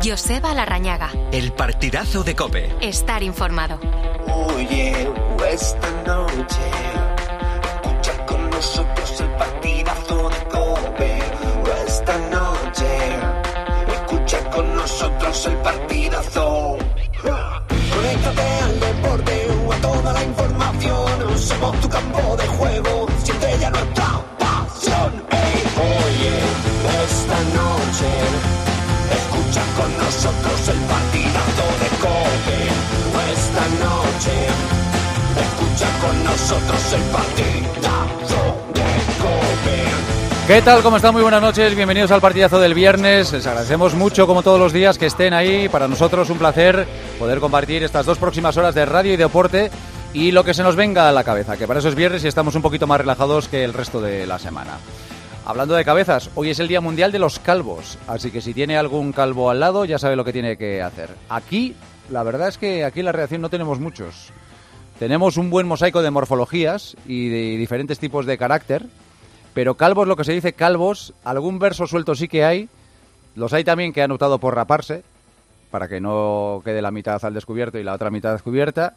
Joseba Larrañaga. El partidazo de COPE. Estar informado. Oye, esta noche escucha con nosotros el partidazo de COPE. Esta noche escucha con nosotros el partidazo. Conéctate al deporte o a toda la información. Somos tu campo de juego. Siente ya nuestra pasión. Oye, esta noche escucha con nosotros el partidazo de COPE. Esta noche escucha con nosotros el partidazo de COPE. ¿Qué tal? ¿Cómo están? Muy buenas noches, bienvenidos al partidazo del viernes. Les agradecemos mucho, como todos los días, que estén ahí. Para nosotros un placer poder compartir estas 2 próximas horas de radio y deporte y lo que se nos venga a la cabeza, que para eso es viernes y estamos un poquito más relajados que el resto de la semana. Hablando de cabezas, hoy es el Día Mundial de los Calvos, así que si tiene algún calvo al lado ya sabe lo que tiene que hacer. Aquí, la verdad es que aquí en la redacción no tenemos muchos. Tenemos un buen mosaico de morfologías y de diferentes tipos de carácter, pero calvos, lo que se dice calvos, algún verso suelto sí que hay. Los hay también que han optado por raparse, para que no quede la mitad al descubierto y la otra mitad descubierta.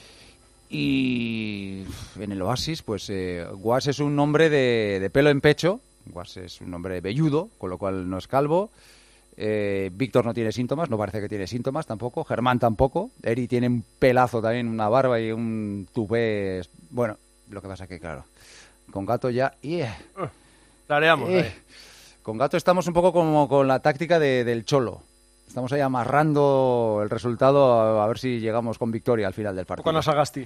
Y en el Oasis, pues Guas es un hombre de pelo en pecho. Guas es un hombre velludo, con lo cual no es calvo. Víctor no tiene síntomas, no parece que tiene síntomas tampoco. Germán tampoco. Eri tiene un pelazo también, una barba y un tupé. Bueno, lo que pasa es que, claro, con Gato ya... Tareamos. Con Gato estamos un poco como con la táctica del Cholo. Estamos ahí amarrando el resultado a ver si llegamos con victoria al final del partido. Con Sagasti.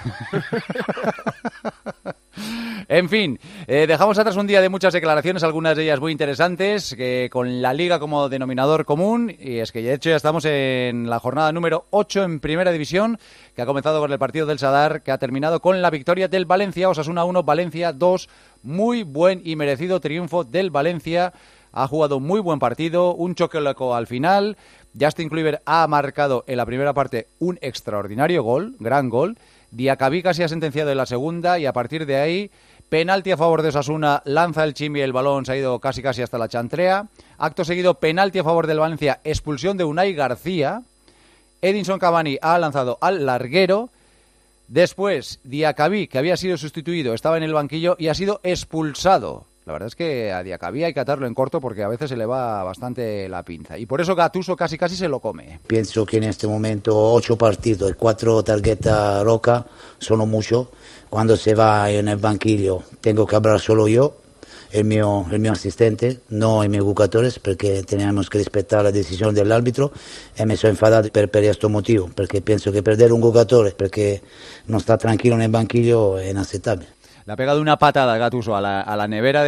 En fin, dejamos atrás un día de muchas declaraciones, algunas de ellas muy interesantes, con la Liga como denominador común, y es que de hecho ya estamos en la jornada número 8 en Primera División, que ha comenzado con el partido del Sadar, que ha terminado con la victoria del Valencia, Osasuna 1, Valencia 2, muy buen y merecido triunfo del Valencia. Ha jugado un muy buen partido, un choque loco al final. Justin Kluivert ha marcado en la primera parte un extraordinario gol, gran gol. Diacabí casi ha sentenciado en la segunda y a partir de ahí, penalti a favor de Osasuna, lanza el Chimbi, el balón se ha ido casi hasta la chantrea. Acto seguido, penalti a favor del Valencia, expulsión de Unai García. Edinson Cavani ha lanzado al larguero. Después, Diacabí, que había sido sustituido, estaba en el banquillo y ha sido expulsado. La verdad es que a Diacabí hay que atarlo en corto porque a veces se le va bastante la pinza. Y por eso Gattuso casi se lo come. Pienso que en este momento 8 partidos y 4 tarjetas rojas son mucho. Cuando se va en el banquillo tengo que hablar solo yo, el mio asistente, no i miei jugadores, porque tenemos que respetar la decisión del árbitro. Y me soy enfadado per este motivo, porque pienso que perder un jugador porque no está tranquilo en el banquillo es inaceptable. Le ha pegado una patada Gattuso a la nevera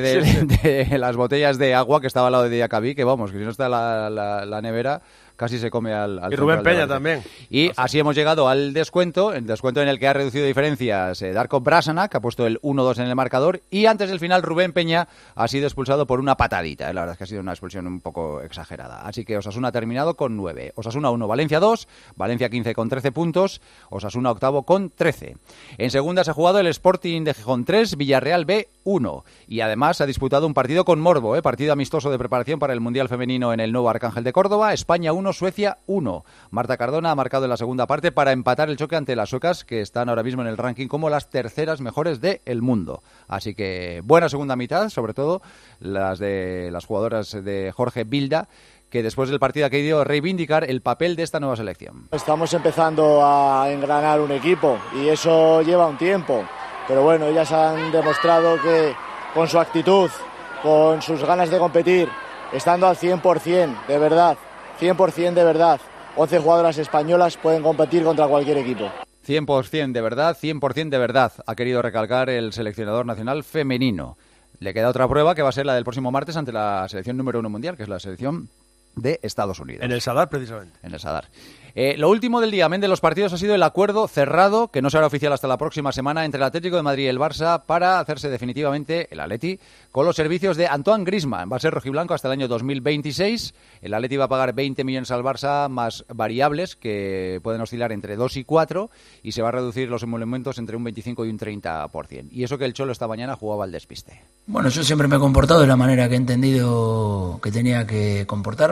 de las botellas de agua que estaba al lado de Diacabí, que vamos, que si no está la nevera casi se come al y Rubén Peña también. Y así hemos llegado al descuento, el descuento en el que ha reducido diferencias Darko Brasanac, que ha puesto el 1-2 en el marcador, y antes del final Rubén Peña ha sido expulsado por una patadita. La verdad es que ha sido una expulsión un poco exagerada. Así que Osasuna ha terminado con 9. Osasuna 1, Valencia 2, Valencia 15 con 13 puntos, Osasuna octavo con 13. En segunda se ha jugado el Sporting de Gijón 3, Villarreal B 1. Y además se ha disputado un partido con morbo, partido amistoso de preparación para el Mundial Femenino en el nuevo Arcángel de Córdoba, España 1, Suecia 1. Marta Cardona ha marcado en la segunda parte para empatar el choque ante las suecas, que están ahora mismo en el ranking como las terceras mejores del mundo. Así que buena segunda mitad, sobre todo las de las jugadoras de Jorge Vilda, que después del partido ha querido reivindicar el papel de esta nueva selección. Estamos empezando a engranar un equipo y eso lleva un tiempo, pero bueno, ellas han demostrado que con su actitud, con sus ganas de competir, estando al 100%, de verdad, 100% de verdad, 11 jugadoras españolas pueden competir contra cualquier equipo. 100% de verdad, 100% de verdad, ha querido recalcar el seleccionador nacional femenino. Le queda otra prueba que va a ser la del próximo martes ante la selección número 1 mundial, que es la selección de Estados Unidos. En el Sadar, precisamente. En el Sadar. Lo último del día, amén de los partidos, ha sido el acuerdo cerrado, que no será oficial hasta la próxima semana, entre el Atlético de Madrid y el Barça para hacerse definitivamente el Atleti con los servicios de Antoine Griezmann. Va a ser rojiblanco hasta el año 2026. El Atleti va a pagar 20 millones al Barça más variables que pueden oscilar entre 2 y 4 y se va a reducir los emolumentos entre un 25 y un 30%. Y eso que el Cholo esta mañana jugaba al despiste. Bueno, yo siempre me he comportado de la manera que he entendido que tenía que comportarme.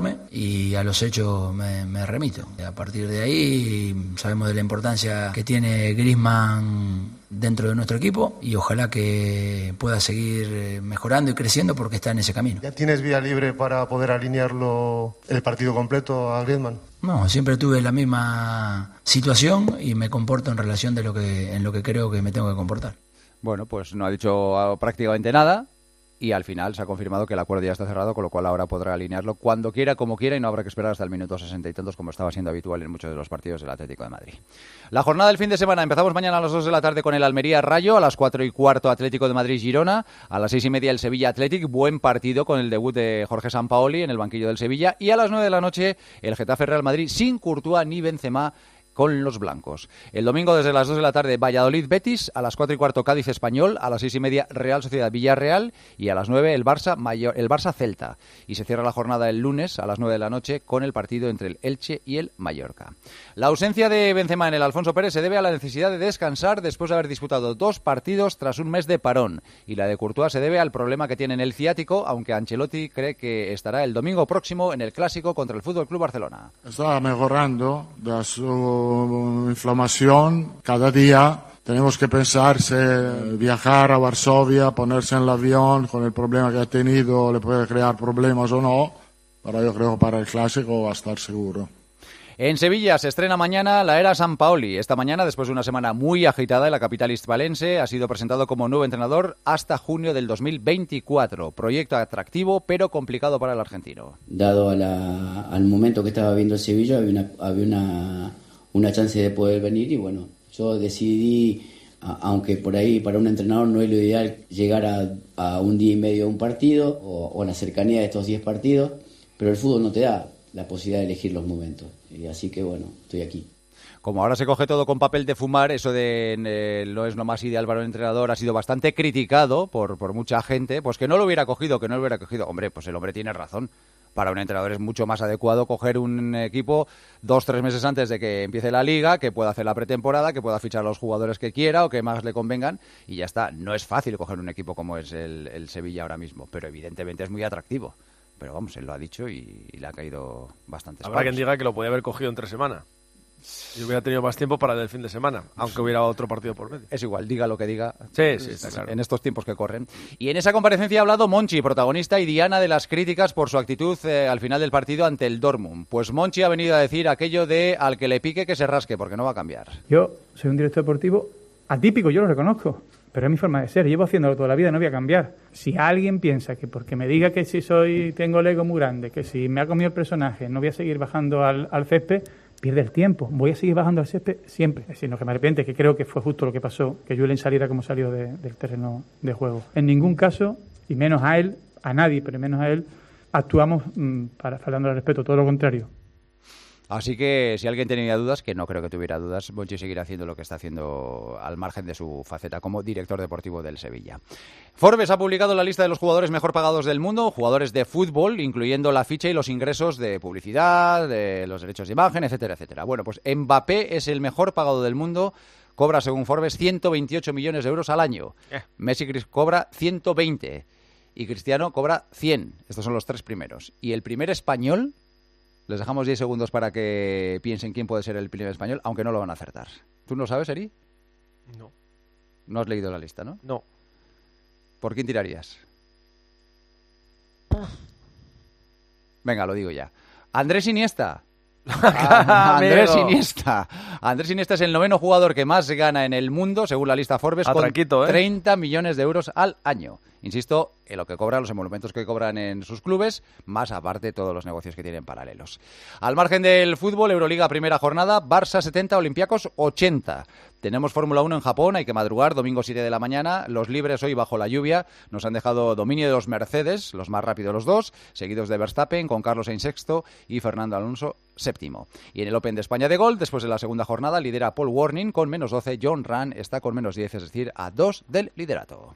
informe y a los hechos me remito. A partir de ahí sabemos de la importancia que tiene Griezmann dentro de nuestro equipo y ojalá que pueda seguir mejorando y creciendo porque está en ese camino. ¿Ya tienes vía libre para poder alinearlo el partido completo a Griezmann? No, siempre tuve la misma situación y me comporto en relación en lo que creo que me tengo que comportar. Bueno, pues no ha dicho prácticamente nada y al final se ha confirmado que el acuerdo ya está cerrado, con lo cual ahora podrá alinearlo cuando quiera, como quiera, y no habrá que esperar hasta el minuto 60 y tantos, como estaba siendo habitual en muchos de los partidos del Atlético de Madrid. La jornada del fin de semana, empezamos mañana a las 2 de la tarde con el Almería Rayo, a las 4:15 Atlético de Madrid Girona, a las 6:30 el Sevilla Athletic, buen partido con el debut de Jorge Sampaoli en el banquillo del Sevilla, y a las 9 de la noche el Getafe Real Madrid sin Courtois ni Benzema, con los blancos. El domingo desde las 2 de la tarde Valladolid-Betis, a las 4:15 Cádiz-Español, a las 6:30 Real Sociedad-Villarreal y a las 9 el Barça-Celta. Y se cierra la jornada el lunes a las 9 de la noche con el partido entre el Elche y el Mallorca. La ausencia de Benzema en el Alfonso Pérez se debe a la necesidad de descansar después de haber disputado 2 partidos tras un mes de parón. Y la de Courtois se debe al problema que tiene en el ciático, aunque Ancelotti cree que estará el domingo próximo en el Clásico contra el FC Barcelona. Está mejorando de su inflamación cada día. Tenemos que pensar si viajar a Varsovia, ponerse en el avión con el problema que ha tenido, le puede crear problemas o no, pero yo creo que para el Clásico va a estar seguro. En Sevilla se estrena mañana la era Sampaoli. Esta mañana, después de una semana muy agitada en la capital hispalense, ha sido presentado como nuevo entrenador hasta junio del 2024. Proyecto atractivo, pero complicado para el argentino. Dado al momento que estaba viendo el Sevilla, había una chance de poder venir y bueno, yo decidí, aunque por ahí para un entrenador no es lo ideal llegar a un día y medio de un partido o a la cercanía de estos 10 partidos, pero el fútbol no te da la posibilidad de elegir los momentos. Y así que bueno, estoy aquí. Como ahora se coge todo con papel de fumar, eso de no es lo más ideal para un entrenador ha sido bastante criticado por mucha gente, pues que no lo hubiera cogido. Hombre, pues el hombre tiene razón. Para un entrenador es mucho más adecuado coger un equipo 2-3 meses antes de que empiece la liga, que pueda hacer la pretemporada, que pueda fichar a los jugadores que quiera o que más le convengan y ya está. No es fácil coger un equipo como es el Sevilla ahora mismo, pero evidentemente es muy atractivo. Pero vamos, él lo ha dicho y le ha caído bastante. Habrá quien diga que lo podía haber cogido en 3 semanas. Y hubiera tenido más tiempo para el fin de semana, aunque hubiera otro partido por medio. Es igual, diga lo que diga. Sí, está claro. En estos tiempos que corren. Y en esa comparecencia ha hablado Monchi, protagonista y diana de las críticas por su actitud al final del partido ante el Dortmund. Pues Monchi ha venido a decir aquello de al que le pique que se rasque, porque no va a cambiar. Yo soy un director deportivo atípico, yo lo reconozco, pero es mi forma de ser. Llevo haciéndolo toda la vida, no voy a cambiar. Si alguien piensa que porque me diga que si tengo el ego muy grande, que si me ha comido el personaje, no voy a seguir bajando al césped, pierde el tiempo. Voy a seguir bajando al césped siempre. Es decir, lo que me arrepiente, que creo que fue justo lo que pasó, que Julen saliera como salió del terreno de juego. En ningún caso, y menos a él, a nadie, pero menos a él, actuamos faltando al respeto, todo lo contrario. Así que si alguien tenía dudas, que no creo que tuviera dudas, Monchi seguirá haciendo lo que está haciendo al margen de su faceta como director deportivo del Sevilla. Forbes ha publicado la lista de los jugadores mejor pagados del mundo, jugadores de fútbol, incluyendo la ficha y los ingresos de publicidad, de los derechos de imagen, etcétera, etcétera. Bueno, pues Mbappé es el mejor pagado del mundo, cobra, según Forbes, 128 millones de euros al año. Messi cobra 120 y Cristiano cobra 100. Estos son los 3 primeros. Y el primer español... Les dejamos 10 segundos para que piensen quién puede ser el primer español, aunque no lo van a acertar. ¿Tú no sabes, Eri? No. No has leído la lista, ¿no? No. ¿Por quién tirarías? Venga, lo digo ya. Andrés Iniesta. Andrés Iniesta. Andrés Iniesta es el 9º jugador que más gana en el mundo, según la lista Forbes, con 30 millones de euros al año. Insisto, en lo que cobran, los emolumentos que cobran en sus clubes, más aparte todos los negocios que tienen paralelos. Al margen del fútbol, Euroliga primera jornada, Barça 70, Olympiacos 80. Tenemos Fórmula 1 en Japón, hay que madrugar, domingo 7 de la mañana. Los libres hoy bajo la lluvia nos han dejado dominio de los Mercedes, los más rápidos los dos, seguidos de Verstappen con Carlos Sainz sexto y Fernando Alonso séptimo. Y en el Open de España de golf, después de la segunda jornada, lidera Paul Warning con menos 12, John Ram está con menos 10, es decir, a 2 del liderato.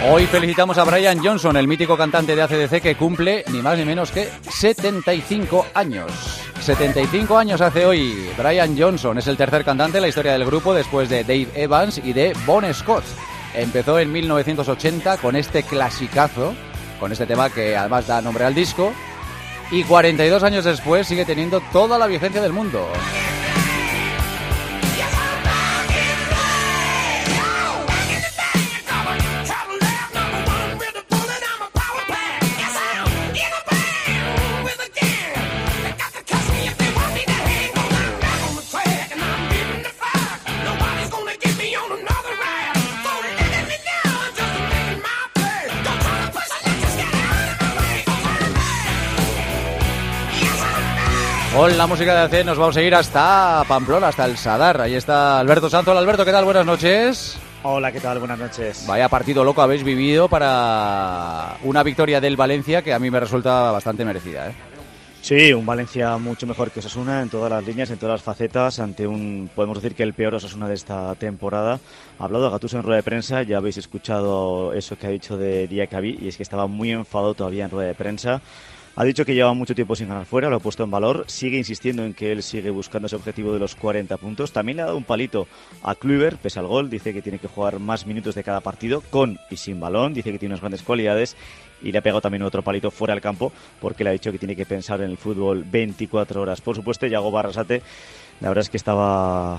Hoy felicitamos a Brian Johnson, el mítico cantante de AC/DC que cumple ni más ni menos que 75 años. 75 años hace hoy Brian Johnson. Es el tercer cantante en la historia del grupo después de Dave Evans y de Bon Scott. Empezó en 1980 con este clasicazo, con este tema que además da nombre al disco, y 42 años después sigue teniendo toda la vigencia del mundo. Con la música de AC nos vamos a ir hasta Pamplona, hasta el Sadar. Ahí está Alberto Sanz. Hola, Alberto, ¿qué tal? Buenas noches. Hola, ¿qué tal? Buenas noches. Vaya partido loco habéis vivido para una victoria del Valencia que a mí me resulta bastante merecida, ¿eh? Sí, un Valencia mucho mejor que Osasuna en todas las líneas, en todas las facetas, ante podemos decir que el peor Osasuna de esta temporada. Ha hablado Gattuso en rueda de prensa, ya habéis escuchado eso que ha dicho de Diacabí, y es que estaba muy enfadado todavía en rueda de prensa. Ha dicho que lleva mucho tiempo sin ganar fuera, lo ha puesto en valor, sigue insistiendo en que él sigue buscando ese objetivo de los 40 puntos. También le ha dado un palito a Kluivert, pese al gol, dice que tiene que jugar más minutos de cada partido, con y sin balón, dice que tiene unas grandes cualidades, y le ha pegado también otro palito fuera del campo, porque le ha dicho que tiene que pensar en el fútbol 24 horas. Por supuesto, Yago Barrasate, la verdad es que estaba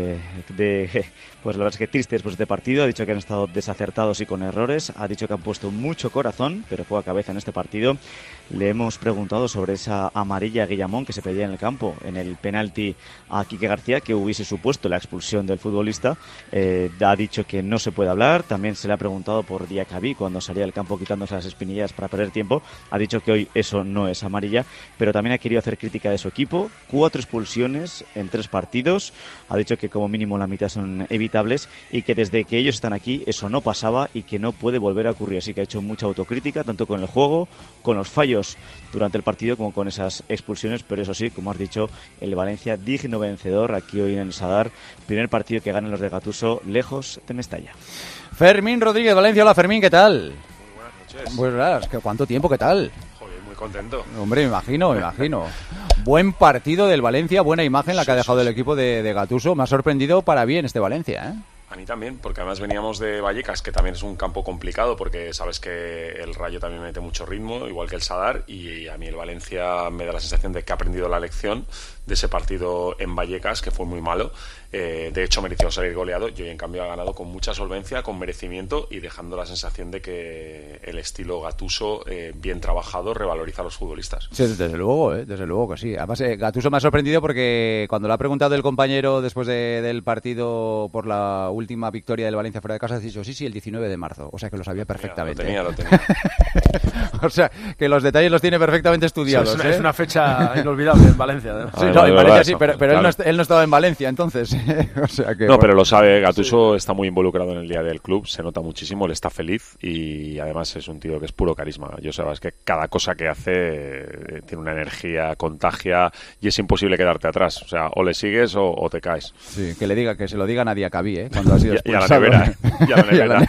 pues la verdad es que triste después de este partido. Ha dicho que han estado desacertados y con errores. Ha dicho que han puesto mucho corazón, pero poca cabeza en este partido. Le hemos preguntado sobre esa amarilla a Guillamón que se pedía en el campo, en el penalti a Quique García, que hubiese supuesto la expulsión del futbolista. Ha dicho que no se puede hablar. También se le ha preguntado por Diacabí cuando salía del campo quitándose las espinillas para perder tiempo. Ha dicho que hoy eso no es amarilla, pero también ha querido hacer crítica de su equipo. 4 expulsiones en 3 partidos. Ha dicho que como mínimo la mitad son evitables y que desde que ellos están aquí eso no pasaba y que no puede volver a ocurrir. Así que ha hecho mucha autocrítica, tanto con el juego, con los fallos durante el partido como con esas expulsiones. Pero eso sí, como has dicho, el Valencia digno vencedor aquí hoy en el Sadar. Primer partido que ganan los de Gattuso lejos de Mestalla. Fermín Rodríguez, Valencia. Hola, Fermín, ¿qué tal? Muy buenas noches. Pues verdad, es que ¿cuánto tiempo? ¿Qué tal? Joder, muy contento. Hombre, me imagino. Buen partido del Valencia, buena imagen la que ha dejado el equipo de Gattuso. Me ha sorprendido para bien este Valencia, ¿eh? A mí también, porque además veníamos de Vallecas, que también es un campo complicado, porque sabes que el Rayo también mete mucho ritmo, igual que el Sadar, y a mí el Valencia me da la sensación de que ha aprendido la lección de ese partido en Vallecas, que fue muy malo. De hecho, mereció salir goleado, y hoy en cambio ha ganado con mucha solvencia, con merecimiento, y dejando la sensación de que el estilo Gattuso, bien trabajado, revaloriza a los futbolistas. Sí, desde luego que sí. Además, Gattuso me ha sorprendido porque cuando le ha preguntado el compañero después del partido por la última victoria del Valencia fuera de casa, ha dicho sí, el 19 de marzo. O sea, que lo sabía perfectamente. Lo tenía. O sea, que los detalles los tiene perfectamente estudiados. Es una fecha inolvidable en Valencia, ¿no? Sí, en Valencia sí, pero claro. él no estaba en Valencia, entonces. O sea que, no, pero lo sabe. Gattuso está muy involucrado en el día del club, se nota muchísimo, él está feliz y además es un tío que es puro carisma. Yo sabes que cada cosa que hace tiene una energía, contagia y es imposible quedarte atrás. O sea, o le sigues o te caes. Sí, que se lo diga Nadia Cabí, cuando ha sido expulsado. Y a la nevera.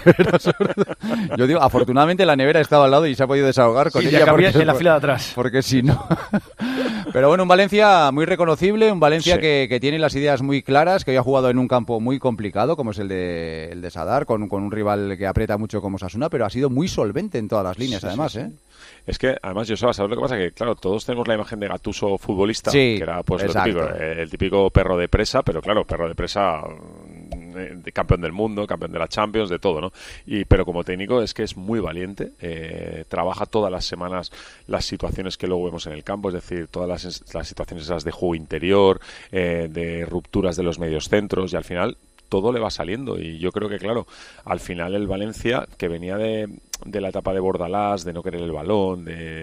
Yo digo, afortunadamente la nevera estaba al lado y se ha podido desahogar con ella en la fila de atrás. Porque si no. Pero bueno, un Valencia muy reconocible, un Valencia que tiene las ideas muy claras, que hoy ha jugado en un campo muy complicado como es el de Sadar, con un rival que aprieta mucho como Osasuna, pero ha sido muy solvente en todas las líneas, además, ¿eh? Es que, además, ¿sabes lo que pasa? Que, claro, todos tenemos la imagen de Gattuso futbolista, sí, que era pues el típico perro de presa, pero claro, perro de presa, de campeón del mundo, campeón de la Champions, de todo, ¿no? Pero como técnico es que es muy valiente, trabaja todas las semanas las situaciones que luego vemos en el campo, es decir, todas las situaciones esas de juego interior, de rupturas de los medios centros, y al final todo le va saliendo. Y yo creo que, claro, al final el Valencia, que venía de la etapa de Bordalás, de no querer el balón,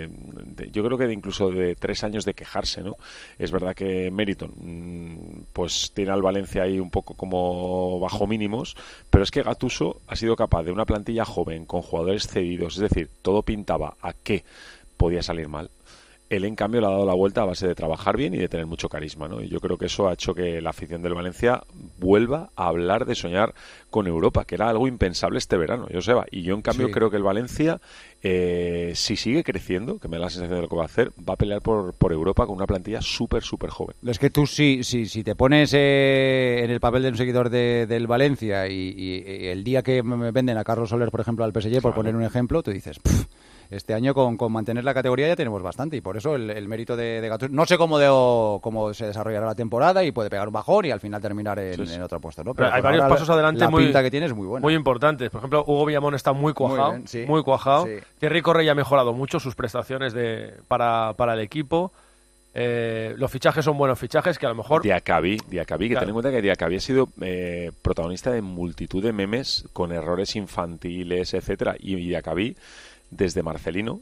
yo creo que incluso de 3 años de quejarse, ¿no? Es verdad que Meriton pues tiene al Valencia ahí un poco como bajo mínimos, pero es que Gattuso ha sido capaz de una plantilla joven con jugadores cedidos, es decir, todo pintaba a que podía salir mal. Él, en cambio, le ha dado la vuelta a base de trabajar bien y de tener mucho carisma, ¿no? Y yo creo que eso ha hecho que la afición del Valencia vuelva a hablar de soñar con Europa, que era algo impensable este verano, Joseba. Y yo, en cambio, creo que el Valencia, si sigue creciendo, que me da la sensación de lo que va a hacer, va a pelear por Europa con una plantilla súper joven. Es que tú, si te pones en el papel de un seguidor del Valencia y el día que me venden a Carlos Soler, por ejemplo, al PSG, por poner un ejemplo, tú dices, este año con mantener la categoría ya tenemos bastante, y por eso el mérito de Gattuso. No sé cómo se desarrollará la temporada, y puede pegar un bajón y al final terminar en otro puesto, ¿no? Pero hay varios pasos adelante pinta que tiene es muy buena, muy importantes. Por ejemplo, Hugo Villamón está muy cuajado, muy cuajado. Sí. Thierry Correia ha mejorado mucho sus prestaciones para el equipo. Los fichajes son buenos fichajes, que a lo mejor... Diakabi, que ten en cuenta que Diakabi ha sido protagonista de multitud de memes con errores infantiles, etcétera, y Diakabi, desde Marcelino,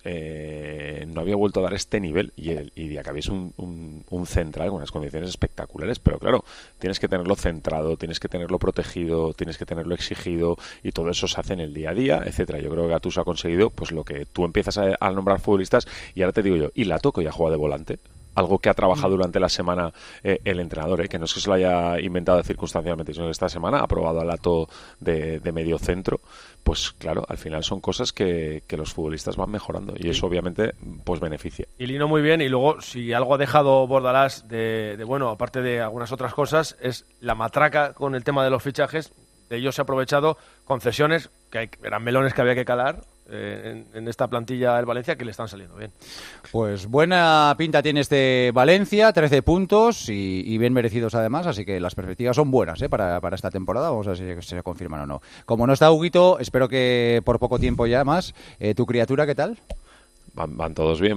no había vuelto a dar este nivel, y Diakabi es un central con unas condiciones espectaculares, pero claro, tienes que tenerlo centrado, tienes que tenerlo protegido, tienes que tenerlo exigido, y todo eso se hace en el día a día, etcétera. Yo creo que Gattuso ha conseguido pues lo que tú empiezas a nombrar futbolistas, y ahora te digo yo, y Lato, que ya juega de volante, algo que ha trabajado durante la semana el entrenador, que no es que se lo haya inventado circunstancialmente, sino que esta semana ha probado a Lato de medio centro. Pues claro, al final son cosas que los futbolistas van mejorando, y eso obviamente pues beneficia. Y Lino muy bien, y luego si algo ha dejado Bordalás de bueno, aparte de algunas otras cosas, es la matraca con el tema de los fichajes. De ellos se ha aprovechado concesiones, que eran melones que había que calar en esta plantilla del Valencia, que le están saliendo bien. Pues buena pinta tiene este Valencia, 13 puntos y bien merecidos además, así que las perspectivas son buenas para esta temporada. Vamos a ver si se confirman o no. Como no está Huguito, espero que por poco tiempo ya más. ¿Tu criatura qué tal? Van todos bien.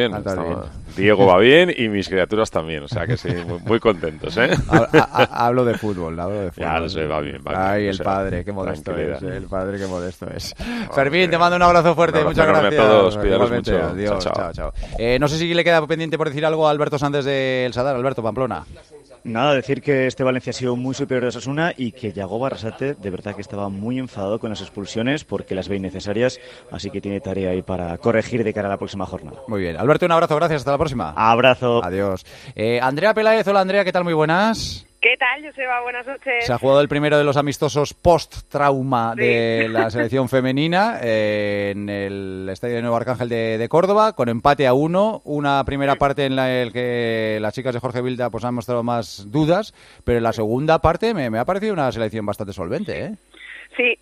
Diego va bien y mis criaturas también, o sea que sí, muy contentos, ¿eh? Hablo de fútbol. Ya lo sé, va bien. Ay, el padre, qué modesto es. Fermín, te mando un abrazo fuerte, muchas gracias. A todos, cuidaros mucho. Adiós, chao. No sé si le queda pendiente por decir algo a Alberto Sánchez del Sadar. Alberto, Pamplona. Nada, decir que este Valencia ha sido muy superior a Osasuna, y que Yago Arrasate de verdad que estaba muy enfadado con las expulsiones porque las ve innecesarias, así que tiene tarea ahí para corregir de cara a la próxima jornada. Muy bien, Alberto, un abrazo, gracias, hasta la próxima. Abrazo. Adiós. Andrea Peláez, hola Andrea, ¿qué tal? Muy buenas. ¿Qué tal, Joseba? Buenas noches. Se ha jugado el primero de los amistosos post-trauma de la selección femenina en el Estadio de Nuevo Arcángel de Córdoba, con empate a 1, una primera parte en la que las chicas de Jorge Vilda pues han mostrado más dudas, pero en la segunda parte me ha parecido una selección bastante solvente, ¿eh? Sí,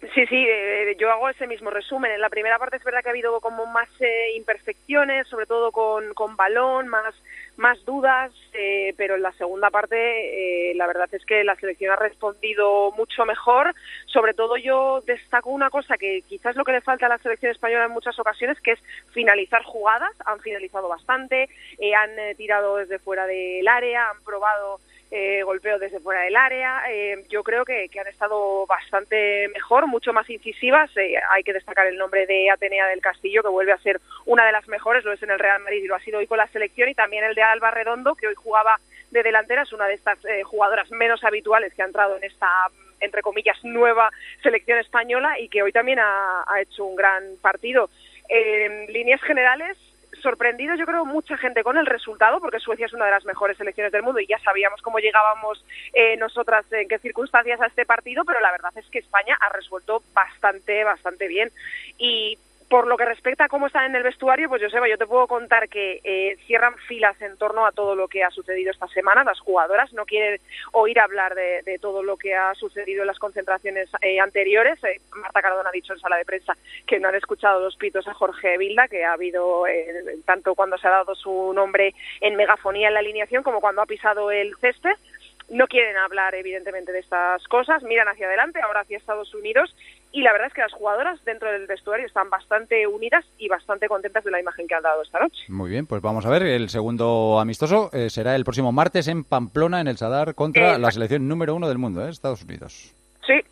yo hago ese mismo resumen. En la primera parte es verdad que ha habido como más imperfecciones, sobre todo con balón, más dudas, pero en la segunda parte la verdad es que la selección ha respondido mucho mejor. Sobre todo yo destaco una cosa que quizás es lo que le falta a la selección española en muchas ocasiones, que es finalizar jugadas. Han finalizado bastante, han tirado desde fuera del área, han probado golpeo desde fuera del área. Yo creo que han estado bastante mejor, mucho más incisivas. Hay que destacar el nombre de Atenea del Castillo, que vuelve a ser una de las mejores, lo es en el Real Madrid y lo ha sido hoy con la selección, y también el de Alba Redondo, que hoy jugaba de delantera, es una de estas jugadoras menos habituales que ha entrado en esta, entre comillas, nueva selección española, y que hoy también ha hecho un gran partido. En líneas generales, sorprendido yo creo mucha gente con el resultado, porque Suecia es una de las mejores selecciones del mundo y ya sabíamos cómo llegábamos nosotras, en qué circunstancias a este partido, pero la verdad es que España ha resuelto bastante bien. Y por lo que respecta a cómo están en el vestuario, pues Joseba, yo te puedo contar que cierran filas en torno a todo lo que ha sucedido esta semana. Las jugadoras no quieren oír hablar de todo lo que ha sucedido en las concentraciones anteriores. Marta Cardona ha dicho en sala de prensa que no han escuchado los pitos a Jorge Vilda, que ha habido tanto cuando se ha dado su nombre en megafonía en la alineación como cuando ha pisado el césped. No quieren hablar, evidentemente, de estas cosas, miran hacia adelante, ahora hacia Estados Unidos, y la verdad es que las jugadoras dentro del vestuario están bastante unidas y bastante contentas de la imagen que han dado esta noche. Muy bien, pues vamos a ver, el segundo amistoso será el próximo martes en Pamplona, en el Sadar, contra la selección número 1 del mundo, Estados Unidos. Sí,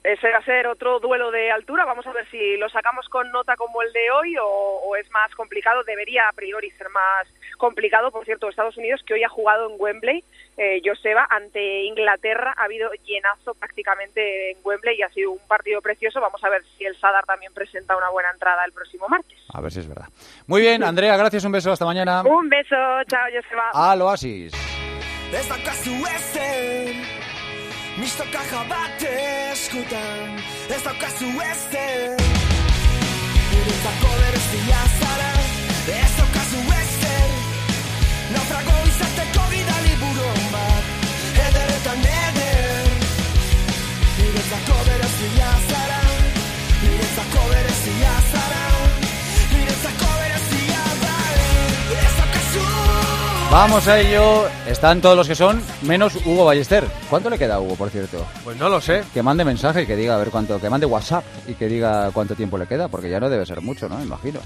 ese va a ser otro duelo de altura. Vamos a ver si lo sacamos con nota como el de hoy o es más complicado. Debería a priori ser más complicado. Por cierto, Estados Unidos, que hoy ha jugado en Wembley, Joseba, ante Inglaterra. Ha habido llenazo prácticamente en Wembley y ha sido un partido precioso. Vamos a ver si el Sadar también presenta una buena entrada el próximo martes. A ver si es verdad. Muy bien, Andrea, gracias, un beso, hasta mañana. Un beso, chao, Joseba. Al Oasis. Ez daukazu ezen, mistoka bat eskutan. Ez daukazu ezen, niretzako berezia zara. Ez daukazu ezen, naufrago izateko gidali buron bat. Ederetan eder, niretzako berezia zara. Niretzako berezia zara. Niretzako berezia zara. Ez daukazu. Vamos a ello. Están todos los que son, menos Hugo Ballester. ¿Cuánto le queda a Hugo, por cierto? Pues no lo sé. Que mande mensaje y que diga a ver cuánto, que mande WhatsApp y que diga cuánto tiempo le queda, porque ya no debe ser mucho, ¿no? Imagino.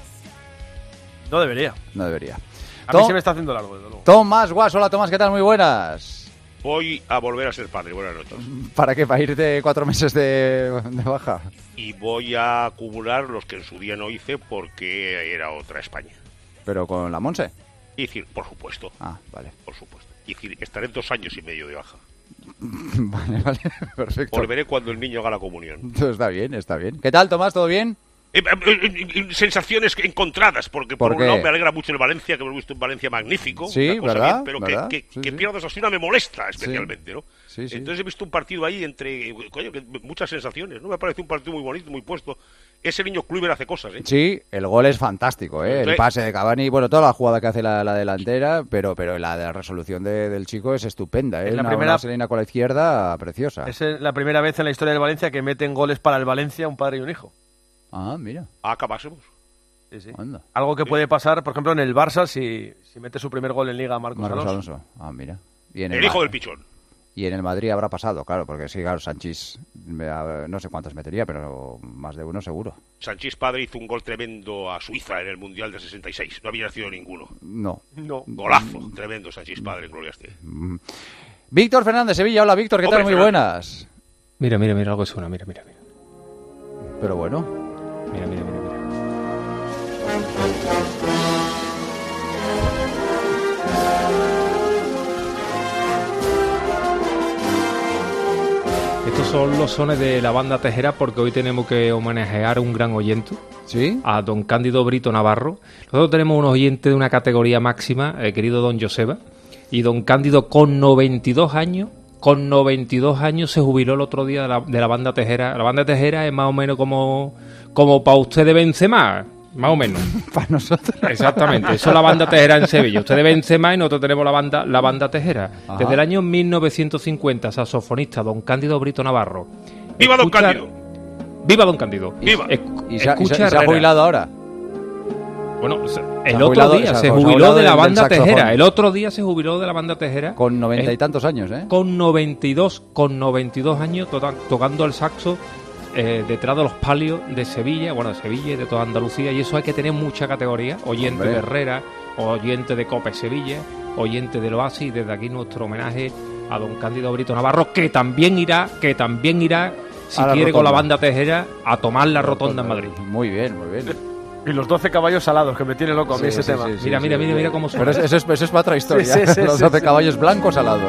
No debería. No debería. A mí se me está haciendo largo, desde luego. Tomás Guas, hola Tomás, ¿qué tal? Muy buenas. Voy a volver a ser padre, buenas noches. ¿Para qué? ¿Para irte 4 meses de baja? Y voy a acumular los que en su día no hice porque era otra España. ¿Pero con la Monse? Y decir, por supuesto. Ah, vale. Por supuesto. Y decir, estaré 2 años y medio de baja. Vale, perfecto. Volveré cuando el niño haga la comunión. Está bien, está bien. ¿Qué tal, Tomás? ¿Todo bien? Sensaciones encontradas, porque por un lado me alegra mucho el Valencia, que hemos visto un Valencia magnífico. Sí, ¿verdad? Bien, pero ¿verdad? que Sí. pierdas así me molesta especialmente, ¿no? Sí, sí. Entonces he visto un partido ahí entre, muchas sensaciones, ¿no? Me parece un partido muy bonito, muy puesto. Ese niño Kluivert hace cosas, ¿eh? Sí, el gol es fantástico, ¿eh? El Sí. pase de Cavani, bueno, toda la jugada que hace la delantera, pero la de la resolución del chico es estupenda, ¿eh? Es la una primera- vaselina con la izquierda preciosa. Es la primera vez en la historia del Valencia que meten goles para el Valencia un padre y un hijo. Ah, mira. Acabásemos. Sí, sí. Anda. Algo que puede pasar, por ejemplo, en el Barça si mete su primer gol en Liga Marcos Alonso. Ah, mira. Y en El hijo del pichón. Y en el Madrid habrá pasado, claro, porque sí, claro, Sanchís, no sé cuántos metería, pero más de uno seguro. Sanchís padre hizo un gol tremendo a Suiza en el Mundial del 66. No había nacido ninguno. No. Golazo, tremendo Sanchís padre, gloria esté. Víctor Fernández, Sevilla. Hola, Víctor, ¿qué tal? Muy buenas. Mira, algo suena, mira. Pero bueno. Mira. Estos son los sones de la banda Tejera porque hoy tenemos que homenajear a un gran oyente. ¿Sí? A don Cándido Brito Navarro. Nosotros tenemos unos oyentes de una categoría máxima, querido don Joseba, y don Cándido con 92 años se jubiló el otro día de la banda Tejera. La banda Tejera es más o menos como para usted de Benzema, más o menos. Para nosotros. Exactamente, eso es la banda Tejera en Sevilla. Usted de Benzema y nosotros tenemos la banda Tejera. Ajá. Desde el año 1950, saxofonista don Cándido Brito Navarro. ¡Viva don Cándido! ¡Viva don Cándido! ¡Viva! ¿Y se ha jubilado ahora? Bueno, el ha otro jubilado- día se se ha jubiló jubilado de la del banda saxofón. Tejera. El otro día se jubiló de la banda Tejera. Con 90 y tantos años, ¿eh? Con 92 años tocando el saxo detrás de los palios de Sevilla, bueno, de Sevilla y de toda Andalucía. Y eso hay que tener mucha categoría. Oyente Hombre. de Herrera, oyente de Cope Sevilla, oyente del Oasis. Y desde aquí nuestro homenaje a don Cándido Brito Navarro, que también irá, si A la quiere, con la rotonda. banda Tejera a tomar la rotonda en Madrid. Muy bien, muy bien. Y los 12 caballos salados, que me tiene loco a mí Sí, ese sí, tema. sí, sí, Mira cómo suena. Pero eso es para otra historia. Sí, sí, sí, Los sí, 12 sí. caballos blancos alados.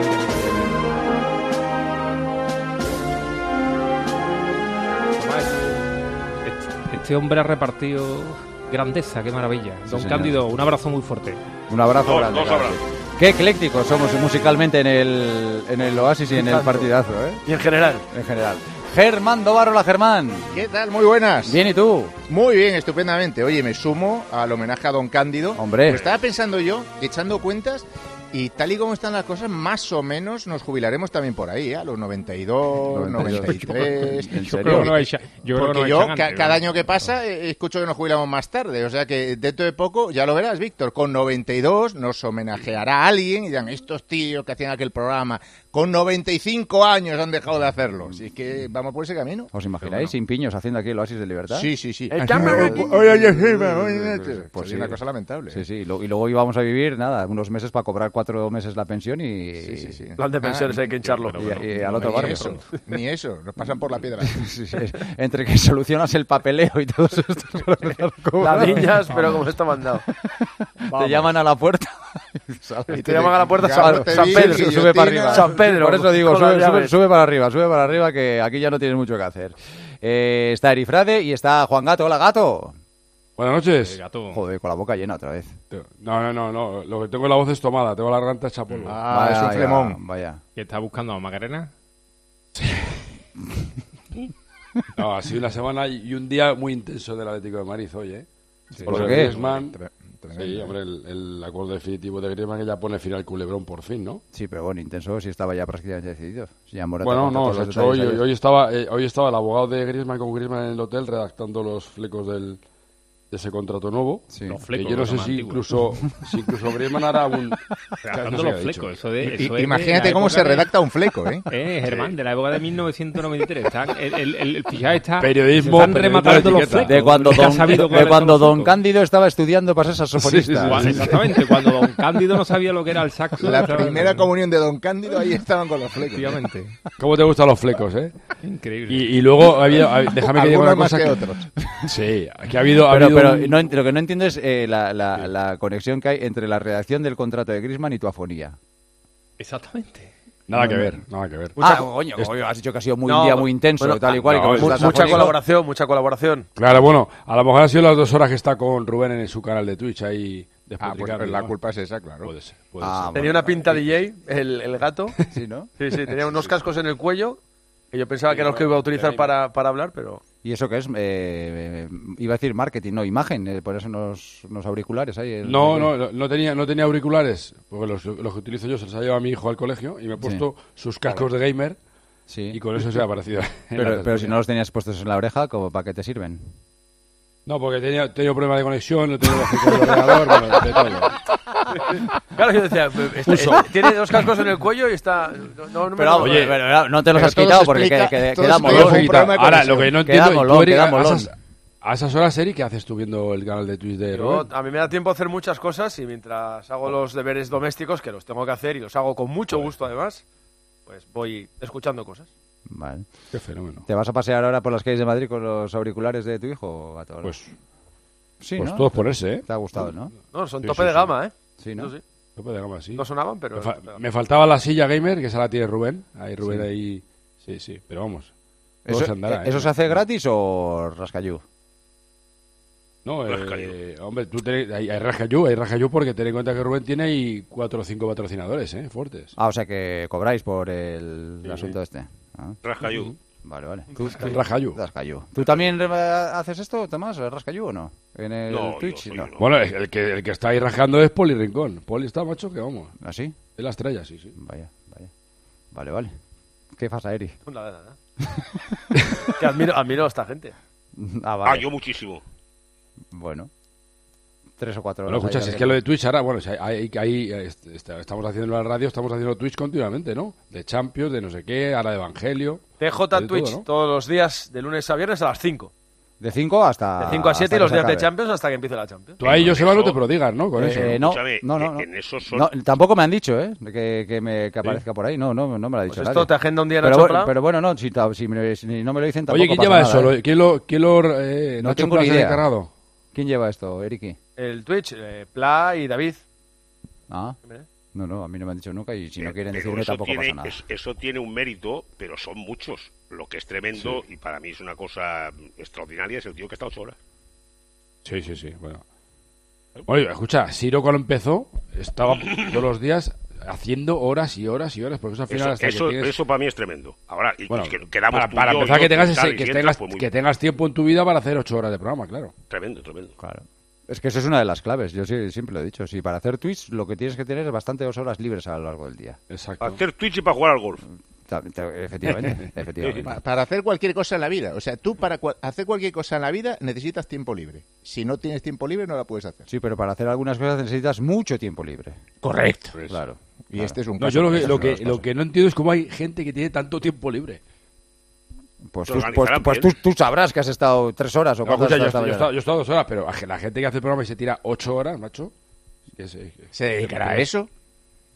Este hombre ha repartido grandeza, qué maravilla. Don señor. Cándido, un abrazo muy fuerte. Un abrazo Dos grande. claro. abrazos. Qué eclécticos somos musicalmente en el Oasis y en el Tanto. partidazo, ¿eh? Y en general. En general. Germán Dobarro, hola Germán. ¿Qué tal? Muy buenas. Bien, ¿y tú? Muy bien, estupendamente. Oye, me sumo al homenaje a don Cándido. Hombre. Lo estaba pensando yo, echando cuentas, y tal y como están las cosas, más o menos nos jubilaremos también por ahí, ¿eh? A los 92, 93... ¿En Yo serio? creo que no echan Porque yo, antes, cada ¿verdad? año que pasa, escucho que nos jubilamos más tarde. O sea que dentro de poco, ya lo verás, Víctor, con 92 nos homenajeará a alguien y dirán, estos tíos que hacían aquel programa, con 95 años han dejado de hacerlo. Así que vamos por ese camino. ¿Os imagináis sin piños haciendo aquí el Oasis de Libertad? Sí, sí, sí. Pues Pues sí. sí, una cosa lamentable. Sí, sí. Y luego íbamos a vivir, nada, unos meses para cobrar 4 meses la pensión y... Sí. Plan de pensiones hay que hincharlo. Y al otro barrio. Ni eso, nos pasan por la piedra. Sí, entre que solucionas el papeleo y todo eso. Ladillas, pero como esto mandado. Te llaman a la puerta. Te llaman a la puerta San Pedro. Sube para arriba. San Pedro. Por eso digo, sube para arriba, que aquí ya no tienes mucho que hacer. Está Erifrade y está Juan Gato. Hola, Gato. Buenas noches. Gato. Joder, con la boca llena otra vez. No. Lo que tengo en la voz es tomada. Tengo la garganta hecha polvo. Es un flemón. Vaya. ¿Qué está buscando a Macarena? No, ha sido una semana y un día muy intenso del Atlético de Madrid hoy, ¿eh? Sí, ¿por qué? Griezmann, sí, hombre, el acuerdo definitivo de Griezmann que ya pone final culebrón por fin, ¿no? Sí, pero bueno, intenso si estaba ya prácticamente decidido. Bueno, no, se ha hecho hoy estaba el abogado de Griezmann con Griezmann en el hotel redactando los flecos de ese contrato nuevo. Sí. Los flecos, que yo no sé si incluso Griezmann hará un... Redactando los flecos. Eso Imagínate cómo se redacta un fleco, ¿eh? Germán, de la época de 1993. El fichaje está... Periodismo. Están rematando los flecos. De cuando Don Cándido estaba estudiando para ser saxofonista. Sí. Exactamente, cuando Don Cándido no sabía lo que era el saxo. La primera comunión de Don Cándido, ahí estaban con los flecos. Efectivamente. ¿Cómo te gustan los flecos, eh? Increíble. Y luego déjame que diga una cosa que otros. Sí, que ha habido pero lo que no entiendo es la conexión que hay entre la redacción del contrato de Griezmann y tu afonía. Exactamente. Nada que ver. Coño, has dicho que ha sido un día muy intenso, tal y cual. Mucha colaboración. Claro, bueno, a lo mejor han sido las 2 horas que está con Rubén en su canal de Twitch ahí. Pues la culpa es esa, claro. Puede ser. Tenía una pinta DJ, el gato. Sí, ¿no? Sí, tenía unos cascos en el cuello que yo pensaba que era los que iba a utilizar para hablar, pero... ¿Y eso qué es? Iba a decir marketing, no, imagen, por eso unos auriculares ahí. No tenía auriculares, porque los que utilizo yo se los ha llevado a mi hijo al colegio y me he puesto sus cascos de gamer y con eso se ha aparecido. Pero si no los tenías puestos en la oreja, ¿para qué te sirven? No, porque tenía problemas de conexión, no tenía el ordenador, bueno, de todo. Claro, yo decía, tiene 2 cascos en el cuello y está... Pero no te los has quitado porque queda molón. Ahora, lo que no entiendo, a esas horas, Eri, ¿qué haces tú viendo el canal de Twitch de Rubén? A mí me da tiempo a hacer muchas cosas y mientras hago los deberes domésticos, que los tengo que hacer y los hago con mucho gusto además, pues voy escuchando cosas. Vale. Qué fenómeno. ¿Te vas a pasear ahora por las calles de Madrid con los auriculares de tu hijo, Gato? Pues ¿no? todos ponerse, ¿eh? Te ha gustado, ¿no? No, son tope de gama, ¿eh? Sí, ¿no? Sí. Tope de gama, sí. No sonaban, pero... Me faltaba la silla gamer, que esa la tiene Rubén. Ahí Rubén ahí... Sí, pero vamos. ¿Eso se hace gratis o rascayú? No, hombre, hay rascayú porque ten en cuenta que Rubén tiene ahí 4 o 5 patrocinadores, fuertes. O sea que cobráis por el asunto este. Rascayú. Vale. Rascayú. ¿Tú también haces esto, Tomás? ¿Rascayú o no? ¿En el Twitch? No. Bueno, el que está ahí rascando es Poli Rincón. Poli está, macho, que vamos. ¿Ah, sí? Es la estrella, sí. Vaya. Vale. ¿Qué pasa, Eri? Nada. Que admiro a esta gente. Vale. Yo muchísimo. Bueno. 3 o 4 horas. Bueno, escucha, si es que lo de Twitch ahora, bueno, ahí estamos haciendo la radio, estamos haciendo Twitch continuamente, ¿no? De Champions, de no sé qué, ahora de Evangelio. TJ Twitch, todo, ¿no? Todos los días, de lunes a viernes a las 5. De 5 hasta... De 5 a 7 y los días de Champions hasta que empiece la Champions. Tú ahí, Joseba, no te prodigas, ¿no? Con eso. No. En eso son... No, tampoco me han dicho, que aparezca por ahí. No me lo ha dicho pues nadie. Esto te agenda un día en Chopra. Pero bueno, no, si no me lo dicen tampoco. Oye, ¿quién lleva eso? ¿Quién lo no tengo ni idea. Encargado? ¿Quién lleva esto, Eriki? El Twitch, Pla y David. No, a mí no me han dicho nunca y si no quieren decirme tampoco pasa nada. Eso tiene un mérito, pero son muchos. Lo que es tremendo y para mí es una cosa extraordinaria es el tío que está 8 horas. Sí. Bueno, escucha, Ciro cuando empezó estaba todos los días haciendo horas y horas y horas, porque eso al final eso para mí es tremendo. Ahora, para empezar que tengas tiempo en tu vida para hacer 8 horas de programa, claro. Tremendo. Claro. Es que eso es una de las claves, yo siempre lo he dicho. Si para hacer Twitch lo que tienes que tener es bastantes horas libres a lo largo del día. Exacto. Para hacer Twitch y para jugar al golf. Efectivamente. Para hacer cualquier cosa en la vida. O sea, tú para hacer cualquier cosa en la vida necesitas tiempo libre. Si no tienes tiempo libre no la puedes hacer. Sí, pero para hacer algunas cosas necesitas mucho tiempo libre. Correcto. Claro. Y este es un caso. Yo lo que no entiendo es cómo hay gente que tiene tanto tiempo libre. Pues tú sabrás que has estado 3 horas o 4 horas. Yo he estado 2 horas, pero la gente que hace el programa y se tira 8 horas, macho. ¿Se dedicará a eso?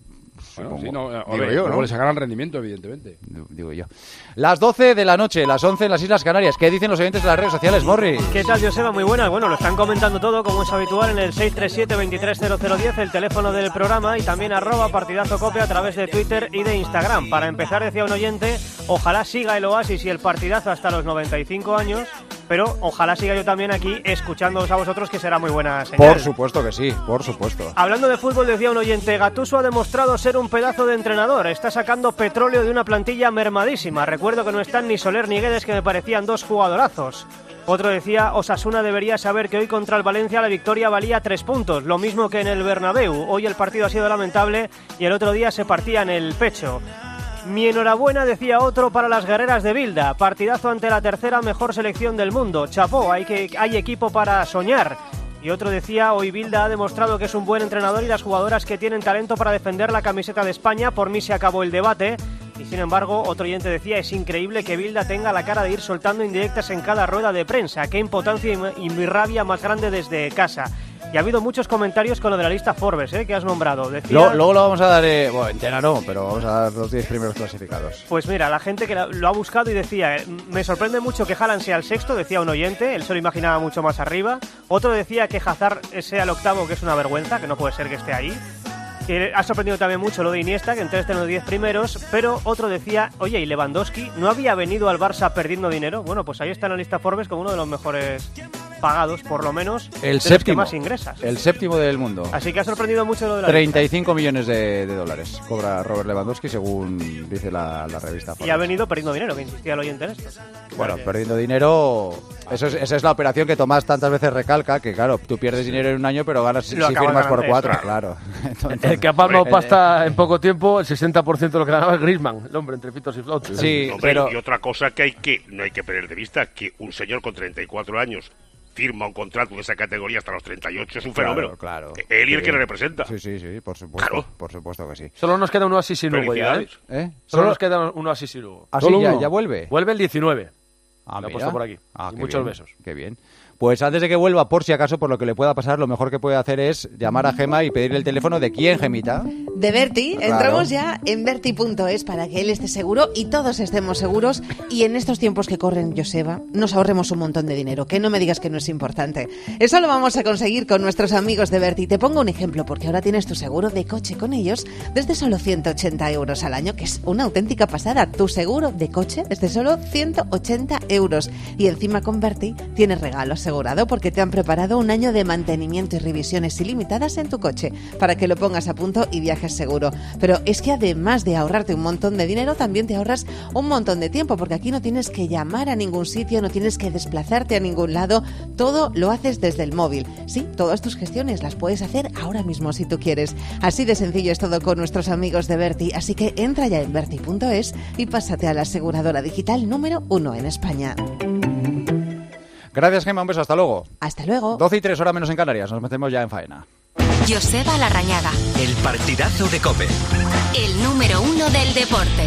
Bueno, sí, no, Digo yo, luego ¿no? le sacarán rendimiento, evidentemente. Digo yo. Las 12 de la noche, las 11 en las Islas Canarias. ¿Qué dicen los oyentes de las redes sociales, Morri? ¿Qué tal, Joseba? Muy buenas. Bueno, lo están comentando todo, como es habitual, en el 637-230010, el teléfono del programa, y también @partidazocope a través de Twitter y de Instagram. Para empezar, decía un oyente, ojalá siga el Oasis y el partidazo hasta los 95 años, pero ojalá siga yo también aquí escuchándoos a vosotros, que será muy buena señal. Por supuesto que sí, por supuesto. Hablando de fútbol, decía un oyente, Gattuso ha demostrado ser un pedazo de entrenador, está sacando petróleo de una plantilla mermadísima. Recuerdo que no están ni Soler ni Guedes, que me parecían dos jugadorazos. Otro decía, Osasuna debería saber que hoy contra el Valencia la victoria valía 3 puntos, lo mismo que en el Bernabéu. Hoy el partido ha sido lamentable y el otro día se partía en el pecho. Mi enhorabuena, decía otro, para las guerreras de Bilda. Partidazo ante la tercera mejor selección del mundo. Chapó, hay equipo para soñar. Y otro decía, hoy Bilda ha demostrado que es un buen entrenador y las jugadoras que tienen talento para defender la camiseta de España. Por mí se acabó el debate. Y sin embargo, otro oyente decía, es increíble que Bilda tenga la cara de ir soltando indirectas en cada rueda de prensa. Qué impotencia y mi rabia más grande desde casa. Y ha habido muchos comentarios con lo de la lista Forbes, que has nombrado. Decía... Luego lo vamos a dar, bueno, entera no, pero vamos a dar los 10 primeros clasificados. Pues mira, la gente que lo ha buscado y decía, me sorprende mucho que Haaland sea el sexto, decía un oyente, él se lo imaginaba mucho más arriba. Otro decía que Hazard sea el octavo, que es una vergüenza, que no puede ser que esté ahí. Que ha sorprendido también mucho lo de Iniesta, que entre este en los 10 primeros, pero otro decía, oye, ¿y Lewandowski no había venido al Barça perdiendo dinero? Bueno, pues ahí está en la lista Forbes como uno de los mejores pagados, por lo menos, el de séptimo, los que más ingresas. El séptimo del mundo. Así que ha sorprendido mucho lo de la 35 millones de dólares cobra Robert Lewandowski, según dice la revista Forbes. Y ha venido perdiendo dinero, que insistía el oyente en esto. Bueno, perdiendo dinero... Esa es la operación que Tomás tantas veces recalca, que claro, tú pierdes dinero en un año, pero ganas si firmas por 4, claro. Entonces, el que ha palmado pasta en poco tiempo, el 60% de lo que ganaba es Griezmann, el hombre, entre pitos y flautas. Sí, pero... Y otra cosa no hay que perder de vista, que un señor con 34 años firma un contrato de esa categoría hasta los 38, es un fenómeno. Claro. Él y el que le representa. Sí, por supuesto. Claro. Por supuesto que sí. Solo nos queda uno así sin Lugo ya, Solo nos queda uno así sin Lugo. ¿Ah, sí, ya vuelve? Vuelve el 19. Ah, lo ha puesto por aquí. Y muchos bien, besos. Qué bien. Pues antes de que vuelva, por si acaso, por lo que le pueda pasar, lo mejor que puede hacer es llamar a Gema y pedirle el teléfono de quién, Gemita. De Berti. Claro. Entramos ya en Berti.es para que él esté seguro y todos estemos seguros. Y en estos tiempos que corren, Joseba, nos ahorremos un montón de dinero. Que no me digas que no es importante. Eso lo vamos a conseguir con nuestros amigos de Berti. Te pongo un ejemplo, porque ahora tienes tu seguro de coche con ellos desde solo 180 euros al año, que es una auténtica pasada. Tu seguro de coche desde solo 180 euros. Y encima con Berti tienes regalo asegurado, porque te han preparado un año de mantenimiento y revisiones ilimitadas en tu coche para que lo pongas a punto y viajes seguro. Pero es que además de ahorrarte un montón de dinero, también te ahorras un montón de tiempo, porque aquí no tienes que llamar a ningún sitio, no tienes que desplazarte a ningún lado, todo lo haces desde el móvil. Sí, todas tus gestiones las puedes hacer ahora mismo si tú quieres. Así de sencillo es todo con nuestros amigos de Berti, así que entra ya en Berti.es y pásate a la aseguradora digital número 1 en España. Gracias, Gemma, un beso, hasta luego. Hasta luego. 12:03, hora menos en Canarias, nos metemos ya en faena. Joseba Larrañaga. El partidazo de COPE. El número 1 del deporte.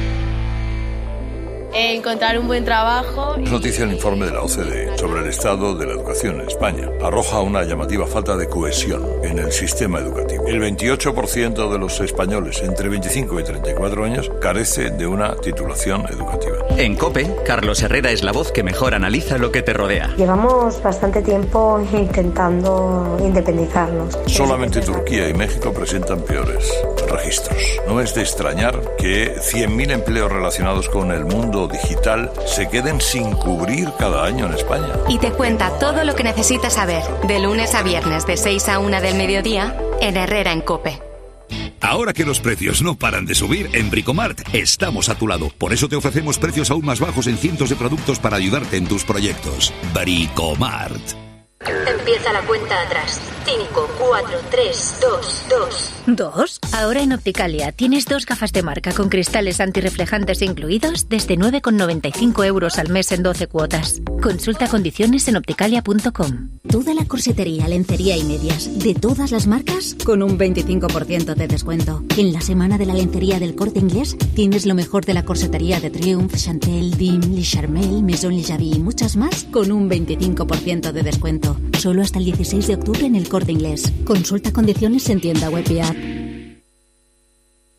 Encontrar un buen trabajo. Noticia el informe de la OCDE sobre el estado de la educación en España. Arroja una llamativa falta de cohesión en el sistema educativo. El 28% de los españoles entre 25 y 34 años carece de una titulación educativa. En COPE, Carlos Herrera es la voz que mejor analiza lo que te rodea. Llevamos bastante tiempo intentando independizarnos. Solamente Turquía y México presentan peores registros. No es de extrañar que 100.000 empleos relacionados con el mundo digital se queden sin cubrir cada año en España. Y te cuenta todo lo que necesitas saber, de lunes a viernes de 6 a 1 del mediodía, en Herrera en COPE. Ahora que los precios no paran de subir, en Bricomart estamos a tu lado. Por eso te ofrecemos precios aún más bajos en cientos de productos para ayudarte en tus proyectos. Bricomart. Empieza la cuenta atrás. 5, 4, 3, 2, 2. ¿2? Ahora en Opticalia tienes 2 gafas de marca con cristales antirreflejantes incluidos desde 9,95 euros al mes en 12 cuotas. Consulta condiciones en opticalia.com. Toda la corsetería, lencería y medias de todas las marcas con un 25% de descuento. En la semana de la lencería del Corte Inglés tienes lo mejor de la corsetería de Triumph, Chantel, Dim, Le Charmel, Maison Le Javi y muchas más con un 25% de descuento. Solo hasta el 16 de octubre en el Corte Inglés. Consulta condiciones en tienda web y app.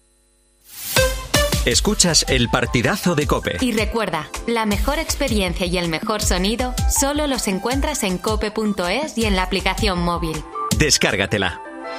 Escuchas el partidazo de COPE. Y recuerda, la mejor experiencia y el mejor sonido solo los encuentras en cope.es y en la aplicación móvil. Descárgatela.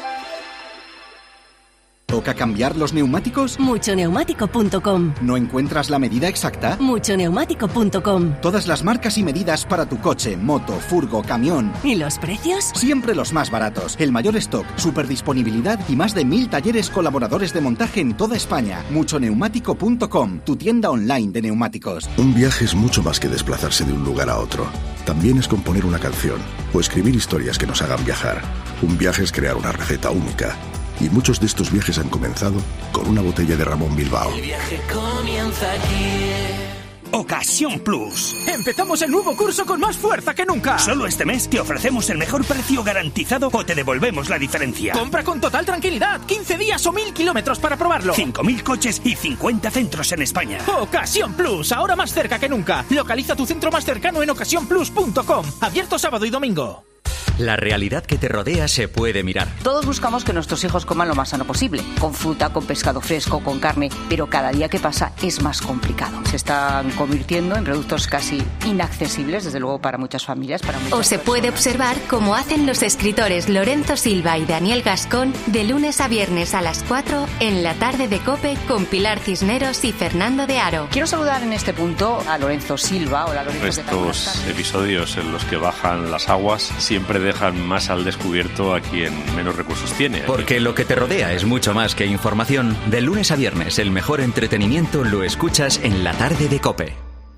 ¿Toca cambiar los neumáticos? Muchoneumático.com. ¿No encuentras la medida exacta? Muchoneumático.com. Todas las marcas y medidas para tu coche, moto, furgo, camión. ¿Y los precios? Siempre los más baratos. El mayor stock, superdisponibilidad y más de 1000 talleres colaboradores de montaje en toda España. Muchoneumático.com, tu tienda online de neumáticos. Un viaje es mucho más que desplazarse de un lugar a otro. También es componer una canción o escribir historias que nos hagan viajar. Un viaje es crear una receta única. Y muchos de estos viajes han comenzado con una botella de Ramón Bilbao. El viaje comienza aquí. Ocasión Plus. Empezamos el nuevo curso con más fuerza que nunca. Solo este mes te ofrecemos el mejor precio garantizado o te devolvemos la diferencia. Compra con total tranquilidad. 15 días o 1000 kilómetros para probarlo. 5000 coches y 50 centros en España. Ocasión Plus, ahora más cerca que nunca. Localiza tu centro más cercano en ocasiónplus.com. Abierto sábado y domingo. La realidad que te rodea se puede mirar. Todos buscamos que nuestros hijos coman lo más sano posible, con fruta, con pescado fresco, con carne, pero cada día que pasa es más complicado. Se están convirtiendo en productos casi inaccesibles, desde luego para muchas familias, para muchas O se puede observar cómo hacen los escritores Lorenzo Silva y Daniel Gascón de lunes a viernes a las 4 en la tarde de COPE con Pilar Cisneros y Fernando de Aro. Quiero saludar en este punto a Lorenzo Silva. Hola, Lorenzo. Estos episodios en los que bajan las aguas siempre dejan más al descubierto a quien menos recursos tiene. Porque lo que te rodea es mucho más que información. De lunes a viernes, el mejor entretenimiento lo escuchas en la tarde de COPE.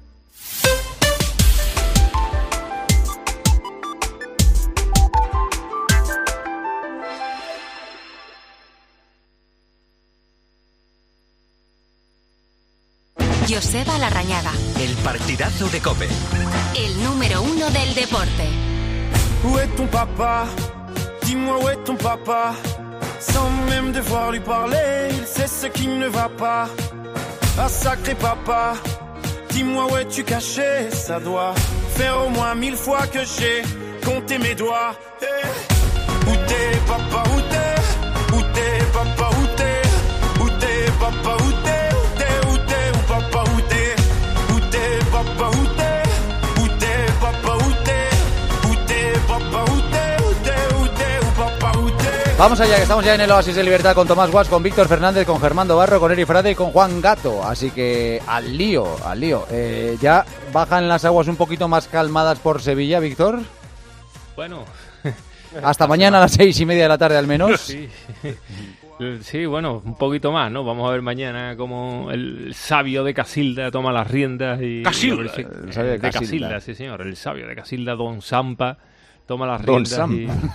Joseba Larrañaga. El partidazo de COPE. El número 1 del deporte. Où est ton papa? Dis-moi où est ton papa? Sans même devoir lui parler, il sait ce qui ne va pas. Ah sacré papa, dis-moi où es-tu caché? Ça doit faire au moins 1000 fois que j'ai compté mes doigts. Hey. Où t'es papa, où t'es? Où t'es papa, où t'es? Où t'es papa, où t'es? Où t'es, où t'es, où papa, où t'es? Où t'es papa, où t'es? Où t'es papa, où t'es? Vamos allá, que estamos ya en el Oasis de Libertad con Tomás Guas, con Víctor Fernández, con Germando Barro, con Eri Frade y con Juan Gato. Así que al lío. Ya bajan las aguas un poquito más calmadas por Sevilla, Víctor. Bueno. Hasta mañana a las 6:30 de la tarde al menos. Sí. Sí, bueno, un poquito más, ¿no? Vamos a ver mañana cómo el sabio de Casilda toma las riendas y... Casilda. El sabio de Casilda, sí señor. El sabio de Casilda, Don Sampa, toma las riendas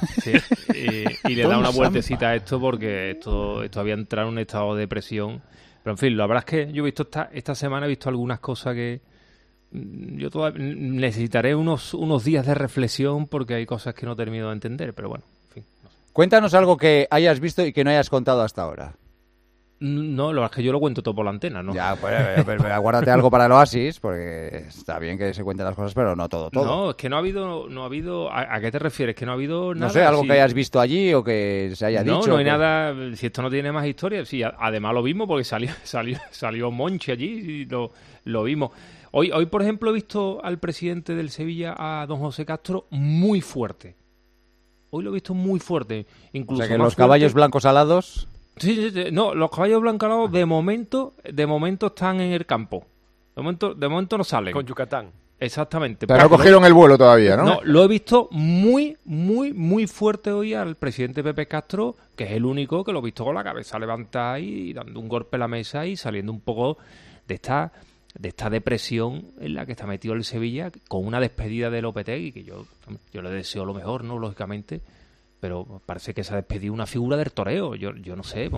y le da una vueltecita a esto porque esto había entrado en un estado de depresión. Pero en fin, la verdad es que yo he visto esta semana, he visto algunas cosas que yo todavía necesitaré unos días de reflexión porque hay cosas que no termino de entender, pero bueno. Cuéntanos algo que hayas visto y que no hayas contado hasta ahora. No, lo es que yo lo cuento todo por la antena, ¿no? Ya, pues aguárdate algo para el Oasis, porque está bien que se cuenten las cosas, pero no todo. No, es que no ha habido... ¿A qué te refieres? ¿Que no ha habido nada? No sé, algo que hayas visto allí o que se haya dicho. No hay nada... Si esto no tiene más historia, sí, además lo vimos porque salió Monchi allí y lo vimos. Hoy, por ejemplo, he visto al presidente del Sevilla, a don José Castro, muy fuerte. Hoy lo he visto muy fuerte. Incluso o sea que los caballos blancos alados... Sí, no, los caballos blancos alados de momento están en el campo. De momento no salen. Con Yucatán. Exactamente. Pero no cogieron el vuelo todavía, ¿no? No, lo he visto muy, muy, muy fuerte hoy al presidente Pepe Castro, que es el único que lo he visto con la cabeza levantada y dando un golpe a la mesa y saliendo un poco de esta depresión en la que está metido el Sevilla, con una despedida de Lopetegui, que yo le deseo lo mejor, ¿no? Lógicamente, pero parece que se ha despedido una figura del toreo. Yo no sé,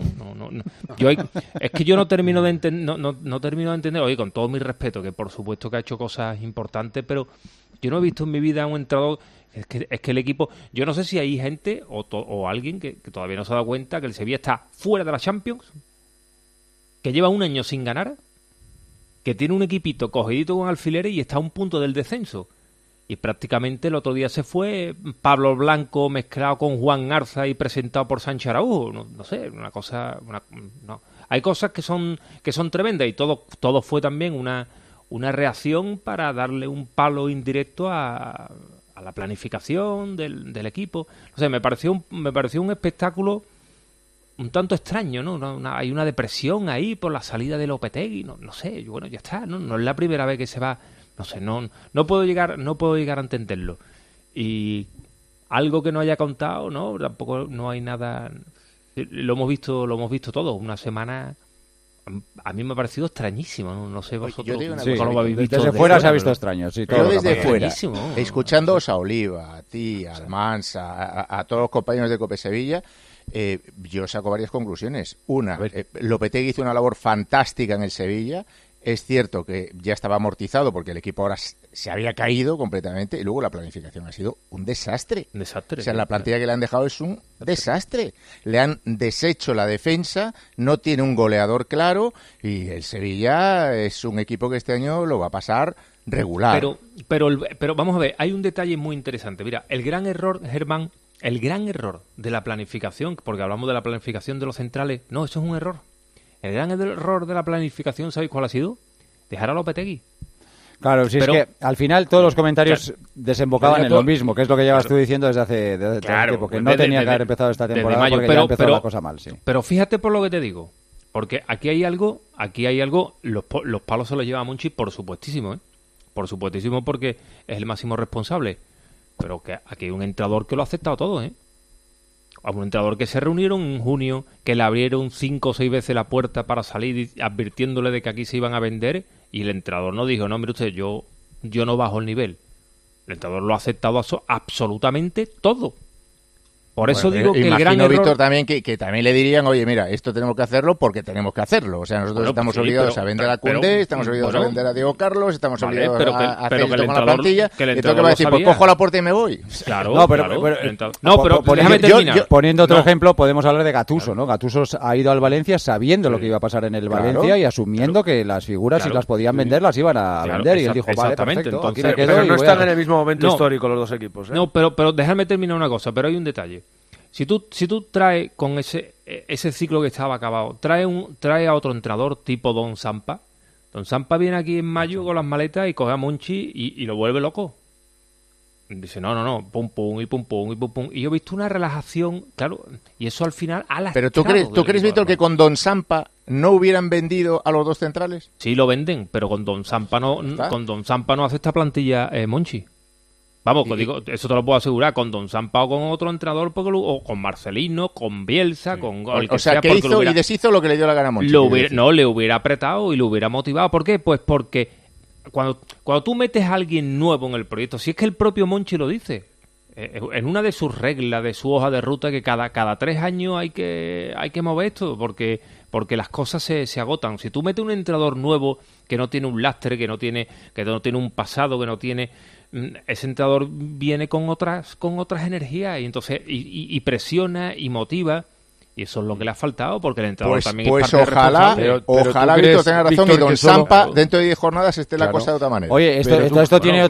es que yo no termino de entender, oye, con todo mi respeto, que por supuesto que ha hecho cosas importantes, pero yo no he visto en mi vida un entrenador. Es que el equipo, yo no sé si hay gente o alguien que todavía no se ha dado cuenta que el Sevilla está fuera de la Champions, que lleva un año sin ganar, que tiene un equipito cogidito con alfileres y está a un punto del descenso. Y prácticamente el otro día se fue Pablo Blanco mezclado con Juan Arza y presentado por Sánchez Araújo. No sé, una cosa... no. hay cosas que son tremendas y todo fue también una reacción para darle un palo indirecto a la planificación del equipo. O sea, me pareció un espectáculo un tanto extraño, ¿no? Hay una depresión ahí por la salida de Lopetegui, no sé, bueno, ya está, no es la primera vez que se va, no sé, no puedo llegar a entenderlo. Y algo que no haya contado, no, tampoco no hay nada. Lo hemos visto todo, una semana. A mí me ha parecido extrañísimo, no sé vosotros cómo lo habéis visto. Desde fuera se ha visto extraño, sí. Yo desde fuera, escuchándoos a Oliva, a ti, a Almansa, a todos los compañeros de Cope Sevilla, yo saco varias conclusiones. Una, Lopetegui hizo una labor fantástica en el Sevilla. Es cierto que ya estaba amortizado porque el equipo ahora se había caído completamente y luego la planificación ha sido un desastre. O sea, la plantilla que le han dejado es un desastre. Le han deshecho la defensa, no tiene un goleador claro y el Sevilla es un equipo que este año lo va a pasar regular. Pero vamos a ver, hay un detalle muy interesante. Mira, el gran error, Germán, de la planificación, porque hablamos de la planificación de los centrales, no, eso es un error. El gran error de la planificación, ¿sabéis cuál ha sido? Dejar a Lopetegui. Claro, si es que al final todos los comentarios desembocaban en lo mismo, que es lo que llevas tú diciendo desde hace tiempo, que no tenía que haber empezado esta temporada porque ya empezó la cosa mal, sí. Pero fíjate por lo que te digo, porque aquí hay algo, los palos se los lleva Monchi, por supuestísimo, por supuestísimo, porque es el máximo responsable, pero que aquí hay un entrenador que lo ha aceptado todo, a un entrenador que se reunieron en junio, que le abrieron 5 o 6 veces la puerta para salir advirtiéndole de que aquí se iban a vender, y el entrenador no dijo, no, mire usted, yo no bajo el nivel. El entrenador lo ha aceptado absolutamente todo. Por eso digo que el gran error... Víctor, también que también le dirían, oye, mira, esto tenemos que hacerlo porque tenemos que hacerlo. O sea, nosotros estamos obligados a vender a Koundé, estamos obligados a vender a Diego Carlos, estamos obligados a hacer esto con la plantilla. ¿Esto qué va a decir? Pues cojo la puerta y me voy. Claro, pero déjame terminar. Poniendo otro ejemplo, podemos hablar de Gattuso, ¿no? Gattuso ha ido al Valencia sabiendo lo que iba a pasar en el Valencia y asumiendo que las figuras, si las podían vender, las iban a vender. Y él dijo, vale, perfecto, aquí me quedo. Pero no están en el mismo momento histórico los dos equipos. No, pero déjame terminar una cosa, pero hay un detalle. Si tú traes con ese ciclo que estaba acabado, trae a otro entrenador tipo Don Zampa viene aquí en mayo con las maletas y coge a Monchi y lo vuelve loco. Dice, no, pum, pum, y pum, pum, y pum, pum. Y yo he visto una relajación, claro, y eso al final... Pero ¿tú crees, Víctor, que con Don Zampa no hubieran vendido a los dos centrales? Sí, lo venden, pero con Don Zampa no hace esta plantilla Monchi. Vamos, digo, eso te lo puedo asegurar, con Don Zampa o con otro entrenador, o con Marcelino, con Bielsa, con el que sea. Que hizo y deshizo lo que le dio la gana a Monchi. Le hubiera apretado y lo hubiera motivado. ¿Por qué? Pues porque cuando tú metes a alguien nuevo en el proyecto, si es que el propio Monchi lo dice, en una de sus reglas, de su hoja de ruta, que cada 3 años hay que mover esto, porque las cosas se agotan. Si tú metes un entrenador nuevo que no tiene un lastre, que no tiene un pasado, que no tiene... Ese entrenador viene con otras energías y entonces y presiona y motiva, y eso es lo que le ha faltado, porque el entrenador también es parte responsable. Ojalá Víctor tenga razón, Víctor, y Don Zampa dentro de 10 jornadas esté la cosa de otra manera. Oye, esto tiene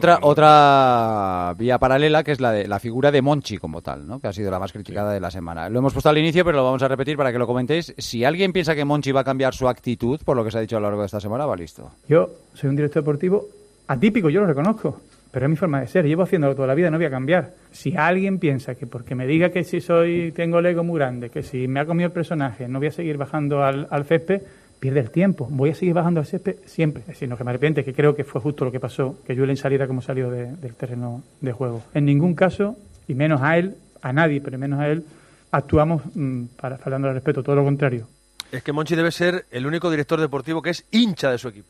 otra vía paralela, que es la figura de Monchi como tal, ¿no? Que ha sido la más criticada de la semana. Lo hemos puesto al inicio, pero lo vamos a repetir para que lo comentéis. Si alguien piensa que Monchi va a cambiar su actitud por lo que se ha dicho a lo largo de esta semana, va listo. Yo soy un director deportivo atípico, yo lo reconozco. Pero es mi forma de ser, llevo haciéndolo toda la vida, no voy a cambiar. Si alguien piensa que porque me diga que si tengo el ego muy grande, que si me ha comido el personaje, no voy a seguir bajando al césped, pierde el tiempo. Voy a seguir bajando al césped siempre. Es decir, no que me arrepiente, que creo que fue justo lo que pasó, que Julen saliera como salió del terreno de juego. En ningún caso, y menos a él, a nadie, pero menos a él, actuamos faltando al respeto, todo lo contrario. Es que Monchi debe ser el único director deportivo que es hincha de su equipo.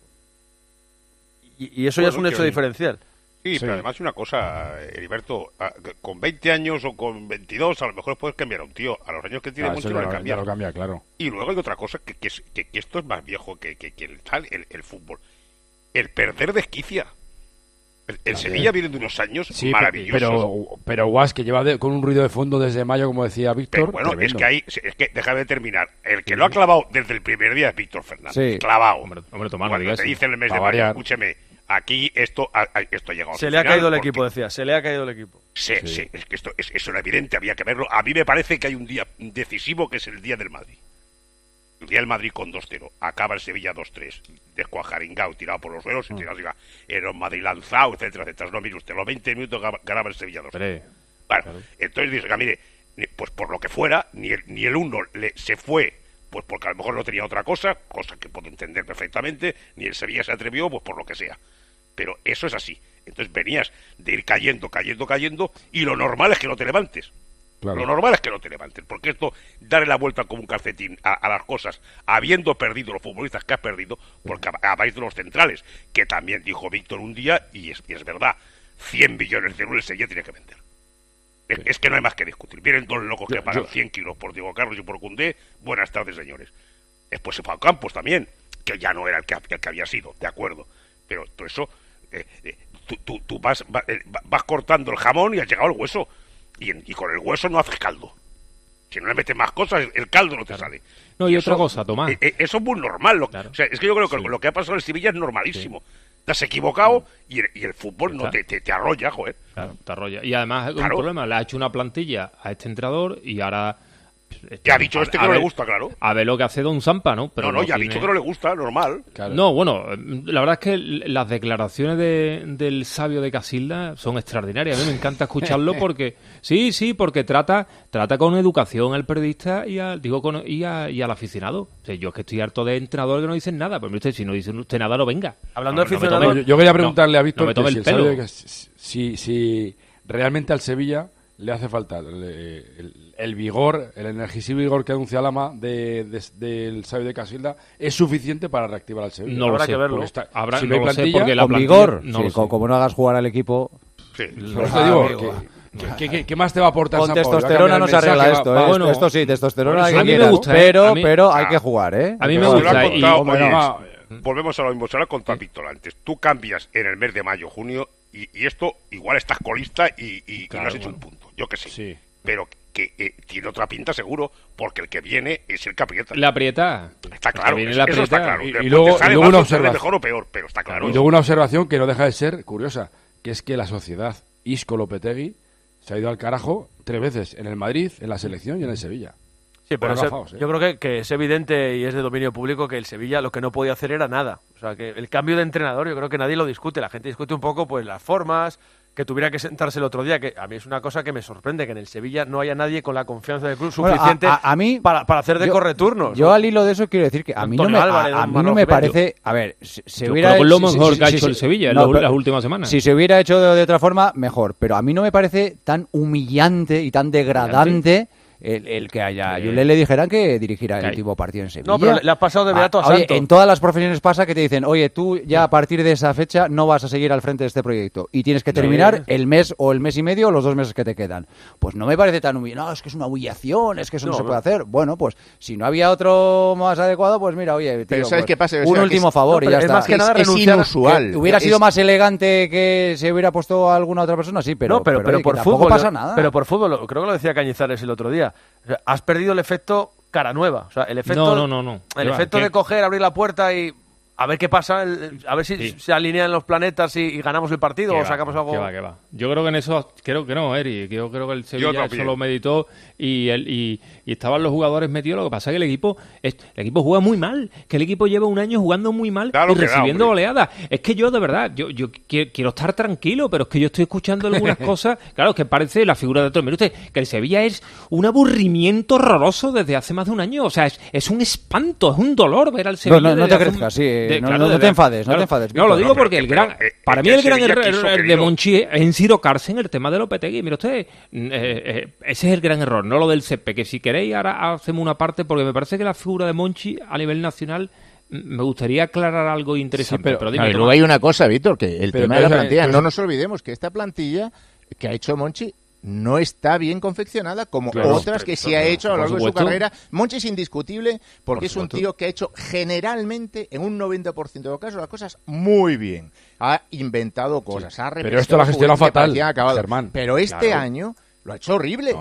Y eso ya es un hecho diferencial. Sí, pero además una cosa, Heriberto, con 20 años o con 22 a lo mejor puedes cambiar a un tío. A los años que tiene mucho no cambiar. Ya lo cambia, claro. Y luego hay otra cosa que esto es más viejo que el fútbol. El perder desquicia. El Sevilla viene de unos años maravillosos. Pero Guas, que lleva con un ruido de fondo desde mayo, como decía Víctor. Bueno, tremendo. es que déjame de terminar. El que lo ha clavado desde el primer día es Víctor Fernández. Sí. Clavado. Hombre, Tomás, cuando te dice en el mes de mayo, escúcheme, aquí esto ha llegado. Se le ha caído el equipo, decía. Se le ha caído el equipo. Sí, es que eso era evidente, había que verlo. A mí me parece que hay un día decisivo que es el día del Madrid. Real Madrid con 2-0, acaba el Sevilla 2-3, descuajaringao, tirado por los suelos, era un Madrid lanzado, etcétera, etcétera. No, mire usted, los 20 minutos ganaba el Sevilla 2-3. Bueno, entonces dice, mire, pues por lo que fuera, ni el uno se fue, pues porque a lo mejor no tenía otra cosa que puedo entender perfectamente, ni el Sevilla se atrevió, pues por lo que sea. Pero eso es así. Entonces venías de ir cayendo, y lo normal es que no te levantes. Claro. Lo normal es que no te levantes, porque esto, darle la vuelta como un calcetín a las cosas, habiendo perdido los futbolistas que has perdido, porque habéis de los centrales, que también dijo Víctor un día, y es verdad, 100 millones de euros el Sevilla tiene que vender. Es que no hay más que discutir. Vienen dos locos que pagan 100 kilos por Diego Carlos y por Koundé. Buenas tardes, señores. Después se fue a Campos también, que ya no era el que había sido, de acuerdo. Pero todo eso, tú vas cortando el jamón y has llegado al hueso. Y con el hueso no haces caldo. Si no le metes más cosas, el caldo no te sale. No, y otra cosa, Tomás. Eso es muy normal. O sea, es que yo creo que lo que ha pasado en Sevilla es normalísimo. Sí. Te has equivocado y el fútbol no te arrolla, joder. Claro, te arrolla. Y además, un problema, le ha hecho una plantilla a este entrenador y ahora... Ya ha dicho que no le gusta, claro. A ver lo que hace Don Zampa, ¿no? Pero ya ha dicho que no le gusta, normal. Claro. No, bueno, la verdad es que las declaraciones del sabio de Casilda son extraordinarias. A mí me encanta escucharlo porque... Sí, porque trata con educación al periodista y al aficionado. O sea, yo es que estoy harto de entrenadores que no dicen nada. Pero usted, si no dice usted nada, no venga. Hablando de aficionado... Yo quería preguntarle a Víctor si si realmente al Sevilla le hace falta el vigor, el energisivo vigor que anuncia Lama del sabio de Casilda es suficiente para reactivar al Sevilla. No habrá que verlo. Si no hay plantilla, porque con vigor, como no hagas jugar al equipo. Sí. Por eso te digo ¿qué más te va a aportar? Con testosterona no se arregla esto, ¿eh? Bueno, esto sí, testosterona. A mí me gusta, pero hay que jugar, ¿eh? A mí me gusta. Volvemos a lo mismo. Se lo ha contado Víctor antes. Tú cambias en el mes de mayo, junio, y esto igual estás colista y no has hecho un punto. Yo que sé. Sí. Pero que tiene otra pinta seguro, porque el que viene es el que aprieta. La aprieta. Está claro, eso está claro. Y luego una observación. Mejor o peor, pero está claro. Y luego una observación que no deja de ser curiosa, que es que la sociedad Isco-Lopetegui se ha ido al carajo 3 veces, en el Madrid, en la selección y en el Sevilla. Sí, pero yo creo que es evidente y es de dominio público que el Sevilla lo que no podía hacer era nada. O sea, que el cambio de entrenador yo creo que nadie lo discute. La gente discute un poco pues las formas, que tuviera que sentarse el otro día, que a mí es una cosa que me sorprende, que en el Sevilla no haya nadie con la confianza del club suficiente a mí, para hacer de correturnos. Yo al hilo de eso quiero decir que a mí no me parece... A ver, se hubiera hecho... lo mejor que ha hecho el Sevilla en las últimas semanas. Si se hubiera hecho de otra forma, mejor. Pero a mí no me parece tan humillante y tan degradante... El que a Yulé le dijeran que dirigirá el último partido en Sevilla. No, pero le has pasado de beato a santo. Oye, en todas las profesiones pasa que te dicen, oye, tú ya a partir de esa fecha no vas a seguir al frente de este proyecto y tienes que terminar el mes o el mes y medio o los 2 meses que te quedan. Pues no me parece tan humillante. No, es que es una humillación, es que eso no se puede hacer. Bueno, pues si no había otro más adecuado, pues mira, oye, tío, pero ¿sabes qué pasa? Un último favor y ya está. Más que nada es inusual. Hubiera sido más elegante que se hubiera puesto a alguna otra persona, sí, pero por fútbol pasa nada. Pero por fútbol, creo que lo decía Cañizares el otro día. O sea, has perdido el efecto cara nueva. O sea, el efecto, no. El efecto de coger, abrir la puerta y a ver qué pasa, a ver si se alinean los planetas y ganamos el partido o sacamos algo. ¿Qué va? Yo creo que en eso, creo que no, Eri. Yo creo que el Sevilla eso lo meditó y estaban los jugadores metidos. Lo que pasa es que el equipo juega muy mal. Que el equipo lleva un año jugando muy mal y recibiendo goleadas. Es que yo, de verdad, yo quiero estar tranquilo, pero es que yo estoy escuchando algunas cosas. Claro, es que parece la figura de otro. Mire usted, que el Sevilla es un aburrimiento horroroso desde hace más de un año. O sea, es un espanto, es un dolor ver al Sevilla. No te crezcas, sí. No te enfades, no te enfades. No, lo digo porque para mí el gran error de Monchi es encirocarse en el tema de Lopetegui. Mira usted, ese es el gran error, no lo del CEP, que si queréis ahora hacemos una parte, porque me parece que la figura de Monchi a nivel nacional me gustaría aclarar algo interesante. Sí, pero dime, luego hay una cosa, Víctor, que el tema de la plantilla, no nos olvidemos que esta plantilla que ha hecho Monchi no está bien confeccionada como otras que se ha hecho a lo largo de su carrera. Monchi es indiscutible porque es un tío que ha hecho generalmente, en un 90% de los casos, las cosas muy bien. Ha inventado cosas, ha repetido. Pero esto lo ha gestionado fatal, Germán. Pero este año lo ha hecho horrible.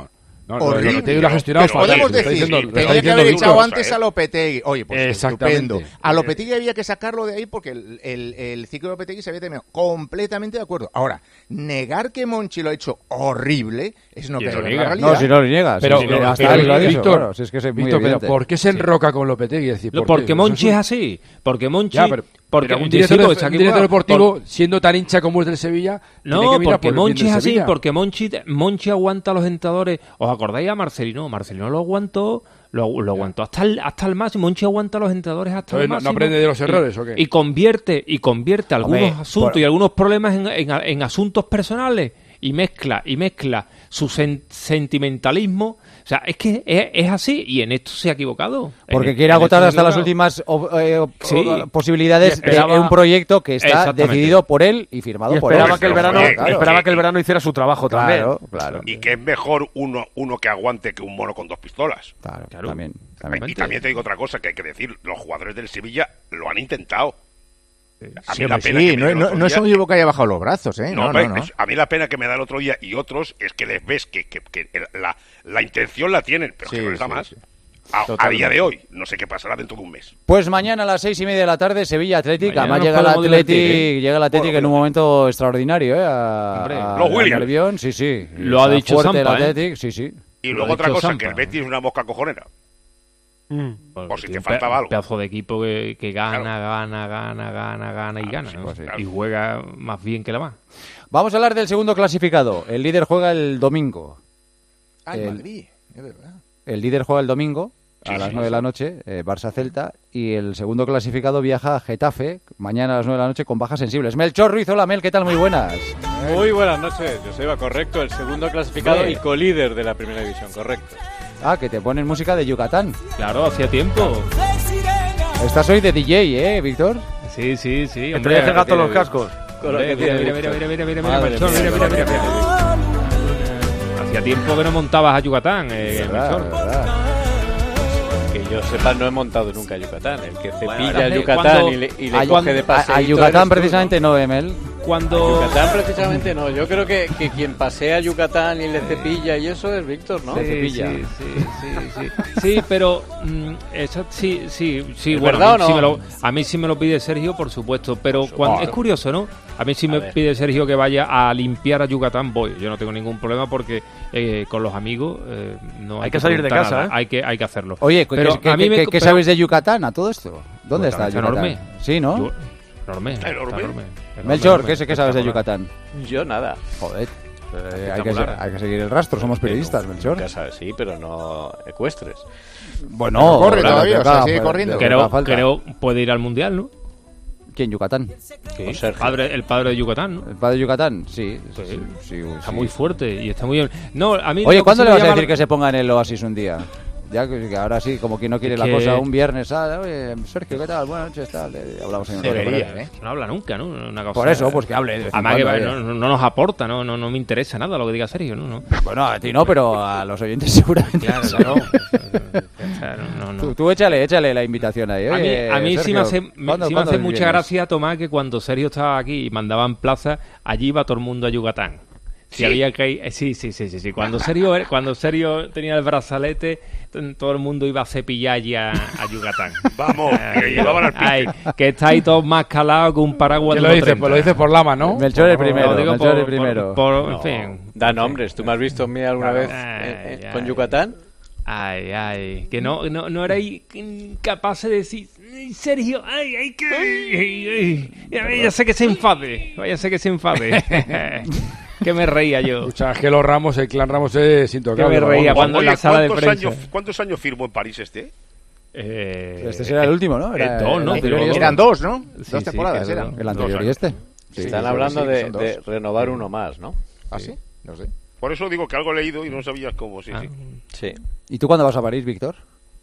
horrible. Lopetegui lo ha gestionado Pues podemos fatal. decir, tenía que diciendo haber Víctor. echado antes a Lopetegui. Oye, pues Exactamente. estupendo. A Lopetegui había que sacarlo de ahí porque el ciclo de Lopetegui se había terminado. Completamente de acuerdo. Ahora, negar que Monchi lo ha hecho horrible es no creer en la realidad. No, si no lo niegas. Pero, hasta él lo ha dicho, Víctor, claro, si es que es muy Víctor, pero evidente. ¿por qué se enroca con Lopetegui? Es decir, Porque Monchi es así. Porque Monchi... Ya, pero un director deportivo, siendo tan hincha como es del Sevilla, tiene que No, mirar porque por el bien Monchi del es así, Sevilla. porque Monchi aguanta a los entrenadores. ¿Os acordáis a Marcelino? Marcelino lo aguantó, lo aguantó hasta el máximo. Monchi aguanta a los entrenadores hasta el Entonces, máximo. ¿no aprende de los errores o qué? Y convierte algunos Hombre, asuntos y algunos problemas en asuntos personales. Y mezcla su sentimentalismo. O sea, es que es así y en esto se ha equivocado. Porque quiere agotar hasta las últimas posibilidades de un proyecto que está decidido por él y firmado por él. Esperaba que el verano hiciera su trabajo también. Claro. Y que es mejor uno que aguante que un mono con 2 pistolas. Claro. También. Y también te digo otra cosa que hay que decir, los jugadores del Sevilla lo han intentado. A mí la pena que me dio el otro no es día- un equipo que haya bajado los brazos, ¿eh? No. A mí la pena que me da el otro día y otros es que les ves que la intención la tienen, pero que no les da más. A día de hoy, no sé qué pasará dentro de un mes. Pues mañana a las 6:30 de la tarde, Sevilla Athletic. Mañana Además nos llega el podemos Athletic, divertir, ¿eh? en un momento extraordinario, Hombre, los Williams. Nervión, sí. Lo ha Está dicho fuerte Zampa, el Athletic, sí. Y Lo luego ha otra dicho cosa, Zampa. que el Betis es una mosca cojonera. Por si te Tiene un faltaba algo. pedazo de equipo que gana y gana. ¿no? Y juega más bien que la más. Vamos a hablar del segundo clasificado. El líder juega el domingo. Madrid, es verdad. El líder juega el domingo a las 9 de la noche, Barça-Celta, y el segundo clasificado viaja a Getafe mañana a las 9 de la noche con bajas sensibles. Melchor Ruiz, hola Mel, ¿qué tal? Muy buenas. Muy buenas noches, Joseba, correcto, el segundo clasificado y colíder de la primera división, correcto. Ah, que te ponen música de Yucatán. Claro, hacía tiempo. Estás hoy de DJ, Víctor? Sí. Entre el gato los cascos. Mira, Melchor, mira. Hacía tiempo que no montabas a Yucatán, Melchor. Que yo sepa, no he montado nunca a Yucatán. El que cepilla ahora a que Yucatán cuando- y le coge de paseíto. A Yucatán eres tú, precisamente no, Mel. Cuando... A Yucatán precisamente no. Yo creo que quien pasea a Yucatán y le cepilla y eso es Víctor, ¿no? Sí, pero sí, ¿Es bueno, verdad o no? a mí sí me lo pide Sergio, por supuesto, pero es curioso, ¿no? A mí sí me pide Sergio que vaya a limpiar a Yucatán, voy. Yo no tengo ningún problema porque con los amigos no Hay que salir de preguntar casa, nada. Hay que hacerlo. Oye, pero ¿qué sabes de Yucatán a todo esto? ¿Dónde está Yucatán? enorme. Sí, ¿no? Enorme. Melchor, ¿qué sabes de Yucatán? Yo nada. Joder. Hay que seguir el rastro, somos periodistas, Melchor. Nunca sabes, sí, pero no ecuestres. Bueno, corre claro, todavía, que o sea, haga- sigue corriendo. que haga falta. Creo puede ir al Mundial, ¿no? ¿Quién, Yucatán? Sí, el padre de Yucatán, ¿no? ¿El padre de Yucatán? Sí. Está muy fuerte y está muy bien. No, a mí Oye, lo que ¿cuándo sí le me vas a llama decir que se ponga en el Oasis un día? Ya que ahora sí, como que no quiere Es la que- cosa, un viernes, oye, Sergio, ¿qué tal? Buenas noches, tal. Hablamos en el Debería, no habla nunca, ¿no? Una cosa, Por eso, pues que hable de vez en Además que cuando, no nos aporta, no me interesa nada lo que diga Sergio, ¿no? Bueno, a ti no, pero a los oyentes seguramente. Claro. Tú échale la invitación ahí. Oye, a mí sí me hace, ¿cuándo mucha vienes? gracia, Tomás, que cuando Sergio estaba aquí y mandaban plaza, allí iba todo el mundo a Yucatán. Si había que ir, sí. Cuando Sergio tenía el brazalete, todo el mundo iba a cepillar allí a Yucatán. Vamos, que llevaban al Ay, que estáis todos más calados que un paraguas. Lo dices por Lama, ¿no? Melchor el primero. Lo digo Melchor el primero. en fin. Da nombres. ¿Tú me has visto a mí alguna vez con Yucatán? Ay, que no erais capaces de decir, Sergio, ya sé que se enfade, que me reía yo. O sea, es que los Ramos, el clan Ramos es intocable. Que me reía cuando en la sala de prensa. ¿Cuántos años firmó en París este? Este será el último, ¿no? Eran dos, ¿no? Dos temporadas sí, eran. El anterior y este. Están hablando de renovar uno más, ¿no? ¿Ah, sí? No sé. Por eso digo que algo he leído y no sabías cómo, sí. ¿Y tú cuándo vas a París, Víctor?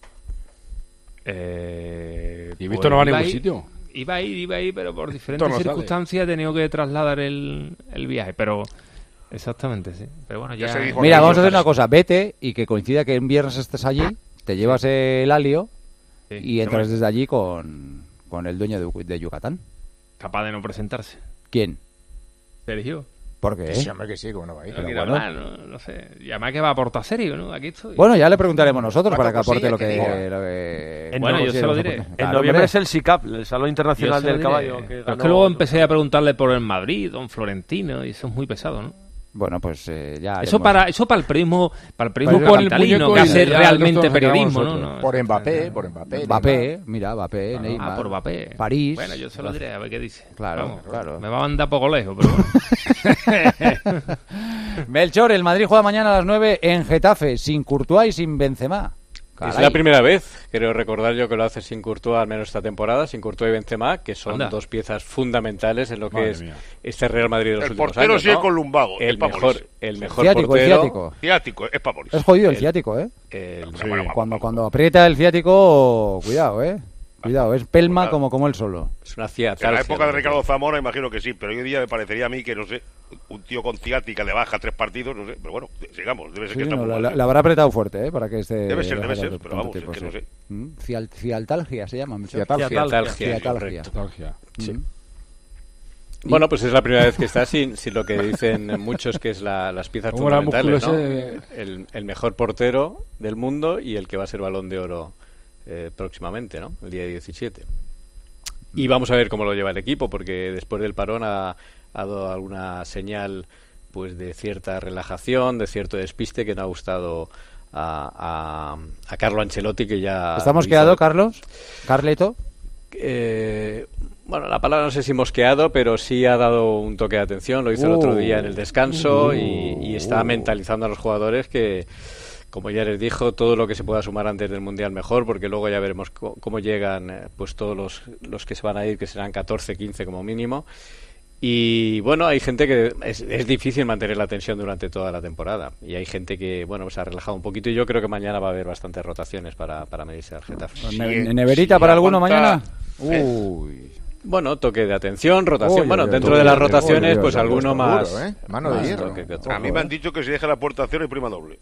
Y Víctor no va a ningún sitio. Iba a ir, pero por diferentes no sale. circunstancias he tenido que trasladar el viaje, pero exactamente, sí. Pero bueno, ya... Mira, vamos a hacer una cosa, vete y que coincida que un viernes estés allí, te llevas el alio y entras desde allí con el dueño de Yucatán. Capaz de no presentarse. ¿Quién? Sergio. ¿Por qué? Sí, hombre, que sí, ¿cómo no va a ir? Pero bueno, no sé. Y además que va a aportar serio, ¿no? Aquí estoy. Bueno, ya le preguntaremos nosotros para que aporte lo que... Bueno, yo se lo diré. En noviembre es el SICAP, el Salón Internacional del Caballo. Pero es que luego empecé a preguntarle por el Madrid, don Florentino, y eso es muy pesado, ¿no? Bueno, pues ya... Eso para el periodismo capitalino, que hace realmente periodismo, ¿no? Por Mbappé. Mbappé, Neymar. Por Mbappé. París. Bueno, yo se lo diré, a ver qué dice. Claro. Me va a mandar poco lejos, pero bueno. Melchor, el Madrid juega mañana a las 9 en Getafe, sin Courtois y sin Benzema. Caray. Es la primera vez, creo recordar yo, que lo hace sin Courtois, al menos esta temporada, sin Courtois y Benzema, que son dos piezas fundamentales en lo que es este Real Madrid de los últimos años. El portero sigue con lumbago. El mejor portero. Ciático, es Pavolis. Es jodido el ciático, ¿eh? Cuando aprieta el ciático, cuidado, ¿eh? Cuidado, es pelma como él solo. Es una ciática. En la época de Ricardo Zamora imagino que sí, pero hoy en día me parecería a mí que, no sé, un tío con ciática le baja 3 partidos, no sé, pero bueno, sigamos, debe ser que está muy mal. La habrá apretado fuerte, ¿eh? Para que esté... Debe ser, pero vamos, es que no sé. Cialtalgia se llama. Cialtalgia. Sí. Bueno, pues es la primera vez que está sin lo que dicen muchos, que es las piezas fundamentales, ¿no? El mejor portero del mundo y el que va a ser Balón de Oro próximamente, ¿no? El día 17. Y vamos a ver cómo lo lleva el equipo, porque después del parón ha dado alguna señal pues de cierta relajación, de cierto despiste que no ha gustado a Carlo Ancelotti, que ya... ¿Está mosqueado, Carlos? ¿Carleto? Bueno, la palabra no sé si mosqueado, pero sí ha dado un toque de atención. Lo hizo el otro día en el descanso y está mentalizando a los jugadores que, como ya les dijo, todo lo que se pueda sumar antes del Mundial mejor, porque luego ya veremos cómo llegan pues todos los que se van a ir, que serán 14, 15 como mínimo. Y bueno, hay gente que es difícil mantener la tensión durante toda la temporada, y hay gente que bueno, se ha relajado un poquito, y yo creo que mañana va a haber bastantes rotaciones para medirse al Getafe. ¿Neverita para alguno mañana? Uy. Bueno, toque de atención, rotación. Bueno, dentro de las rotaciones, pues alguno más. Mano de hierro. A mí me han dicho que si deja la puerta a cero y prima doble.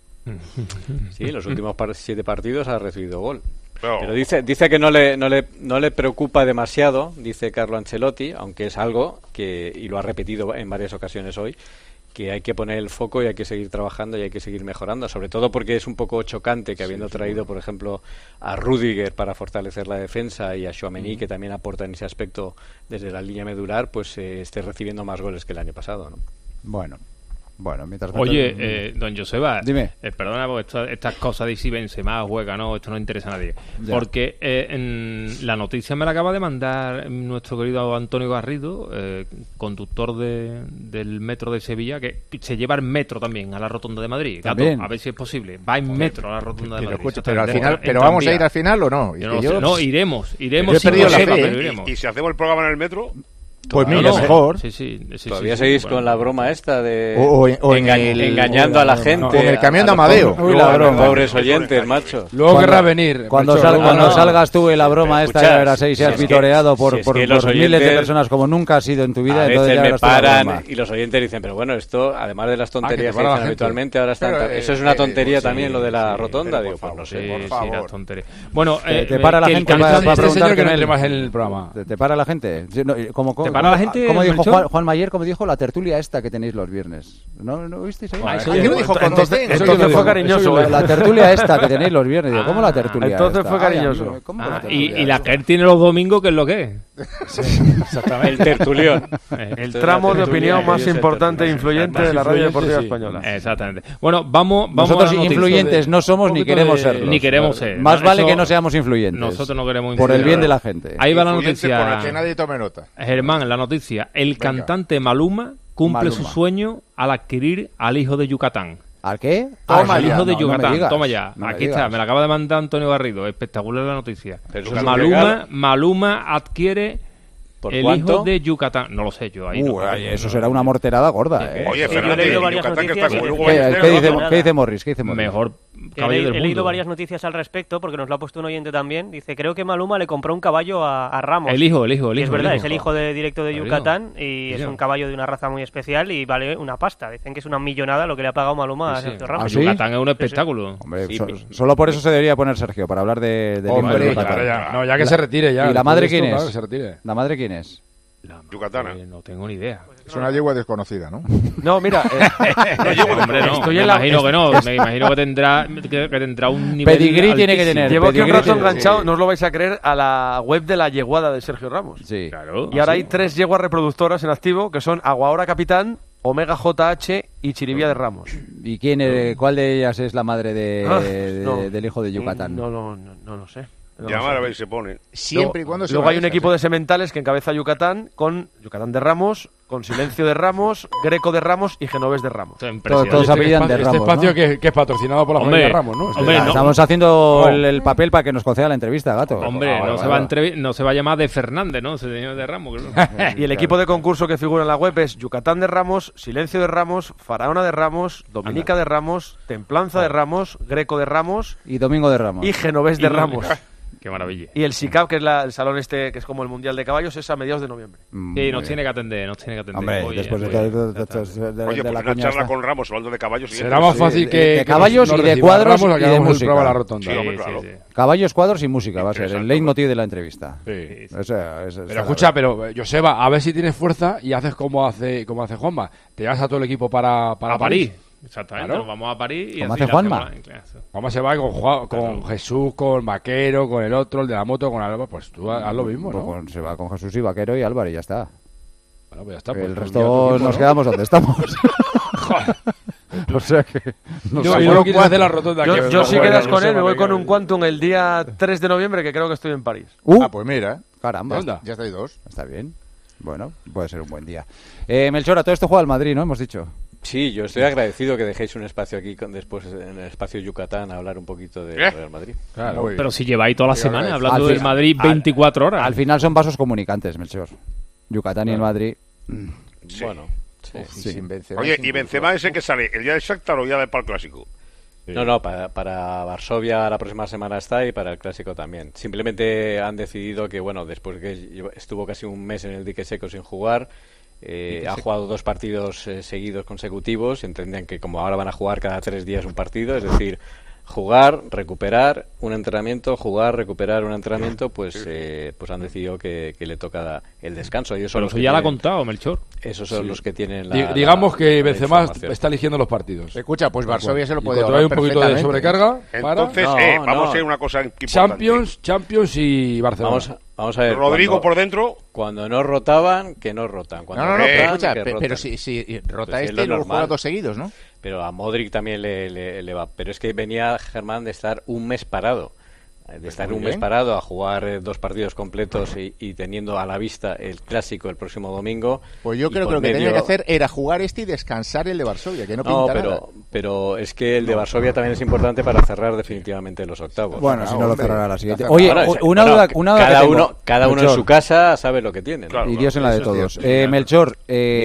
Sí, en los últimos 7 partidos ha recibido gol. Pero dice que no le preocupa demasiado, dice Carlo Ancelotti, aunque es algo que, y lo ha repetido en varias ocasiones hoy, que hay que poner el foco y hay que seguir trabajando y hay que seguir mejorando, sobre todo porque es un poco chocante que, habiendo traído, por ejemplo, a Rüdiger para fortalecer la defensa y a Tchouaméni, que también aporta en ese aspecto desde la línea medular, pues esté recibiendo más goles que el año pasado, ¿no? Bueno, mientras... Oye, don Joseba, dime. Perdona, porque estas cosas de si Benzema juega, no, esto no interesa a nadie. Ya. Porque en la noticia me la acaba de mandar nuestro querido Antonio Garrido, conductor del metro de Sevilla, que se lleva el metro también a la rotonda de Madrid. Gato, a ver si es posible. Va en metro a la rotonda de Madrid. Pero al final, ¿pero vamos a ir al final o no? No, iremos. ¿Y si hacemos el programa en el metro? Pues mira, mejor. Sí, Todavía seguís con la broma esta de engañando a la gente. Con el camión de Amadeo. Pobres oyentes, macho. Luego querrá venir. Cuando salgas tú en la broma esta de las 6 y has vitoreado por miles de personas como nunca has sido en tu vida. A veces me paran y los oyentes dicen, pero bueno, esto, además de las tonterías que dicen habitualmente, ahora está... Eso es una tontería también, lo de la rotonda. Digo, pues no sé, por favor. Bueno, te para la gente para preguntar que no entre más en el programa. ¿Te para la gente? Para la gente, como dijo Juan Mayer, como dijo la tertulia esta que tenéis los viernes. ¿No visteis ahí? ¿Quién lo dijo? Entonces fue cariñoso. La tertulia esta que tenéis los viernes. ¿Cómo la tertulia? Entonces fue cariñoso. Y la que él tiene los domingos, ¿qué es lo que es? Exactamente. El tertulión. El tramo de opinión más importante e influyente de la radio deportiva española. Exactamente. Bueno, vamos. Nosotros influyentes no somos ni queremos serlo. Ni queremos ser. Más vale que no seamos influyentes. Nosotros no queremos influir. Por el bien de la gente. Ahí va la noticia. Por la que nadie tome nota. Germán, la noticia. El cantante Maluma cumple su sueño al adquirir al hijo de Yucatán. ¿Al qué? Al hijo de Yucatán. Toma ya. Aquí está, me la acaba de mandar Antonio Garrido. Espectacular la noticia. Maluma adquiere el hijo de Yucatán. No lo sé yo ahí. Eso será una morterada gorda. Oye, Fernando, Yucatán que está como Lugo. ¿Qué dice Morris? Mejor. He leído varias noticias al respecto, porque nos lo ha puesto un oyente también. Dice, creo que Maluma le compró un caballo a Ramos. El hijo. Es verdad, es el hijo directo de Yucatán y es un caballo de una raza muy especial y vale una pasta. Dicen que es una millonada lo que le ha pagado Maluma a Sergio Ramos. Yucatán es un espectáculo. Hombre, solo por eso se debería poner Sergio, para hablar de Yucatán. No, ya que se retire ya. ¿Y la madre quién es? ¿La madre quién es? Yucatana. No tengo ni idea. Es una yegua desconocida, ¿no? No, mira. Hombre, no. Me imagino que no. Me imagino que tendrá un nivel. Pedigrí tiene que tener. Llevo aquí un rato enganchado, no os lo vais a creer, a la web de la yeguada de Sergio Ramos. Sí. Claro. Y ahora hay 3 yeguas reproductoras en activo que son Aguahora Capitán, Omega JH y Chiribía de Ramos. ¿Y cuál de ellas es la madre del hijo de Yucatán? No lo sé. Llamar a ver si se pone. Siempre y cuando se Luego hay un equipo de sementales que encabeza Yucatán con Yucatán de Ramos, con Silencio de Ramos, Greco de Ramos y Genovés de Ramos. Todos apellidan de Ramos. Este espacio que es patrocinado por la familia de Ramos, ¿no? Estamos haciendo el papel para que nos conceda la entrevista, gato. Hombre, no se va a llamar de Fernández, ¿no? Señor de Ramos. Y el equipo de concurso que figura en la web es Yucatán de Ramos, Silencio de Ramos, Faraona de Ramos, Dominica de Ramos, Templanza de Ramos, Greco de Ramos y Domingo de Ramos y Genovés de Ramos. Qué maravilla. Y el SICAP, que es el salón que es como el Mundial de Caballos, es a mediados de noviembre. Sí, nos tiene que atender. Hombre, después de la una charla con Ramos hablando de caballos. Será más fácil que de caballos y de cuadros y de música. La rotonda. Sí. Caballos, cuadros y música va a ser el leitmotiv de la entrevista. Sí. Pero escucha, Joseba, a ver si tienes fuerza y haces como hace Juanma. Te llevas a todo el equipo para París. Exactamente, nos vamos a París y ¿cómo hace Juanma? Juanma se va con Jesús, con Vaquero, con el otro, el de la moto, con Álvaro. Pues tú haz lo mismo, ¿no? Se va con Jesús y Vaquero y Álvaro y ya está. Bueno, pues ya está. El resto nos quedamos donde estamos. O sea que... Yo quiero hacer la rotonda. Yo si quedas con él, me voy con un Quantum el día 3 de noviembre, que creo que estoy en París. Pues mira. Caramba. Ya estáis 2. Está bien. Bueno, puede ser un buen día. Melchor, a todo esto juega el Madrid, ¿no? Hemos dicho. Sí, yo estoy agradecido que dejéis un espacio aquí después en el espacio Yucatán a hablar un poquito del Real Madrid. Claro, pero si lleváis toda la semana hablando del Madrid 24 horas. Al final son vasos comunicantes, Melchor. Yucatán y el Madrid. Sí. Bueno, sí. Sin Benzema. Oye, ¿y Benzema ese que sale? ¿El día de Shakhtar o el día del Parque Clásico? Sí. No, para Varsovia la próxima semana está y para el Clásico también. Simplemente han decidido que, bueno, después que estuvo casi un mes en el dique seco sin jugar, ha jugado 2 partidos seguidos consecutivos. Entendían que como ahora van a jugar cada 3 días un partido, es decir, jugar, recuperar un entrenamiento, jugar, recuperar un entrenamiento, pues han decidido que le toca el descanso. Ellos son pero eso ya lo ha contado, Melchor. Esos son los que tienen digamos que Benzema está eligiendo los partidos. Escucha, pues Varsovia se lo puede ahorrar perfectamente. Un poquito de sobrecarga. Entonces, vamos a hacer una cosa Champions y Barcelona. Vamos a ver. Rodrigo por dentro. Cuando no rotaban, que no rotan. Cuando escucha, pero si rota pues luego juega 2 seguidos, ¿no? Pero a Modric también le va. Pero es que venía Germán de estar un mes parado. De estar un mes parado a jugar 2 partidos completos y teniendo a la vista el Clásico el próximo domingo. Pues yo creo que lo que tenía que hacer era jugar y descansar el de Varsovia, que no pinta nada. Pero es que el de Varsovia también es importante para cerrar definitivamente los octavos. Bueno, si no lo cerrará la siguiente. Oye, una duda cada uno en su casa sabe lo que tiene, ¿no? Y Dios en la de todos. Melchor,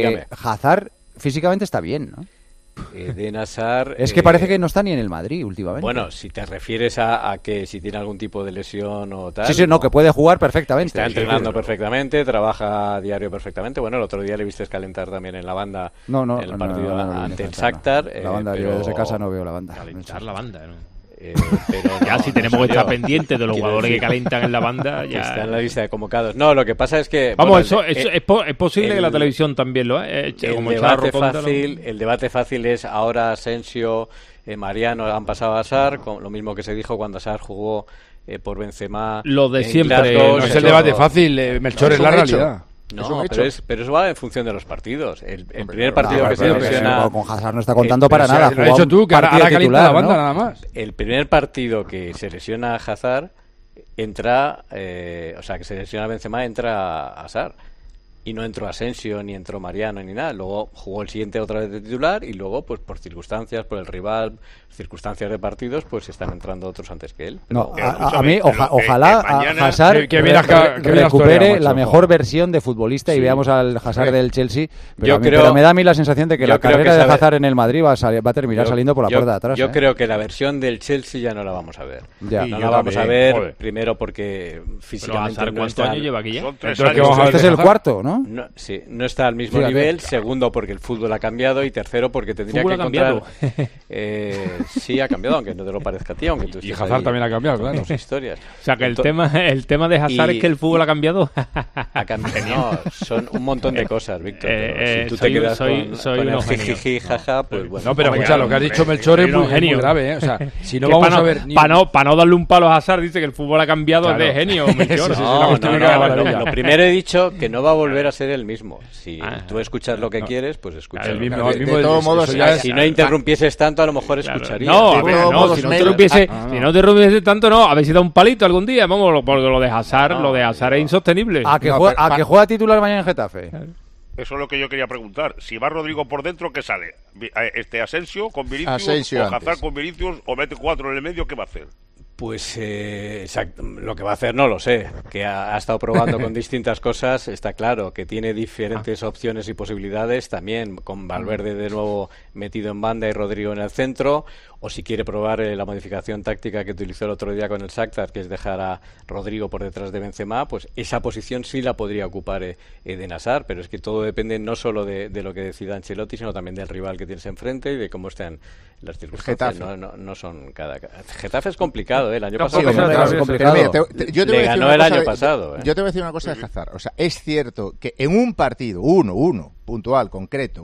Hazard físicamente está bien, ¿no? Eden Hazard, es que parece que no está ni en el Madrid últimamente. Bueno, si te refieres a que si tiene algún tipo de lesión o tal. Sí, que puede jugar perfectamente. Está entrenando perfectamente, trabaja a diario perfectamente. Bueno, el otro día le viste calentar también en la banda en el partido ante el Shakhtar. La banda, yo desde casa no veo la banda. Calentar la banda, ¿no? Pero ya si tenemos que estar pendientes de los jugadores que calentan en calentan en la banda ya está en la lista de convocados. No, lo que pasa es que vamos, es posible que la televisión también lo el debate fácil es ahora Asensio, Mariano han pasado a Hazard, lo mismo que se dijo cuando Hazard jugó por Benzema. Lo de siempre no es el debate fácil, Melchor, es la realidad. No, pero eso va en función de los partidos. El primer partido que se lesiona... Con Hazard no está contando para nada. Lo has dicho tú, que ahora calienta la banda nada más. El primer partido que se lesiona a Hazard entra... o sea, que se lesiona a Benzema, entra a Hazard. Y no entró Asensio, ni entró Mariano, ni nada. Luego jugó el siguiente otra vez de titular y luego, pues por circunstancias, por el rival, circunstancias de partidos, pues están entrando otros antes que él. Pero, a mí, ojalá Hazard recupere la mejor versión de futbolista y veamos al Hazard del Chelsea. Pero me da a mí la sensación de que la carrera de Hazard en el Madrid va a terminar saliendo por la puerta de atrás. Yo creo que la versión del Chelsea ya no la vamos a ver. No la vamos a ver, primero porque físicamente no está. ¿Cuántos años lleva aquí ya? Este es el cuarto, ¿no? ¿no? Sí, no está al mismo nivel. Segundo, porque el fútbol ha cambiado. Y tercero, porque tendría que encontrar... sí, ha cambiado, aunque no te lo parezca a ti. Aunque tú y Hazard también ha cambiado, claro. Tus historias. O sea, que el tema de Hazard es que el fútbol ha cambiado. Ha cambiado. No, son un montón de cosas, Víctor. Si tú te quedas con el jijiji, jaja, pues bueno. No, pero escucha, lo que has dicho Melchor es muy grave, ¿eh? O sea, si no vamos a ver... Para no darle un palo a Hazard, dice que el fútbol ha cambiado, claro. Es de genio, Melchor. Lo primero he dicho que no va a volver a ser el mismo. Si tú escuchas lo que quieres, pues escucha. De todos modos, si no interrumpieses tanto, a lo mejor escucharía. No, si no interrumpiese tanto, no. Habéis dado un palito algún día, vamos, porque lo de Hazard es insostenible. ¿A que juega titular mañana en Getafe? Eso es lo que yo quería preguntar. Si va Rodrigo por dentro, ¿qué sale? Asensio con Vinicius, o Hazard con Vinicius, o mete 4 en el medio, ¿qué va a hacer? Pues exacto, lo que va a hacer no lo sé, que ha estado probando con distintas cosas, está claro, que tiene diferentes opciones y posibilidades, también con Valverde de nuevo metido en banda y Rodrigo en el centro, o si quiere probar la modificación táctica que utilizó el otro día con el Shakhtar, que es dejar a Rodrigo por detrás de Benzema, pues esa posición sí la podría ocupar Eden Hazard, pero es que todo depende no solo de lo que decida Ancelotti, sino también del rival que tienes enfrente y de cómo estén las circunstancias. No son Getafe es complicado, el año pasado le ganó el año pasado. Yo te voy a decir una cosa de Hazard. O sea, es cierto que en un partido, uno, puntual, concreto,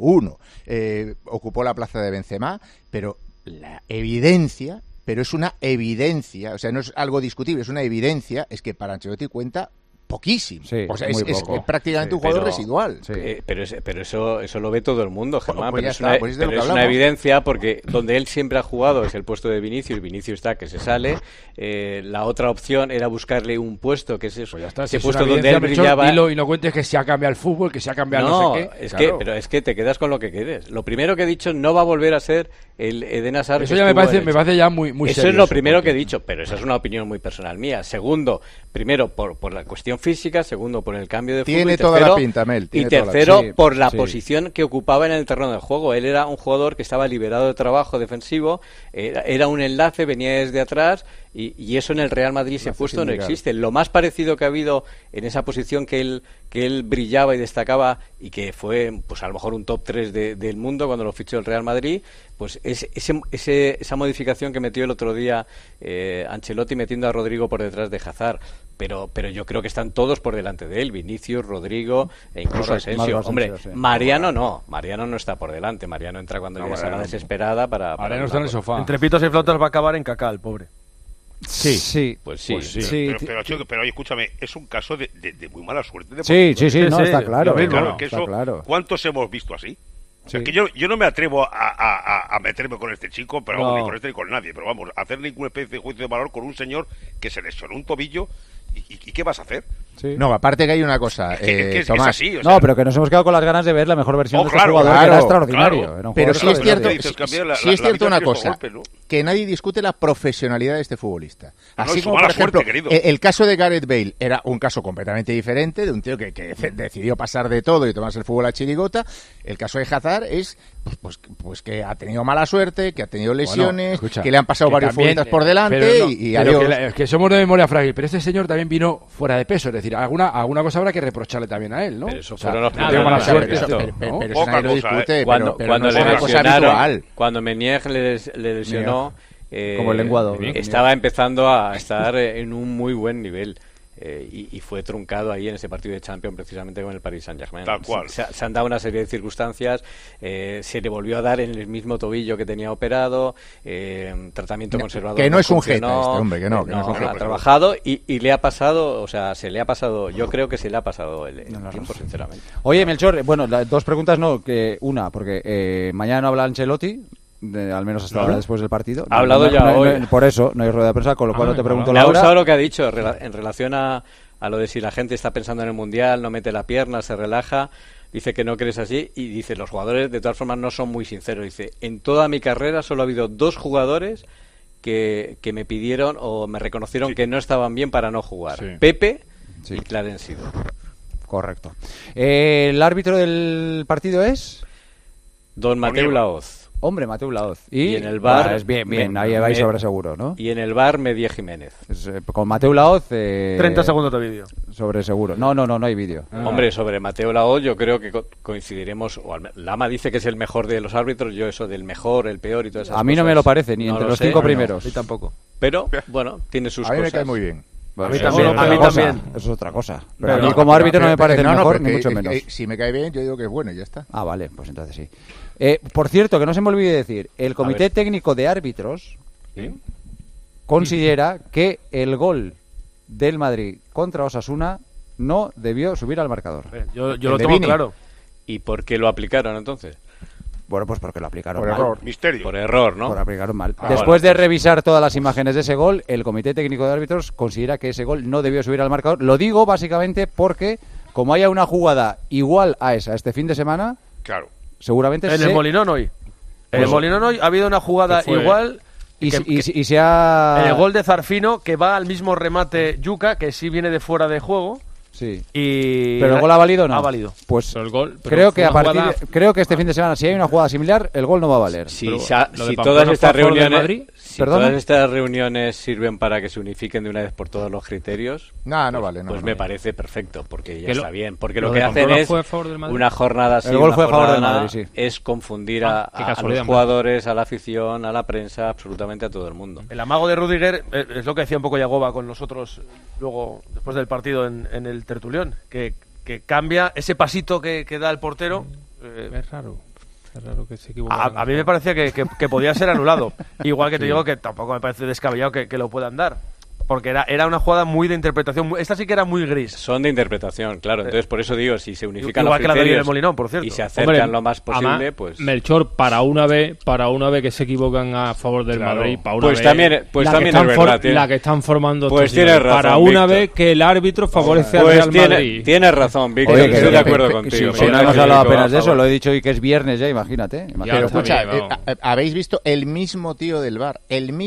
ocupó la plaza de Benzema, pero la evidencia, es una evidencia, o sea, no es algo discutible, es una evidencia, es que para Ancelotti cuenta poquísimo. Sí, o sea, es prácticamente un jugador residual. Sí. Pero eso lo ve todo el mundo, Germán. Pues pero es una evidencia porque donde él siempre ha jugado es el puesto de Vinicius está que se sale. La otra opción era buscarle un puesto que es eso. Pues ya está, ese puesto donde él brillaba. Y no cuentes que se ha cambiado el fútbol, que se ha cambiado no sé qué. Pero es que te quedas con lo que quedes. Lo primero que he dicho, no va a volver a ser el Eden Hazard. Eso ya me parece ya muy eso serio. Eso es lo primero que he dicho, pero esa es una opinión muy personal mía. Segundo, primero por la cuestión física, segundo por el cambio de fútbol, tiene toda la pinta, Mel, y tercero por la posición que ocupaba en el terreno de juego. Él era un jugador que estaba liberado de trabajo defensivo, era un enlace, venía desde atrás y eso en el Real Madrid ese puesto no existe. Lo más parecido que ha habido en esa posición que él brillaba y destacaba y que fue pues a lo mejor un top 3 del mundo cuando lo fichó el Real Madrid, pues es esa modificación que metió el otro día Ancelotti metiendo a Rodrigo por detrás de Hazard. Pero yo creo que están todos por delante de él, Vinicius, Rodrigo e incluso Asensio. Hombre, Mariano no está por delante. Mariano entra cuando llega a la desesperada para Mariano está en el sofá. Entre pitos y flautas va a acabar en Kaká, el pobre. Sí. Pues sí. Pero oye, escúchame, es un caso de muy mala suerte. Sí, está claro. Claro. ¿Cuántos hemos visto así? O sea, que yo no me atrevo a meterme con este chico, pero vamos, ni con este ni con nadie, pero vamos, a hacer ninguna especie de juicio de valor con un señor que se lesionó un tobillo. ¿Y qué vas a hacer? Sí. No, aparte que hay una cosa, es Tomás. así, o sea, no, pero que nos hemos quedado con las ganas de ver la mejor versión de este jugador, que era extraordinario. Era pero sí es cierto, una cosa, golpe, ¿no? Que nadie discute la profesionalidad de este futbolista. Así como, por ejemplo, el caso de Gareth Bale era un caso completamente diferente, de un tío que decidió pasar de todo y tomarse el fútbol a chirigota. El caso de Hazard es pues que ha tenido mala suerte, que ha tenido lesiones, que le han pasado varios futbolistas por delante y adiós. Que somos de memoria frágil, pero este señor también vino fuera de peso, es decir, alguna cosa habrá que reprocharle también a él, ¿no? Pero eso fueron los mala suerte. Pero eso nadie lo discute, cuando le lesionaron, cuando Meunier le lesionó, como el lenguado, estaba empezando a estar en un muy buen nivel. Y fue truncado ahí en ese partido de Champions precisamente con el Paris Saint-Germain. Tal cual. Se han dado una serie de circunstancias, se le volvió a dar en el mismo tobillo que tenía operado, tratamiento conservador. Que no es un jeta este hombre, que no es un jeta. Ha trabajado y le ha pasado, o sea, se le ha pasado, yo creo que se le ha pasado el tiempo, sinceramente. Oye, Melchor, bueno, dos preguntas una, porque mañana no habla Ancelotti. Al menos hasta ahora después del partido. Ha hablado hoy. Por eso, no hay rueda de prensa, con lo cual no te pregunto la hora. Me ha gustado lo que ha dicho en relación a lo de si la gente está pensando en el Mundial, no mete la pierna, se relaja. Dice que no crees así y dice, los jugadores de todas formas no son muy sinceros. Dice, en toda mi carrera solo ha habido 2 jugadores que me pidieron o me reconocieron que no estaban bien para no jugar. Pepe y Clarence Seedorf. Correcto. ¿El árbitro del partido es? Don Mateu Laoz. Hombre, Mateu Laoz. Y en el VAR... es bien, ahí vais sobre seguro, ¿no? Y en el VAR, Medie Jiménez. Con Mateu Laoz... 30 segundos de vídeo. Sobre seguro. No hay vídeo. Hombre, sobre Mateu Laoz yo creo que coincidiremos... Lama dice que es el mejor de los árbitros, yo eso del mejor, el peor y todas esas cosas. A mí no me lo parece, ni entre los 5 primeros. A mí tampoco. Pero, bueno, tiene sus cosas. A mí me cae muy bien. Bueno, a mí también. Eso es otra cosa. Pero a mí como árbitro no me parece el mejor, ni mucho menos. Si me cae bien, yo digo que es bueno y ya está. Ah, vale, pues entonces sí. Por cierto, que no se me olvide decir, el Comité Técnico de Árbitros considera que el gol del Madrid contra Osasuna no debió subir al marcador. Yo lo tengo claro. ¿Y por qué lo aplicaron entonces? Bueno, pues porque lo aplicaron por mal. Error. Misterio. Por error, ¿no? Por aplicaron mal. Después de revisar todas las imágenes de ese gol, el Comité Técnico de Árbitros considera que ese gol no debió subir al marcador. Lo digo básicamente porque, como haya una jugada igual a esa este fin de semana, claro, seguramente en el Molinón hoy. En el Molinón hoy ha habido una jugada igual... Y se ha... En el gol de Zarfino, que va al mismo remate Yuca, que sí viene de fuera de juego... Sí. Y... ¿Pero el gol ha valido o no? Ha valido. Pues el gol, creo que creo que este fin de semana, si hay una jugada similar, el gol no va a valer. Si todas estas reuniones sirven para que se unifiquen de una vez por todos los criterios, no vale. Pues me parece perfecto, porque ya está bien. Porque lo que hacen es una jornada así, el gol fue a favor del Madrid, sí. Es confundir a los jugadores, a la afición, a la prensa, absolutamente a todo el mundo. El amago de Rüdiger es lo que decía un poco Yagoba con nosotros luego, después del partido en el tertulión, que cambia ese pasito que da el portero. Es raro que se equivoque. A mí me parecía que podía ser anulado. Igual que te digo que tampoco me parece descabellado que lo puedan dar. Porque era una jugada muy de interpretación. Esta sí que era muy gris. Son de interpretación, claro. Entonces, por eso digo, si se unifican igual los criterios que la de Molinón, por cierto. Y se acercan lo más posible, pues... Melchor, para una vez que se equivocan a favor del Madrid, para una pues vez... También es verdad. La que están formando... Pues tienes razón, para una vez que el árbitro favorece al Real Madrid. Tienes razón, Víctor. Estoy de acuerdo contigo. Si no hemos hablado apenas de eso, lo he dicho hoy que es viernes ya, imagínate. Pero escucha, habéis visto el mismo tío del VAR,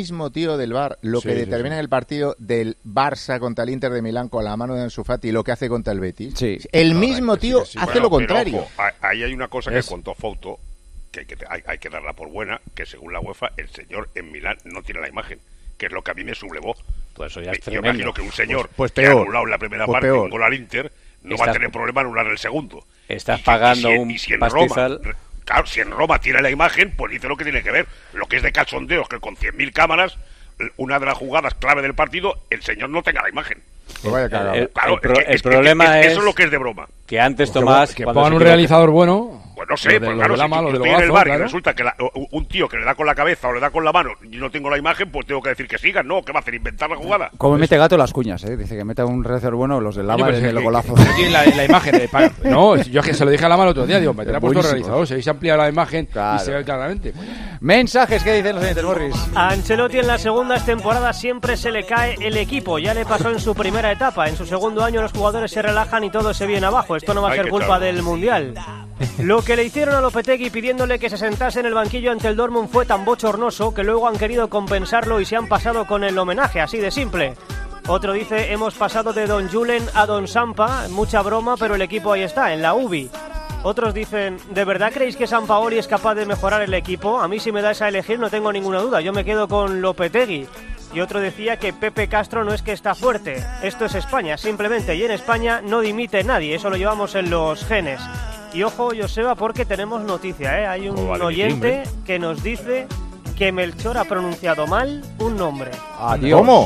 lo que determina en el partido del Barça contra el Inter de Milán con la mano de Ansu Fati y lo que hace contra el Betis. Sí. El mismo tío hace lo contrario. Pero, ojo, ahí hay una cosa que contó Fouto, que hay que darla por buena, que según la UEFA, el señor en Milán no tiene la imagen, que es lo que a mí me sublevó. Pues eso ya es Yo tremendo. imagino que un señor pues que ha anulado en la primera parte peor. un gol al Inter no va a tener problema en anular el segundo. Estás pagando un pastizal. Claro, si en Roma tiene la imagen, pues dice lo que tiene que ver. Lo que es de cachondeo es que con 100.000 cámaras, una de las jugadas clave del partido, el señor no tenga la imagen. Pues vaya cagado. El problema es... Eso es lo que es de broma. Que antes, Tomás... Que pongan un realizador bueno... Pues no sé, pues claro, si estoy en el bar y resulta que un tío que le da con la cabeza o le da con la mano y no tengo la imagen, pues tengo que decir que sigan, ¿no? ¿Qué va a hacer? ¿Inventar la jugada? Como mete Gato las cuñas, Dice que meta un realizador bueno, los del Lama en el golazo. No tienen la imagen. No, yo es que se lo dije a Lama el otro día, digo, meterá puesto realizador, se ha ampliado la imagen y se ve claramente. Mensajes, ¿qué dicen los oyentes, Morris? A Ancelotti en las segundas temporadas siempre se le cae el equipo. Ya le pasó en su primera etapa. En su segundo año los jugadores se relajan y todo se viene abajo. Esto no va a ser culpa del Mundial. Lo que le hicieron a Lopetegui pidiéndole que se sentase en el banquillo ante el Dortmund fue tan bochornoso que luego han querido compensarlo y se han pasado con el homenaje, así de simple. Otro dice, hemos pasado de Don Julen a Don Sampa, mucha broma, pero el equipo ahí está, en la UBI. Otros dicen, ¿de verdad creéis que Sampaoli es capaz de mejorar el equipo? A mí si me das a elegir no tengo ninguna duda, yo me quedo con Lopetegui. Y otro decía que Pepe Castro no es que está fuerte, esto es España, simplemente, y en España no dimite nadie, eso lo llevamos en los genes. Y ojo, Joseba, porque tenemos noticia, Hay un oyente que nos dice que Melchor ha pronunciado mal un nombre. Adiós. ¿Cómo?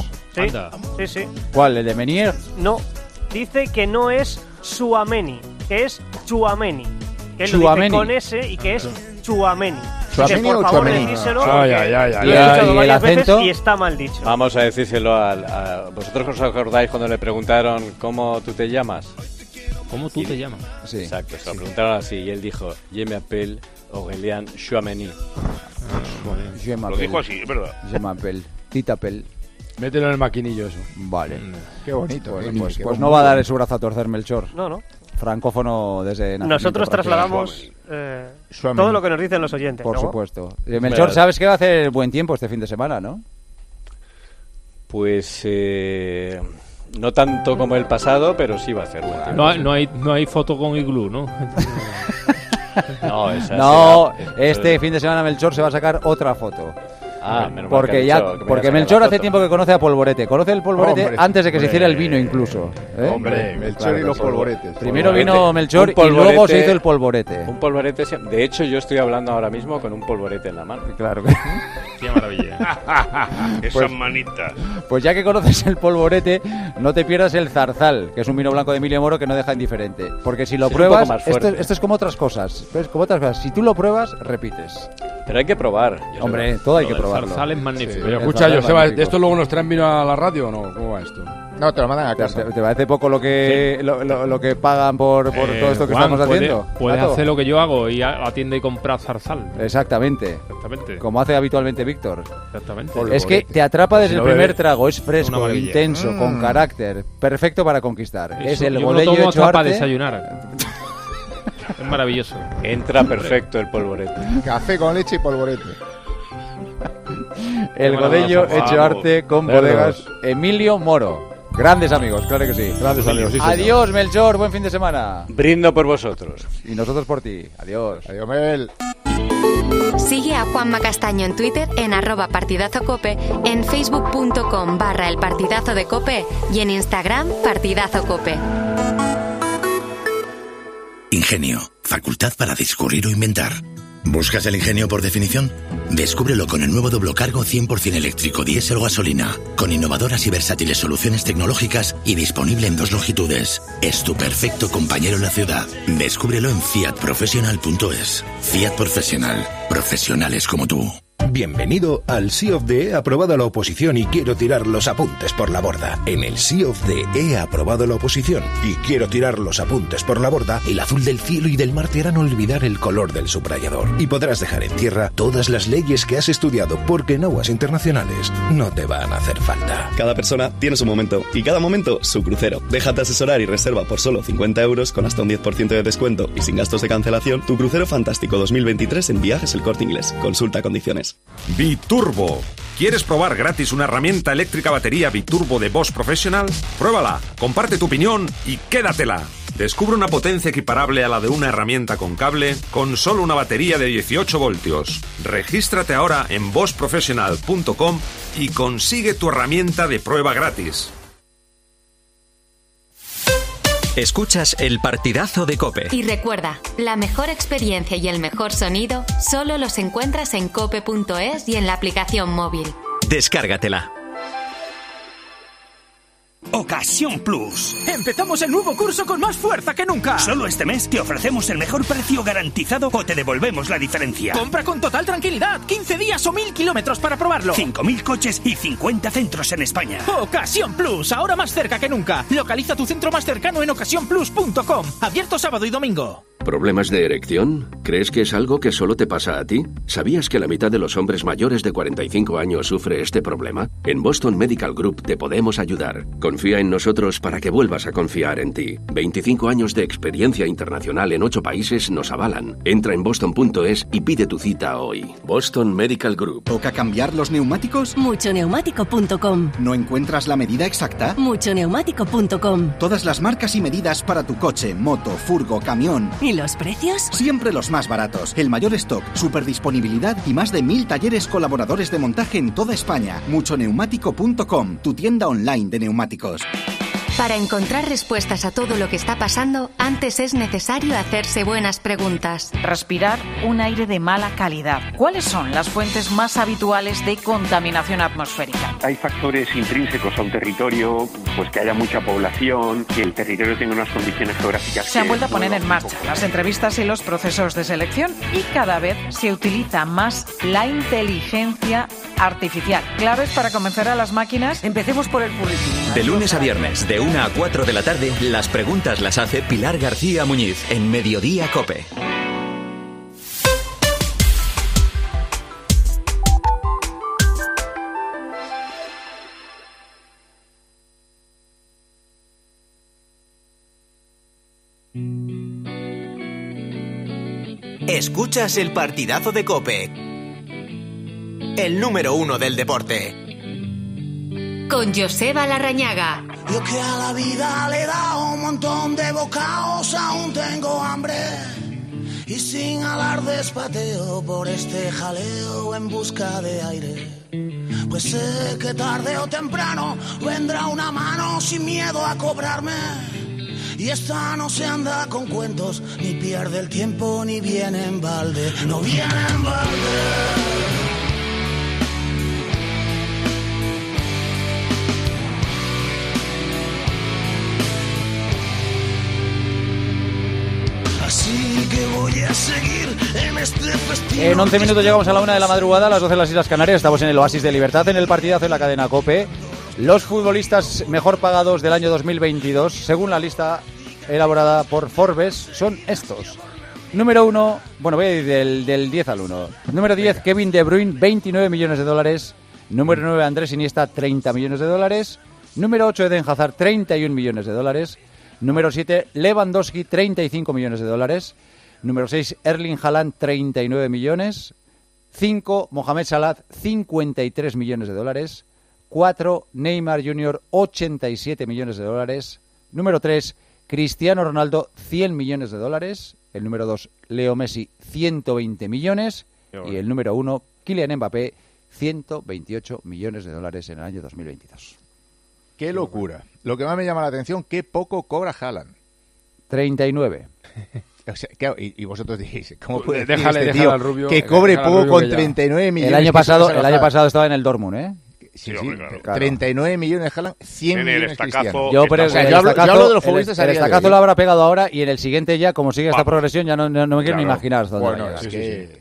Sí. ¿Cuál, el de Menier? No, dice que no es Tchouaméni, que es Tchouaméni. Que él lo dice con S y que es Tchouaméni. ¿Tchouaméni o Tchouaméni? Lo he escuchado varias veces y está mal dicho. Vamos a decírselo a vosotros, os acordáis cuando le preguntaron ¿cómo tú te llamas? ¿Cómo tú te llamas? Sí. Exacto, se lo preguntaron así y él dijo, je m'appelle Aurélien Tchouaméni. Lo dijo así, es verdad. Je m'appelle Titapel. Mételo en el maquinillo eso. Vale. Qué bonito. Bueno, pues no va a dar su brazo a torcer Melchor. No. Francófono desde nacimiento. Nosotros trasladamos todo lo que nos dicen los oyentes. Por supuesto. Melchor, sabes que va a hacer buen tiempo este fin de semana, ¿no? Pues no tanto como el pasado, pero sí va a hacer buen tiempo. No hay foto con iglú, ¿no? No, este fin de semana Melchor se va a sacar otra foto. Porque Melchor hace tiempo que conoce a Polvorete. Conoce el Polvorete antes de que se hiciera el vino incluso. Hombre, Melchor y los polvoretes. Primero vino Melchor y luego se hizo el Polvorete. Un polvorete. De hecho, yo estoy hablando ahora mismo con un polvorete en la mano. Claro. Qué maravilla. Esas manitas. Pues ya que conoces el Polvorete, no te pierdas el Zarzal, que es un vino blanco de Emilio Moro que no deja indiferente. Porque si lo pruebas, esto es como otras cosas. Si tú lo pruebas, repites. Pero hay que probar. Hombre, todo hay que probar. Zarzal es magnífico. Pero escucha, Joseba, ¿de esto luego nos traen vino a la radio o no? ¿Cómo va esto? No, te lo mandan a casa. ¿Te parece poco lo que pagan por todo esto que estamos haciendo? Puedes hacer lo que yo hago, ir a la tienda y comprar Zarzal. Exactamente. Como hace habitualmente Víctor. Exactamente. Es que te atrapa desde el primer trago. Es fresco, intenso, con carácter. Perfecto para conquistar. Es el Godello hecho arte. Para desayunar. Es maravilloso. Entra perfecto el Polvorete. Café con leche y polvorete. El Godello hecho arte con bodegas Emilio Moro. Grandes amigos, claro que sí. Grandes amigos, sí. Adiós, Melchor, buen fin de semana. Brindo por vosotros. Y nosotros por ti. Adiós. Adiós, Mel. Sigue a Juanma Castaño en Twitter en @partidazocope, en facebook.com/El Partidazo de Cope y en Instagram Partidazo Cope. Ingenio, facultad para discurrir o inventar. ¿Buscas el ingenio por definición? Descúbrelo con el nuevo doblocargo 100% eléctrico diésel o gasolina, con innovadoras y versátiles soluciones tecnológicas y disponible en 2 longitudes. Es tu perfecto compañero en la ciudad. Descúbrelo en fiatprofessional.es. Fiat Professional. Profesionales como tú. Bienvenido al Sea of the he aprobado la oposición y quiero tirar los apuntes por la borda. En el Sea of the he aprobado la oposición y quiero tirar los apuntes por la borda. El azul del cielo y del mar te harán olvidar el color del subrayador y podrás dejar en tierra todas las leyes que has estudiado, porque en aguas internacionales no te van a hacer falta. Cada persona tiene su momento y cada momento su crucero. Déjate asesorar y reserva por solo 50 euros con hasta un 10% de descuento y sin gastos de cancelación tu crucero fantástico 2023 en Viajes El Corte Inglés. Consulta condiciones. Biturbo. ¿Quieres probar gratis una herramienta eléctrica batería Biturbo de Bosch Professional? Pruébala, comparte tu opinión y quédatela. Descubre una potencia equiparable a la de una herramienta con cable con solo una batería de 18 voltios. Regístrate ahora en boschprofessional.com y consigue tu herramienta de prueba gratis. Escuchas El Partidazo de COPE. Y recuerda, la mejor experiencia y el mejor sonido solo los encuentras en cope.es y en la aplicación móvil. Descárgatela. Ocasión Plus. Empezamos el nuevo curso con más fuerza que nunca. Solo este mes te ofrecemos el mejor precio garantizado o te devolvemos la diferencia. Compra con total tranquilidad. 15 días o 1000 kilómetros para probarlo. 5000 coches y 50 centros en España. Ocasión Plus, ahora más cerca que nunca. Localiza tu centro más cercano en ocasiónplus.com. Abierto sábado y domingo. ¿Problemas de erección? ¿Crees que es algo que solo te pasa a ti? ¿Sabías que la mitad de los hombres mayores de 45 años sufre este problema? En Boston Medical Group te podemos ayudar. Confía en nosotros para que vuelvas a confiar en ti. 25 años de experiencia internacional en 8 países nos avalan. Entra en boston.es y pide tu cita hoy. Boston Medical Group. ¿Toca cambiar los neumáticos? Muchoneumático.com. ¿No encuentras la medida exacta? Muchoneumático.com. Todas las marcas y medidas para tu coche, moto, furgo, camión. ¿Y los precios? Siempre los más baratos. El mayor stock, superdisponibilidad y más de 1000 talleres colaboradores de montaje en toda España. Muchoneumático.com, tu tienda online de neumáticos. Para encontrar respuestas a todo lo que está pasando, antes es necesario hacerse buenas preguntas. Respirar un aire de mala calidad. ¿Cuáles son las fuentes más habituales de contaminación atmosférica? Hay factores intrínsecos a un territorio, pues que haya mucha población, que el territorio tenga unas condiciones geográficas. Se han vuelto a poner en marcha las entrevistas y los procesos de selección y cada vez se utiliza más la inteligencia artificial. ¿Claves para convencer a las máquinas? Empecemos por el currículum. De lunes a viernes, de 1 a 4 de la tarde, las preguntas las hace Pilar García Muñiz en Mediodía COPE. Escuchas El Partidazo de COPE, el número 1 del deporte. Con Joseba Larrañaga. Yo que a la vida le he dado un montón de bocados, aún tengo hambre. y sin alardes pateo por este jaleo en busca de aire. Pues sé que tarde o temprano vendrá una mano sin miedo a cobrarme. Y esta no se anda con cuentos, ni pierde el tiempo, ni viene en balde. No viene en balde. Así que voy a seguir en este festival. En 11 minutos llegamos a la 1 de la madrugada, a las 12 de las Islas Canarias. Estamos en el Oasis de Libertad, en el partidazo en la cadena COPE. Los futbolistas mejor pagados del año 2022, según la lista elaborada por Forbes, son estos. Número 1, bueno, voy a ir del 10 al 1. Número 10, Kevin De Bruyne, 29 millones de dólares. Número 9, Andrés Iniesta, 30 millones de dólares. Número 8, Eden Hazard, 31 millones de dólares. Número 7, Lewandowski, 35 millones de dólares. Número 6, Erling Haaland, 39 millones. 5, Mohamed Salah, 53 millones de dólares. 4, Neymar Jr., 87 millones de dólares. Número 3, Cristiano Ronaldo, 100 millones de dólares. El número 2, Leo Messi, 120 millones. Y el número 1, Kylian Mbappé, 128 millones de dólares en el año 2022. ¡Qué locura! Lo que más me llama la atención, qué poco cobra Haaland. 39. O sea, y vosotros dijís, ¿cómo puede déjale al Rubio, que cobre poco con 39 millones? El año pasado estaba en el Dortmund, ¿eh? Sí, claro. 39 millones Haaland, 100 en millones Cristiano. Yo hablo de los futbolistas. El estacazo lo habrá pegado ahora y en el siguiente ya, como sigue esta progresión, ya no me quiero ni imaginar. Bueno, es que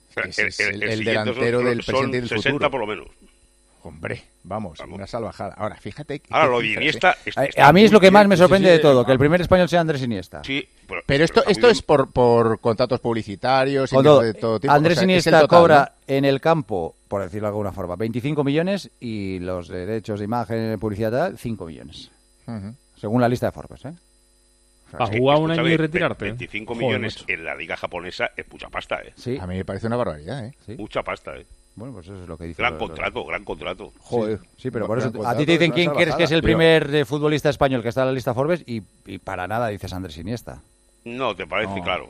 es el delantero del presente y del 60 futuro. por lo menos. Hombre, vamos, una salvajada. Ahora, fíjate... Ahora, lo de Iniesta... A mí es lo que más me sorprende de todo, que el primer español sea Andrés Iniesta. Sí, pero esto es por contratos publicitarios y de todo tipo. Andrés Iniesta total, cobra, ¿no?, en el campo, por decirlo de alguna forma, 25 millones y los derechos de imagen, publicidad, 5 millones. Según la lista de Forbes, ¿eh? Para jugar un año y retirarte. 25 millones en la liga japonesa es mucha pasta, ¿eh? Sí. A mí me parece una barbaridad, ¿eh? ¿Sí? Mucha pasta, ¿eh? Bueno, pues eso es lo que dice. Gran contrato. Joder. Sí, pero por eso a ti te dicen quién crees que es el primer futbolista español que está en la lista Forbes y para nada dices Andrés Iniesta. No, te parece, claro.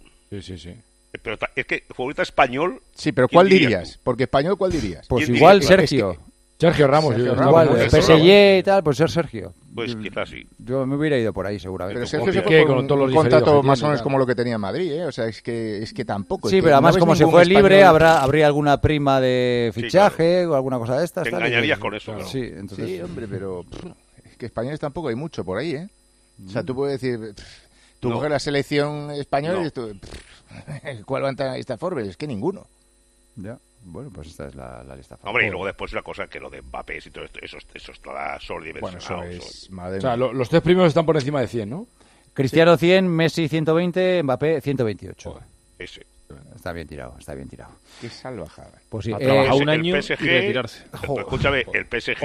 Sí. Pero es que futbolista español... Sí, pero ¿cuál dirías? Porque español, ¿cuál dirías? Pues igual Sergio. Sergio Ramos. Igual, PSG y tal, pues ser Sergio. Pues quizás sí. Yo me hubiera ido por ahí seguramente. Pero Sergio se fue con un contrato más o menos como lo que tenía en Madrid, ¿eh? O sea, es que tampoco. Sí, pero además como se fue libre, habría alguna prima de fichaje o alguna cosa de estas. Te engañarías con eso, ¿no? Sí, entonces... Sí, hombre, pero es que españoles tampoco hay mucho por ahí, ¿eh? O sea, tú puedes decir, tú coges la selección española y tú, ¿cuál va a entrar en esta Forbes? Es que ninguno. Ya. Bueno, pues esta es la lista. Hombre, y luego después una cosa que lo de Mbappé y todo esto, eso es toda sobredimensionado. Bueno, eso es... O sea, los tres primeros están por encima de 100, ¿no? Cristiano 100, Messi 120, Mbappé 128. Joder, ese. Está bien tirado. Qué salvajada. Pues sí, a trabajar un año PSG, y retirarse. Escúchame, el PSG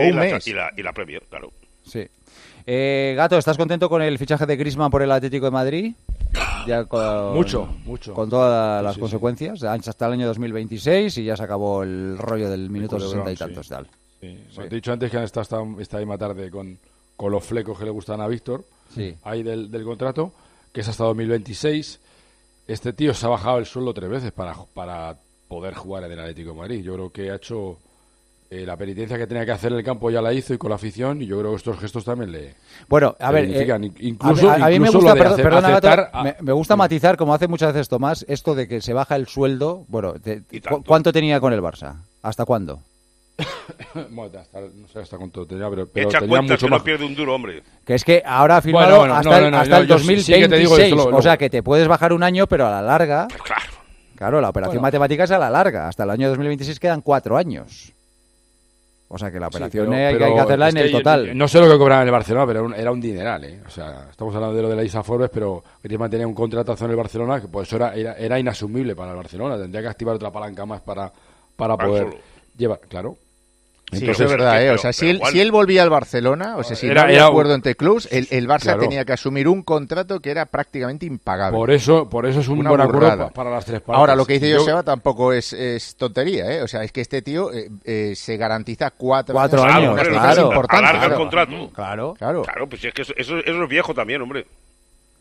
y la Premier, claro. Sí. Gato, ¿estás contento con el fichaje de Griezmann por el Atlético de Madrid? Ya mucho. Con todas las consecuencias, hasta el año 2026 y ya se acabó el rollo del minuto 60 y tantos. Tal. Sí. Te he dicho antes que han estado esta misma tarde con los flecos que le gustan a Víctor, ahí del contrato, que es hasta 2026. Este tío se ha bajado el sueldo 3 veces para poder jugar en el Atlético de Madrid. Yo creo que ha hecho... la penitencia que tenía que hacer en el campo ya la hizo y con la afición, y yo creo que estos gestos también le... Bueno, a ver, incluso, a mí me gusta, perdona, Gato, me me gusta matizar, como hace muchas veces Tomás, esto de que se baja el sueldo. Bueno, ¿cuánto tenía con el Barça? ¿Hasta cuándo? Bueno, no sé hasta cuánto tenía, pero echa tenía cuenta mucho que más. No pierde un duro, hombre. Que es que ahora ha firmado hasta el 2026, o sea que te puedes bajar un año, pero a la larga... Claro, la operación matemática es a la larga. Hasta el año 2026 quedan 4 años. O sea que la operación hay que hacerla en el total. No sé lo que cobraba en el Barcelona, pero era un dineral, ¿eh? O sea, estamos hablando de lo de la lista Forbes, pero Griezmann tenía un contratazo en el Barcelona que pues eso era inasumible para el Barcelona. Tendría que activar otra palanca más para poder llevar, claro. Entonces, sí, es verdad, ¿eh? O sea, si él volvía al Barcelona, o sea, si no había acuerdo entre clubs, el Barça tenía que asumir un contrato que era prácticamente impagable. Por eso es un buen acuerdo para las tres partes. Ahora, lo que dice Joseba tampoco es tontería, ¿eh? O sea, es que este tío se garantiza 4 años. Claro, alarga el contrato. Claro, pues es que eso es viejo también, hombre.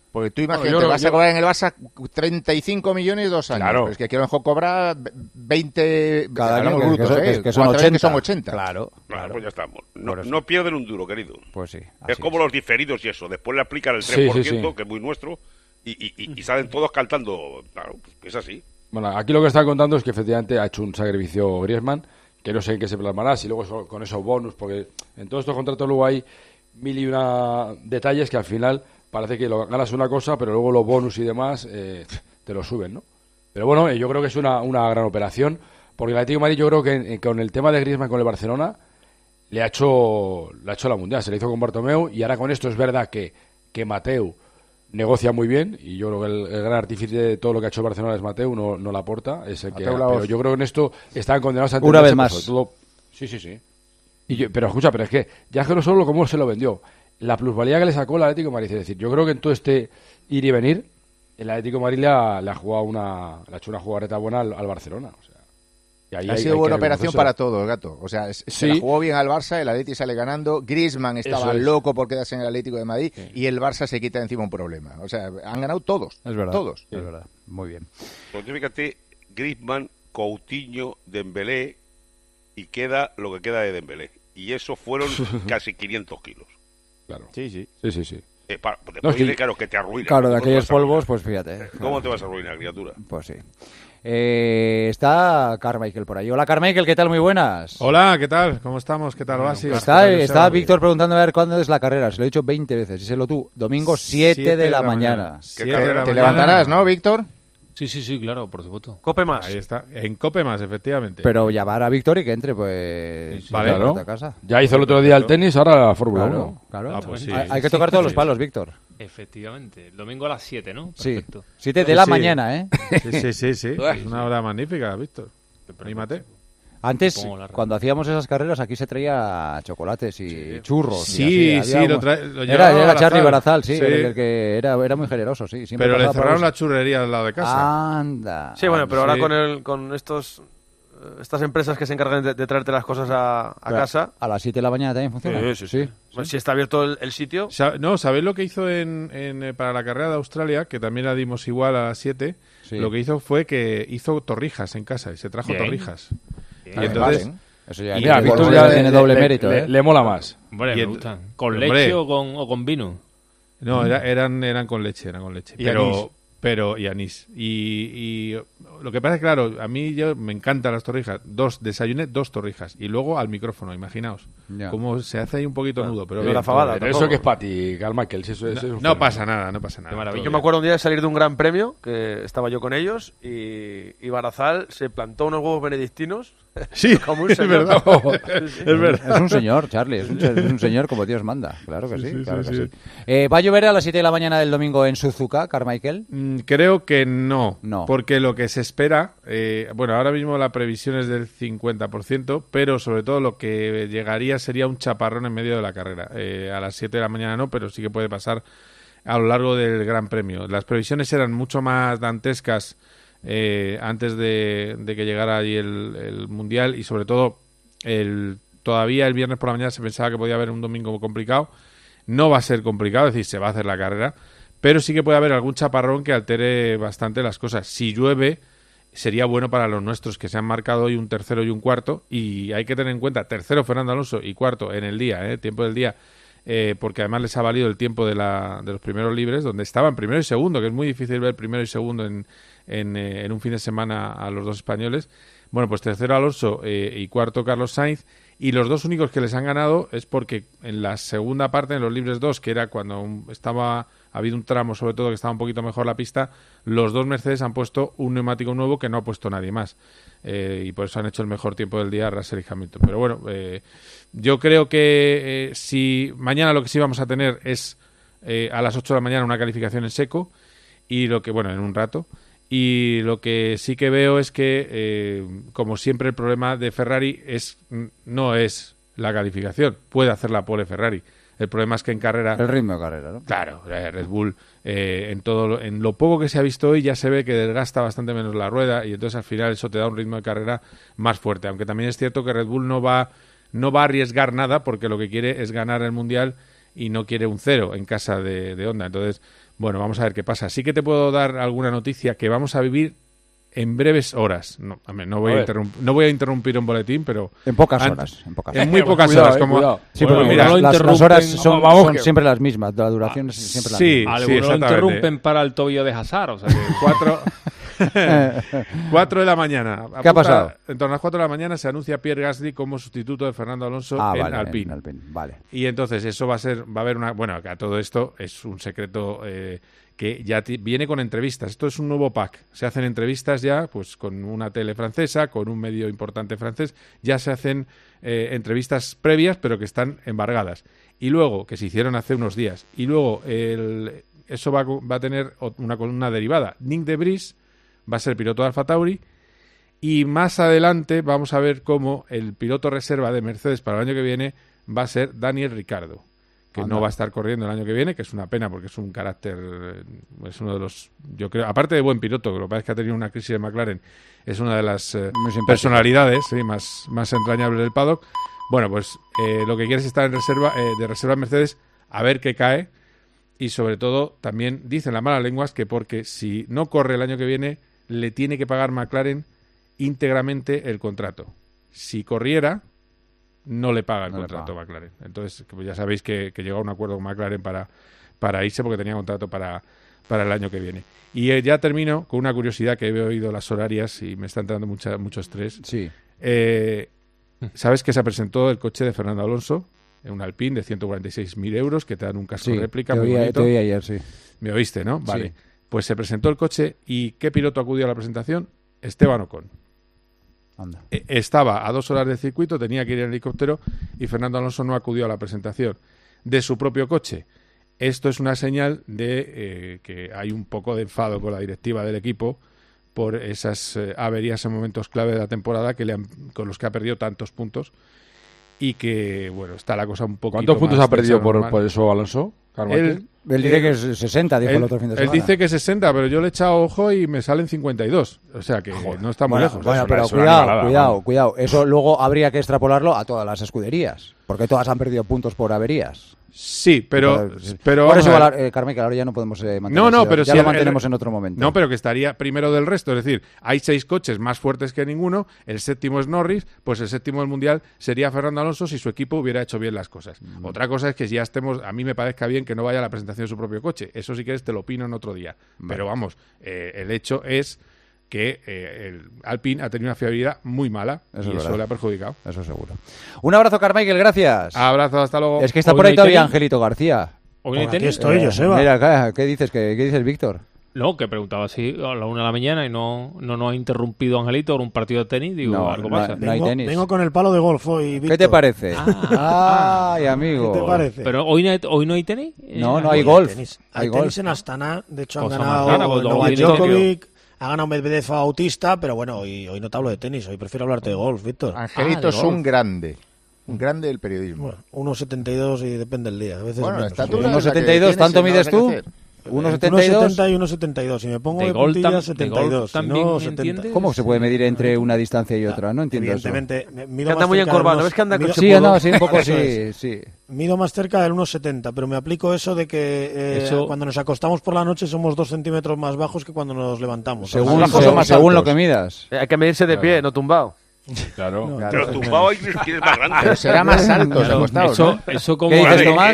Porque tú imagínate, vas a cobrar en el Barça 35 millones 2 años. Claro. Pero es que aquí a lo mejor cobra 20 cada año, brutos, que son 80. Que son 80. Claro. Pues ya estamos. No pierden un duro, querido. Pues sí. Es como los diferidos y eso. Después le aplican el 3%, que es muy nuestro, y salen todos cantando. Claro, es así. Bueno, aquí lo que está contando es que efectivamente ha hecho un sacrificio Griezmann, que no sé en qué se plasmará, si luego con esos bonus, porque en todos estos contratos luego hay 1001 detalles que al final parece que ganas una cosa, pero luego los bonus y demás te lo suben, ¿no? Pero bueno, yo creo que es una gran operación, porque el Atlético de Madrid, yo creo que con el tema de Griezmann con el Barcelona le ha hecho la Mundial, se le hizo con Bartomeu, y ahora con esto es verdad que Mateu negocia muy bien, y yo creo que el gran artífice de todo lo que ha hecho Barcelona es Mateu, no Laporta, es el que... Pero yo creo que en esto están condenados a... Una vez más. Todo, sí. Pero escucha, pero es que ya que no solo cómo se lo vendió, la plusvalía que le sacó el Atlético de Madrid, es decir, yo creo que en todo este ir y venir, el Atlético de Madrid le ha hecho una jugarreta buena al Barcelona, o sea, y ahí ha sido buena operación para todo, el gato. O sea, se la jugó bien al Barça, el Atlético sale ganando, Griezmann estaba loco por quedarse en el Atlético de Madrid, y el Barça se quita encima un problema. O sea, han ganado todos. Es verdad. Todos. Es verdad. Muy bien. Pues fíjate, Griezmann, Coutinho, Dembélé, y queda lo que queda de Dembélé. Y eso fueron casi 500 kilos. Claro. Sí. Claro, que te arruina. Claro, de aquellos polvos, pues fíjate. ¿Cómo te vas a arruinar, criatura? Pues sí. Está Carmichael por ahí. Hola, Carmichael, ¿qué tal? Muy buenas. Hola, ¿qué tal? ¿Cómo estamos? ¿Qué tal, Oasis? Está Víctor preguntando a ver cuándo es la carrera. Se lo he dicho 20 veces. Díselo tú. Domingo 7 de la mañana. Te levantarás, ¿no, Víctor? Sí, claro, por supuesto. Cope Más. Ahí está, en Cope Más, efectivamente. Pero llamar a Víctor y que entre, pues... Vale, claro. A casa. Ya hizo el otro día el tenis, ahora la Fórmula 1. Claro. Pues sí, hay que tocar todos los palos, Víctor. Efectivamente. El domingo a las 7, ¿no? Perfecto. 7 de la mañana, ¿eh? Sí. Es una hora magnífica, Víctor. Anímate. Antes, cuando hacíamos esas carreras, aquí se traía chocolates y churros. Sí, lo era Charlie Barazal, el que era muy generoso, sí. Pero le cerraron la churrería al lado de casa. Anda. Sí, bueno, pero ahora con estas empresas que se encargan de traerte las cosas a casa... ¿A las 7 de la mañana también funciona? Sí. Pues si está abierto el sitio... No, ¿sabéis lo que hizo para la carrera de Australia? Que también la dimos igual a las 7. Sí. Lo que hizo fue que hizo torrijas en casa y se trajo torrijas. Y entonces, eso ya Víctor ya tiene doble mérito, le mola más. Hombre, me gustan. ¿Con leche o con vino? No, eran con leche, pero anís. Y lo que pasa es que, claro, a mí me encantan las torrijas. Desayuné 2 torrijas y luego al micrófono, imaginaos. Cómo se hace ahí un poquito nudo. Pero la fabada. Pero eso que es para ti, Carmichael. No pasa nada. Yo me acuerdo un día de salir de un gran premio, que estaba yo con ellos, y Barazal se plantó unos huevos benedictinos. Sí, como un señor. Es verdad. Es verdad. Es un señor, Charlie. Es un señor como Dios manda. Claro que sí. ¿Va a llover a las 7 de la mañana del domingo en Suzuka, Carmichael? Creo que no. Porque lo que se espera... ahora mismo la previsión es del 50%, pero sobre todo lo que llegaría sería un chaparrón en medio de la carrera. A las 7 de la mañana no, pero sí que puede pasar a lo largo del Gran Premio. Las previsiones eran mucho más dantescas antes de que llegara allí el Mundial, y sobre todo todavía el viernes por la mañana se pensaba que podía haber un domingo complicado. No va a ser complicado, es decir, se va a hacer la carrera, pero sí que puede haber algún chaparrón que altere bastante las cosas. Si llueve, sería bueno para los nuestros, que se han marcado hoy un tercero y un cuarto, y hay que tener en cuenta tercero Fernando Alonso y cuarto en el día, tiempo del día, porque además les ha valido el tiempo de los primeros libres, donde estaban primero y segundo, que es muy difícil ver primero y segundo en un fin de semana a los dos españolos. Bueno, pues tercero Alonso y cuarto Carlos Sainz, y los dos únicos que les han ganado es porque en la segunda parte, en los libres 2, que era cuando ha habido un tramo sobre todo que estaba un poquito mejor la pista, los dos Mercedes han puesto un neumático nuevo que no ha puesto nadie más, y por eso han hecho el mejor tiempo del día Russell y Hamilton. Pero bueno, yo creo que si mañana lo que sí vamos a tener es a las 8 de la mañana una calificación en seco, y en un rato. Y lo que sí que veo es que, como siempre, el problema de Ferrari no es la calificación. Puede hacer la pole Ferrari. El problema es que en carrera... El ritmo de carrera, ¿no? Claro, Red Bull, en lo poco que se ha visto hoy, ya se ve que desgasta bastante menos la rueda, y entonces al final eso te da un ritmo de carrera más fuerte. Aunque también es cierto que Red Bull no va a arriesgar nada, porque lo que quiere es ganar el Mundial y no quiere un 0 en casa de Honda. Entonces... Bueno, vamos a ver qué pasa. Sí que te puedo dar alguna noticia que vamos a vivir en breves horas. No voy a interrumpir un boletín, pero... En pocas horas. En muy pocas horas. Como... Sí, pero mira, las horas son siempre las mismas. La duración es siempre la misma. Algunos lo interrumpen para el tobillo de Hazard. O sea que 4 de la mañana. ¿Qué ha pasado? En torno a las 4 de la mañana se anuncia Pierre Gasly como sustituto de Fernando Alonso en Alpine. Vale. Y entonces eso va a haber una... Bueno, que a todo esto es un secreto... que ya viene con entrevistas. Esto es un nuevo pack. Se hacen entrevistas ya, pues con una tele francesa, con un medio importante francés. Ya se hacen entrevistas previas, pero que están embargadas. Y luego, que se hicieron hace unos días. Y luego, eso va a tener una columna derivada. Nick de Vries va a ser piloto de Alfa Tauri. Y más adelante vamos a ver cómo el piloto reserva de Mercedes para el año que viene va a ser Daniel Ricciardo, que no va a estar corriendo el año que viene, que es una pena porque es un carácter, es uno de los, yo creo, aparte de buen piloto, que lo que pasa es que ha tenido una crisis de McLaren, es una de las personalidades más entrañables del paddock. Bueno, pues lo que quiere es estar en reserva, de reserva en Mercedes, a ver qué cae, y sobre todo también dicen las malas lenguas que porque si no corre el año que viene, le tiene que pagar McLaren íntegramente el contrato. Si corriera, no le paga el contrato a McLaren. Entonces, pues ya sabéis que llegó a un acuerdo con McLaren para irse porque tenía contrato para el año que viene. Y ya termino con una curiosidad que he oído las horarias y me está entrando mucho estrés. Sí. ¿Sabes que se presentó el coche de Fernando Alonso? Un Alpine de 146.000 euros que te dan un casco réplica muy bonito. Te oí ayer, sí. Me oíste, ¿no? Vale. Sí. Pues se presentó el coche y ¿qué piloto acudió a la presentación? Esteban Ocon. Anda. Estaba a 2 horas del circuito, tenía que ir en helicóptero y Fernando Alonso no acudió a la presentación de su propio coche. Esto es una señal de que hay un poco de enfado con la directiva del equipo por esas averías en momentos clave de la temporada con los que ha perdido tantos puntos y que, bueno, está la cosa un poquito. ¿Cuántos puntos ha perdido por eso Alonso? Él dice que es 60, dijo el otro fin de semana. Él dice que es 60, pero yo le he echado ojo y me salen 52. O sea que no está muy lejos. Bueno, pero cuidado. Eso luego habría que extrapolarlo a todas las escuderías, porque todas han perdido puntos por averías. Sí, pero por eso, Carmichael, ahora ya no podemos mantener. Pero ya lo mantenemos en otro momento. No, pero que estaría primero del resto. Es decir, hay 6 coches más fuertes que ninguno. El séptimo es Norris, pues el séptimo del Mundial sería Fernando Alonso si su equipo hubiera hecho bien las cosas. Otra cosa es que ya a mí me parezca bien que no vaya a la presentación de su propio coche. Eso si quieres te lo opino en otro día. Vale. Pero vamos, el hecho es que el Alpine ha tenido una fiabilidad muy mala y eso le ha perjudicado. Eso seguro. Un abrazo, Carmichael, gracias. Abrazo, hasta luego. Es que está por ahí todavía Angelito García. Hoy aquí estoy, Joseba. Mira, ¿qué dices, Víctor? No, que preguntaba así a la 1 de la mañana y no nos ha interrumpido Angelito por un partido de tenis. Digo, algo pasa. No hay tenis. Vengo con el palo de golf hoy, Víctor. ¿Qué te parece? Ay, amigo. ¿Qué te parece? ¿Pero hoy no hay tenis? No hay golf. Hay tenis en Astana. De hecho, han ganado Novak Djokovic. Ha ganado Medvedev autista, pero bueno, hoy no te hablo de tenis, hoy prefiero hablarte de golf, Víctor. Angelito es un grande del periodismo. Bueno, 1,72 y depende del día, a veces menos. 1,72, ¿tanto mides tú? 1,70 y 1,72. Si me pongo de puntillas, 72. ¿También 70. ¿Cómo se puede medir entre una distancia y otra? No entiendo evidentemente, eso. Anda muy encorvado, ¿no ves que anda con Sí, un poco sí. Mido más cerca del 1,70, pero me aplico eso de que cuando nos acostamos por la noche somos 2 centímetros más bajos que cuando nos levantamos. Según lo que midas. Hay que medirse de pie, no tumbado. Claro. Pero tumbado hay que más grande. Pero será más alto, acostado, eso como... ¿Qué dices, Tomás?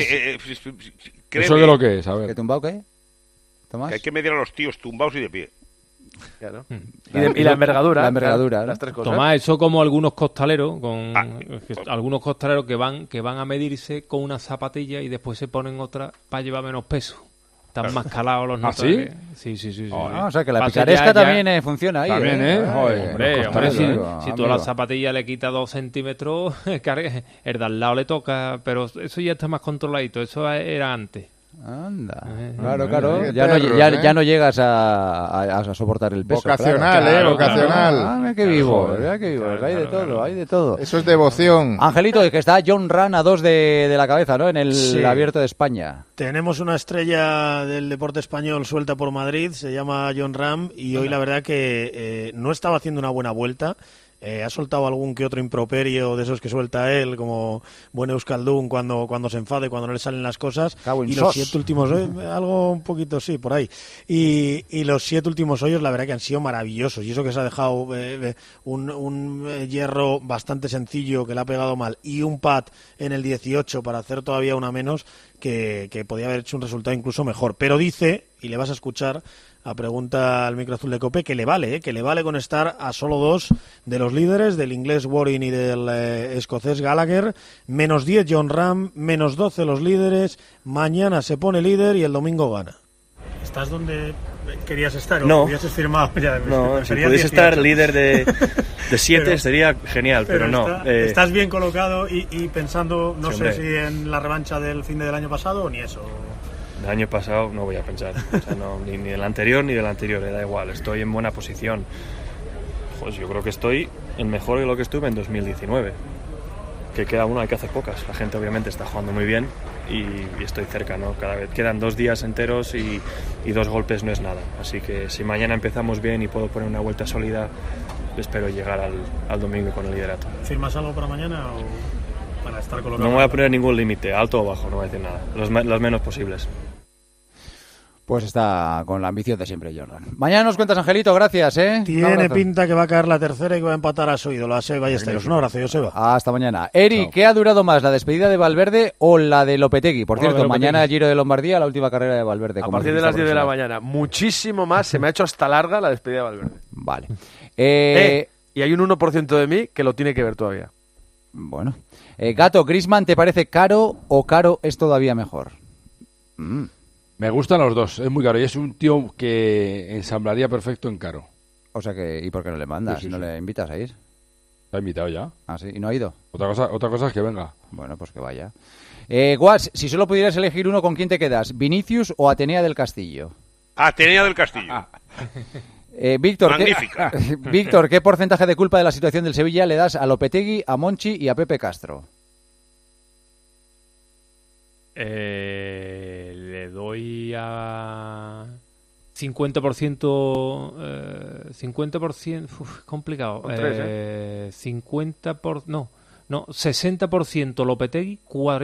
¿Eso de lo que es? A ver. ¿Qué tumbado qué? ¿Tomás? Que hay que medir a los tíos tumbados y de pie. Claro. Y la envergadura. La envergadura. Las 3 cosas. Tomás, eso como algunos costaleros, algunos costaleros que van a medirse con una zapatilla y después se ponen otra para llevar menos peso. Están más calados los notas. ¿Sí? Sí. O sea que la picaresca también funciona ahí. También, Hombre, si tú a la zapatilla le quitas 2 centímetros, el de al lado le toca, pero eso ya está más controladito. Eso era antes. Anda, claro. Ya no llegas a soportar el peso. Vocacional, vocacional. Mira que vivo. Hay de todo. Eso es devoción. Angelito, es que está John Ram a 2 de la cabeza, ¿no? En el Abierto de España. Tenemos una estrella del deporte español suelta por Madrid, se llama John Ram, y hoy la verdad que no estaba haciendo una buena vuelta. ha soltado algún que otro improperio de esos que suelta él, como buen euskaldun cuando se enfade, cuando no le salen las cosas. Y los 7 últimos algo un poquito sí, por ahí. Y los 7 últimos hoyos, la verdad que han sido maravillosos. Y eso que se ha dejado un hierro bastante sencillo que le ha pegado mal y un pad en el 18 para hacer todavía una menos, que podía haber hecho un resultado incluso mejor. Pero dice, y le vas a escuchar a pregunta al micro azul de COPE, que le vale con estar a solo 2 de los líderes, del inglés Warren y del escocés Gallagher. -10 Jon Rahm, -12 los líderes. Mañana se pone líder y el domingo gana. ¿Estás donde querías estar? No. ¿O hubieses firmado? No, si pudiese estar líder de 7 sería genial, pero no. Estás bien colocado y pensando, no sí, sé si en la revancha del fin del año pasado o ni eso. El año pasado no voy a pensar, o sea, no, ni del anterior ni del anterior, da igual, estoy en buena posición. Pues yo creo que estoy en mejor de lo que estuve en 2019. Que queda uno, hay que hacer pocas. La gente obviamente está jugando muy bien y estoy cerca, ¿no? Cada vez quedan 2 días enteros y 2 golpes no es nada. Así que si mañana empezamos bien y puedo poner una vuelta sólida, espero llegar al domingo con el liderato. ¿Firmas algo para mañana o para estar colocado? No voy a poner ningún límite, alto o bajo, no voy a decir nada. Los menos posibles. Pues está con la ambición de siempre, Jordan. Mañana nos cuentas, Angelito, gracias, ¿eh? Tiene pinta que va a caer la tercera y que va a empatar a su ídolo, a Seba Ballesteros. Un abrazo, Joseba. Hasta mañana. Eri, ¿qué ha durado más, la despedida de Valverde o la de Lopetegui? Por cierto, mañana el Giro de Lombardía, la última carrera de Valverde. A partir de las 10 de la mañana. Muchísimo más, se me ha hecho hasta larga la despedida de Valverde. Vale. Y hay un 1% de mí que lo tiene que ver todavía. Bueno. Gato, ¿Griezmann te parece caro o caro es todavía mejor? Me gustan los dos, es muy caro y es un tío que ensamblaría perfecto en caro. O sea que, ¿y por qué no le mandas? Sí. ¿No le invitas a ir? ¿Te ha invitado ya? Ah, sí, ¿y no ha ido? Otra cosa es que venga. Bueno, pues que vaya. Guas, si solo pudieras elegir uno, ¿con quién te quedas? ¿Vinicius o Atenea del Castillo? Atenea del Castillo. Víctor, ¿qué porcentaje de culpa de la situación del Sevilla le das a Lopetegui, a Monchi y a Pepe Castro? Le doy a 50%. 50%. Complicado. 60% Lopetegui,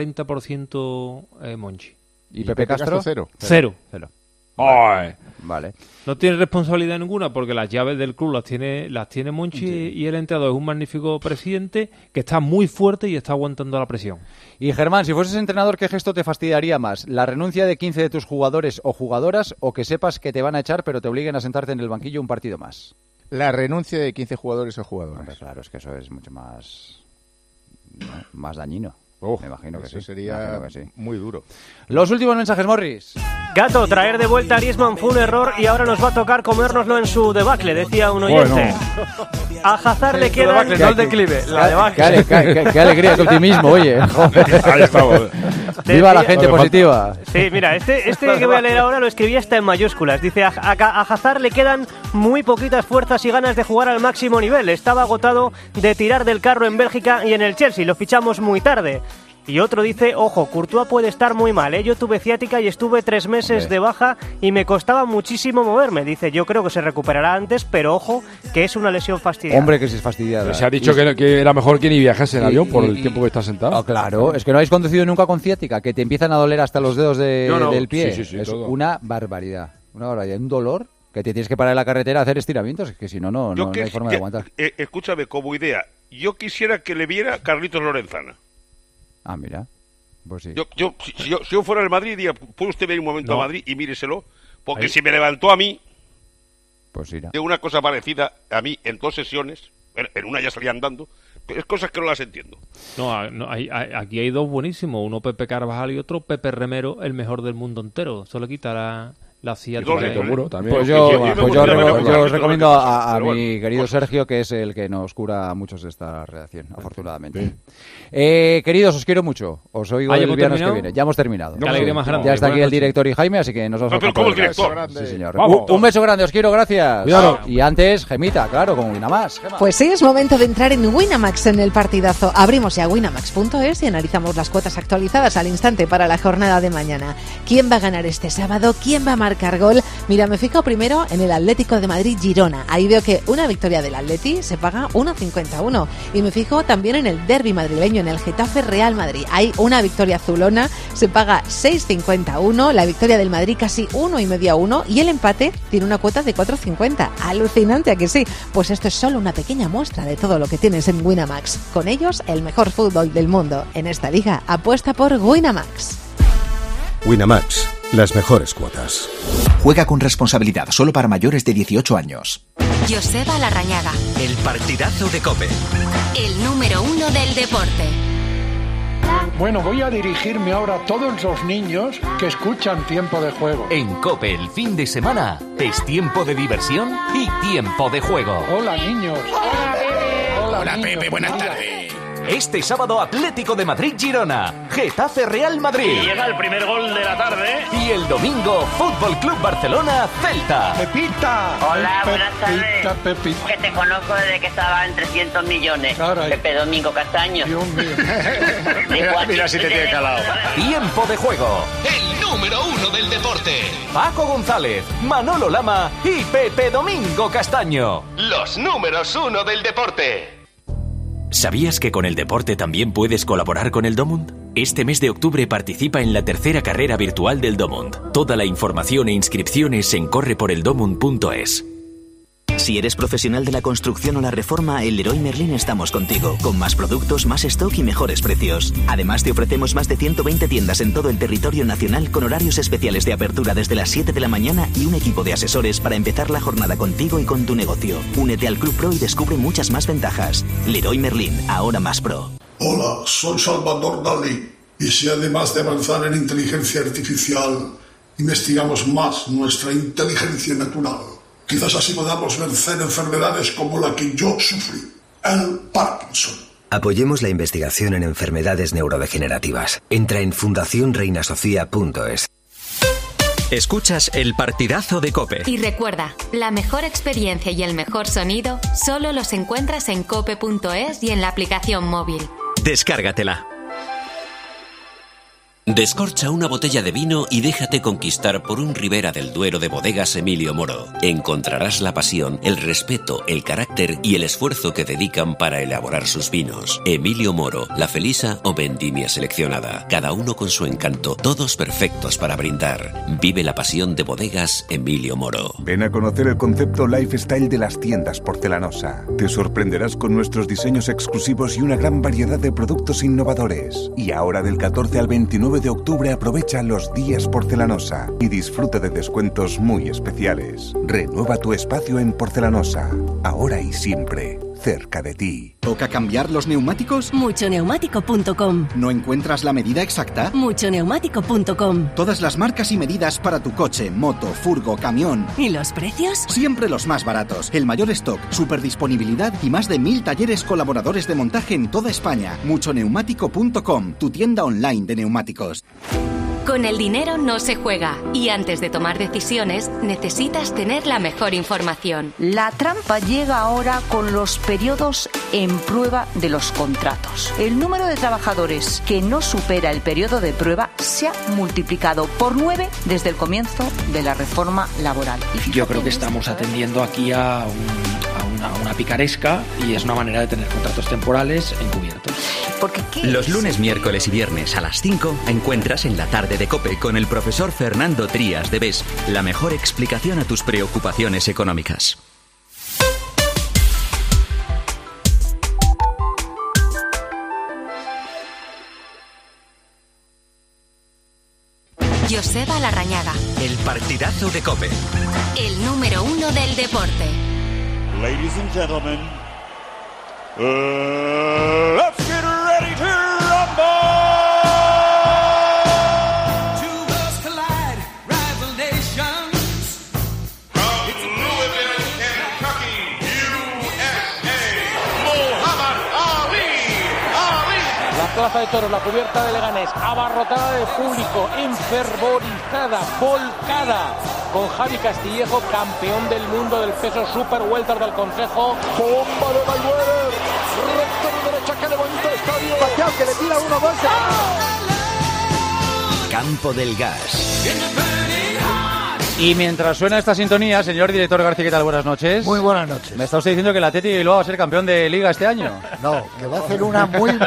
40% Monchi. ¿Y Pepe Castro? Cero. Vale. Vale. No tiene responsabilidad ninguna porque las llaves del club las tiene Monchi, sí. Y el entrenador es un magnífico presidente que está muy fuerte y está aguantando la presión. Y Germán, si fueses entrenador, ¿qué gesto te fastidiaría más? ¿La renuncia de 15 de tus jugadores o jugadoras o que sepas que te van a echar pero te obliguen a sentarte en el banquillo un partido más? La renuncia de 15 jugadores o jugadoras. Hombre, claro, es que eso es mucho más dañino. Me imagino que eso sí. Sería muy duro. Los últimos mensajes, Morris. Gato, traer de vuelta a Griezmann fue un error y ahora nos va a tocar comérnoslo en su debacle, decía un oyente. Bueno. A Hazard le queda... No el declive, la debacle. Qué alegría, qué optimismo, oye. Ahí estamos. Viva la gente positiva. Sí, mira, este que voy a leer ahora lo escribí hasta en mayúsculas. Dice, a Hazard le quedan muy poquitas fuerzas y ganas de jugar al máximo nivel. Estaba agotado de tirar del carro en Bélgica y en el Chelsea. Lo fichamos muy tarde. Y otro dice, ojo, Courtois puede estar muy mal, ¿eh? Yo tuve ciática y estuve 3 meses de baja y me costaba muchísimo moverme. Dice, yo creo que se recuperará antes, pero ojo, que es una lesión fastidiada. Hombre, que sí es fastidiada. Pero se ha dicho que era mejor que ni viajase en avión por el tiempo que está sentado. Oh, claro, es que no habéis conducido nunca con ciática, que te empiezan a doler hasta los dedos del pie. Sí, es todo. una barbaridad, un dolor que te tienes que parar en la carretera a hacer estiramientos, que si no hay forma de aguantar. Escúchame, como idea, yo quisiera que le viera Carlitos Lorenzana. Ah, mira. Pues sí. Si yo fuera del Madrid, diría, ¿puede usted venir un momento a Madrid y míreselo? Porque si me levantó a mí, pues de una cosa parecida a mí en 2 sesiones, en una ya salía andando, es cosas que no las entiendo. Aquí hay 2 buenísimos, uno Pepe Carvajal y otro Pepe Remero, el mejor del mundo entero. Eso le quita la ciática. Pues yo os recomiendo a mi querido Sergio, que es el que nos cura a muchos de esta redacción, afortunadamente. Queridos, os quiero mucho. Os oigo el viernes que viene. Ya hemos terminado. Qué alegría más grande. Ya está aquí el director y Jaime, así que nos vamos a... Pero ¿cómo el director? Sí, señor. Un beso grande, os quiero, gracias. Y antes, Gemita, claro, con Winamax. Pues sí, es momento de entrar en Winamax en el partidazo. Abrimos ya winamax.es y analizamos las cuotas actualizadas al instante para la jornada de mañana. ¿Quién va a ganar este sábado? ¿Quién va a marcar marcar gol. Mira, me fijo primero en el Atlético de Madrid-Girona. Ahí veo que una victoria del Atleti se paga 1,51. Y me fijo también en el derbi madrileño, en el Getafe-Real Madrid. Hay una victoria azulona, se paga 6,51. La victoria del Madrid casi 1,5 a 1. Y el empate tiene una cuota de 4,50. Alucinante, ¿a que sí? Pues esto es solo una pequeña muestra de todo lo que tienes en Winamax. Con ellos, el mejor fútbol del mundo. En esta liga, apuesta por Winamax. Winamax, las mejores cuotas. Juega con responsabilidad, solo para mayores de 18 años. Joseba Larrañaga. El partidazo de COPE. El número 1 del deporte. Bueno, voy a dirigirme ahora a todos los niños que escuchan Tiempo de Juego. En COPE el fin de semana es tiempo de diversión y tiempo de juego. Hola, niños. Hola, Pepe, buenas tardes. Este sábado Atlético de Madrid-Girona, Getafe-Real Madrid. Y llega el primer gol de la tarde. Y el domingo, Fútbol Club Barcelona-Celta. ¡Pepita! Hola, buenas tardes. Pepita. Que te conozco desde que estaba en 300 millones. Caray. Pepe Domingo Castaño. Dios mío. Mira si te tiene calado. Tiempo de juego. El número 1 del deporte. Paco González, Manolo Lama y Pepe Domingo Castaño. Los números 1 del deporte. ¿Sabías que con el deporte también puedes colaborar con el Domund? Este mes de octubre participa en la tercera carrera virtual del Domund. Toda la información e inscripciones en correporeldomund.es. Si eres profesional de la construcción o la reforma, en Leroy Merlin estamos contigo, con más productos, más stock y mejores precios. Además, te ofrecemos más de 120 tiendas en todo el territorio nacional con horarios especiales de apertura desde las 7 de la mañana y un equipo de asesores para empezar la jornada contigo y con tu negocio. Únete al Club Pro y descubre muchas más ventajas. Leroy Merlin, ahora más pro. Hola, soy Salvador Dalí. Y si además de avanzar en inteligencia artificial, investigamos más nuestra inteligencia natural, quizás así podamos vencer enfermedades como la que yo sufrí, el Parkinson. Apoyemos la investigación en enfermedades neurodegenerativas. Entra en fundacionreinasofía.es. Escuchas el partidazo de COPE. Y recuerda, la mejor experiencia y el mejor sonido solo los encuentras en cope.es y en la aplicación móvil. Descárgatela. Descorcha una botella de vino y déjate conquistar por un Ribera del Duero de Bodegas Emilio Moro. Encontrarás la pasión, el respeto, el carácter y el esfuerzo que dedican para elaborar sus vinos. Emilio Moro, La Felisa o Vendimia Seleccionada. Cada uno con su encanto, todos perfectos para brindar. Vive la pasión de Bodegas Emilio Moro. Ven a conocer el concepto lifestyle de las tiendas Porcelanosa. Te sorprenderás con nuestros diseños exclusivos y una gran variedad de productos innovadores. Y ahora del 14 al 29 de octubre aprovecha los días Porcelanosa y disfruta de descuentos muy especiales. Renueva tu espacio en Porcelanosa, ahora y siempre, cerca de ti. ¿Toca cambiar los neumáticos? Muchoneumático.com. ¿No encuentras la medida exacta? Muchoneumático.com. Todas las marcas y medidas para tu coche, moto, furgo, camión. ¿Y los precios? Siempre los más baratos. El mayor stock, superdisponibilidad y más de 1000 talleres colaboradores de montaje en toda España. Muchoneumático.com, tu tienda online de neumáticos. Con el dinero no se juega y antes de tomar decisiones necesitas tener la mejor información. La trampa llega ahora con los periodos en prueba de los contratos. El número de trabajadores que no supera el periodo de prueba se ha multiplicado por 9 desde el comienzo de la reforma laboral. Yo creo que estamos atendiendo aquí a una picaresca y es una manera de tener contratos temporales encubiertos. Los lunes, miércoles y viernes a las 5 encuentras en la tarde de COPE con el profesor Fernando Trías de BES la mejor explicación a tus preocupaciones económicas. Joseba Larrañaga. El partidazo de COPE. El número 1 del deporte. Ladies and gentlemen, let's get ready to rumble! Two worlds collide, rival nations. From Louisville, Kentucky, USA, Muhammad Ali. La plaza de toros, la cubierta de Leganés, abarrotada de público, enfervorizada, volcada, con Javi Castillejo, campeón del mundo del peso super welter del Consejo. Bomba de Mayweather, recta de derecha que levanta el estadio. Pacquiao que le tira 1-2. Campo del Gas. Y mientras suena esta sintonía, señor director García, ¿qué tal? Buenas noches. Muy buenas noches. ¿Me está usted diciendo que el Atleti de Bilbao va a ser campeón de Liga este año? No, que va a hacer una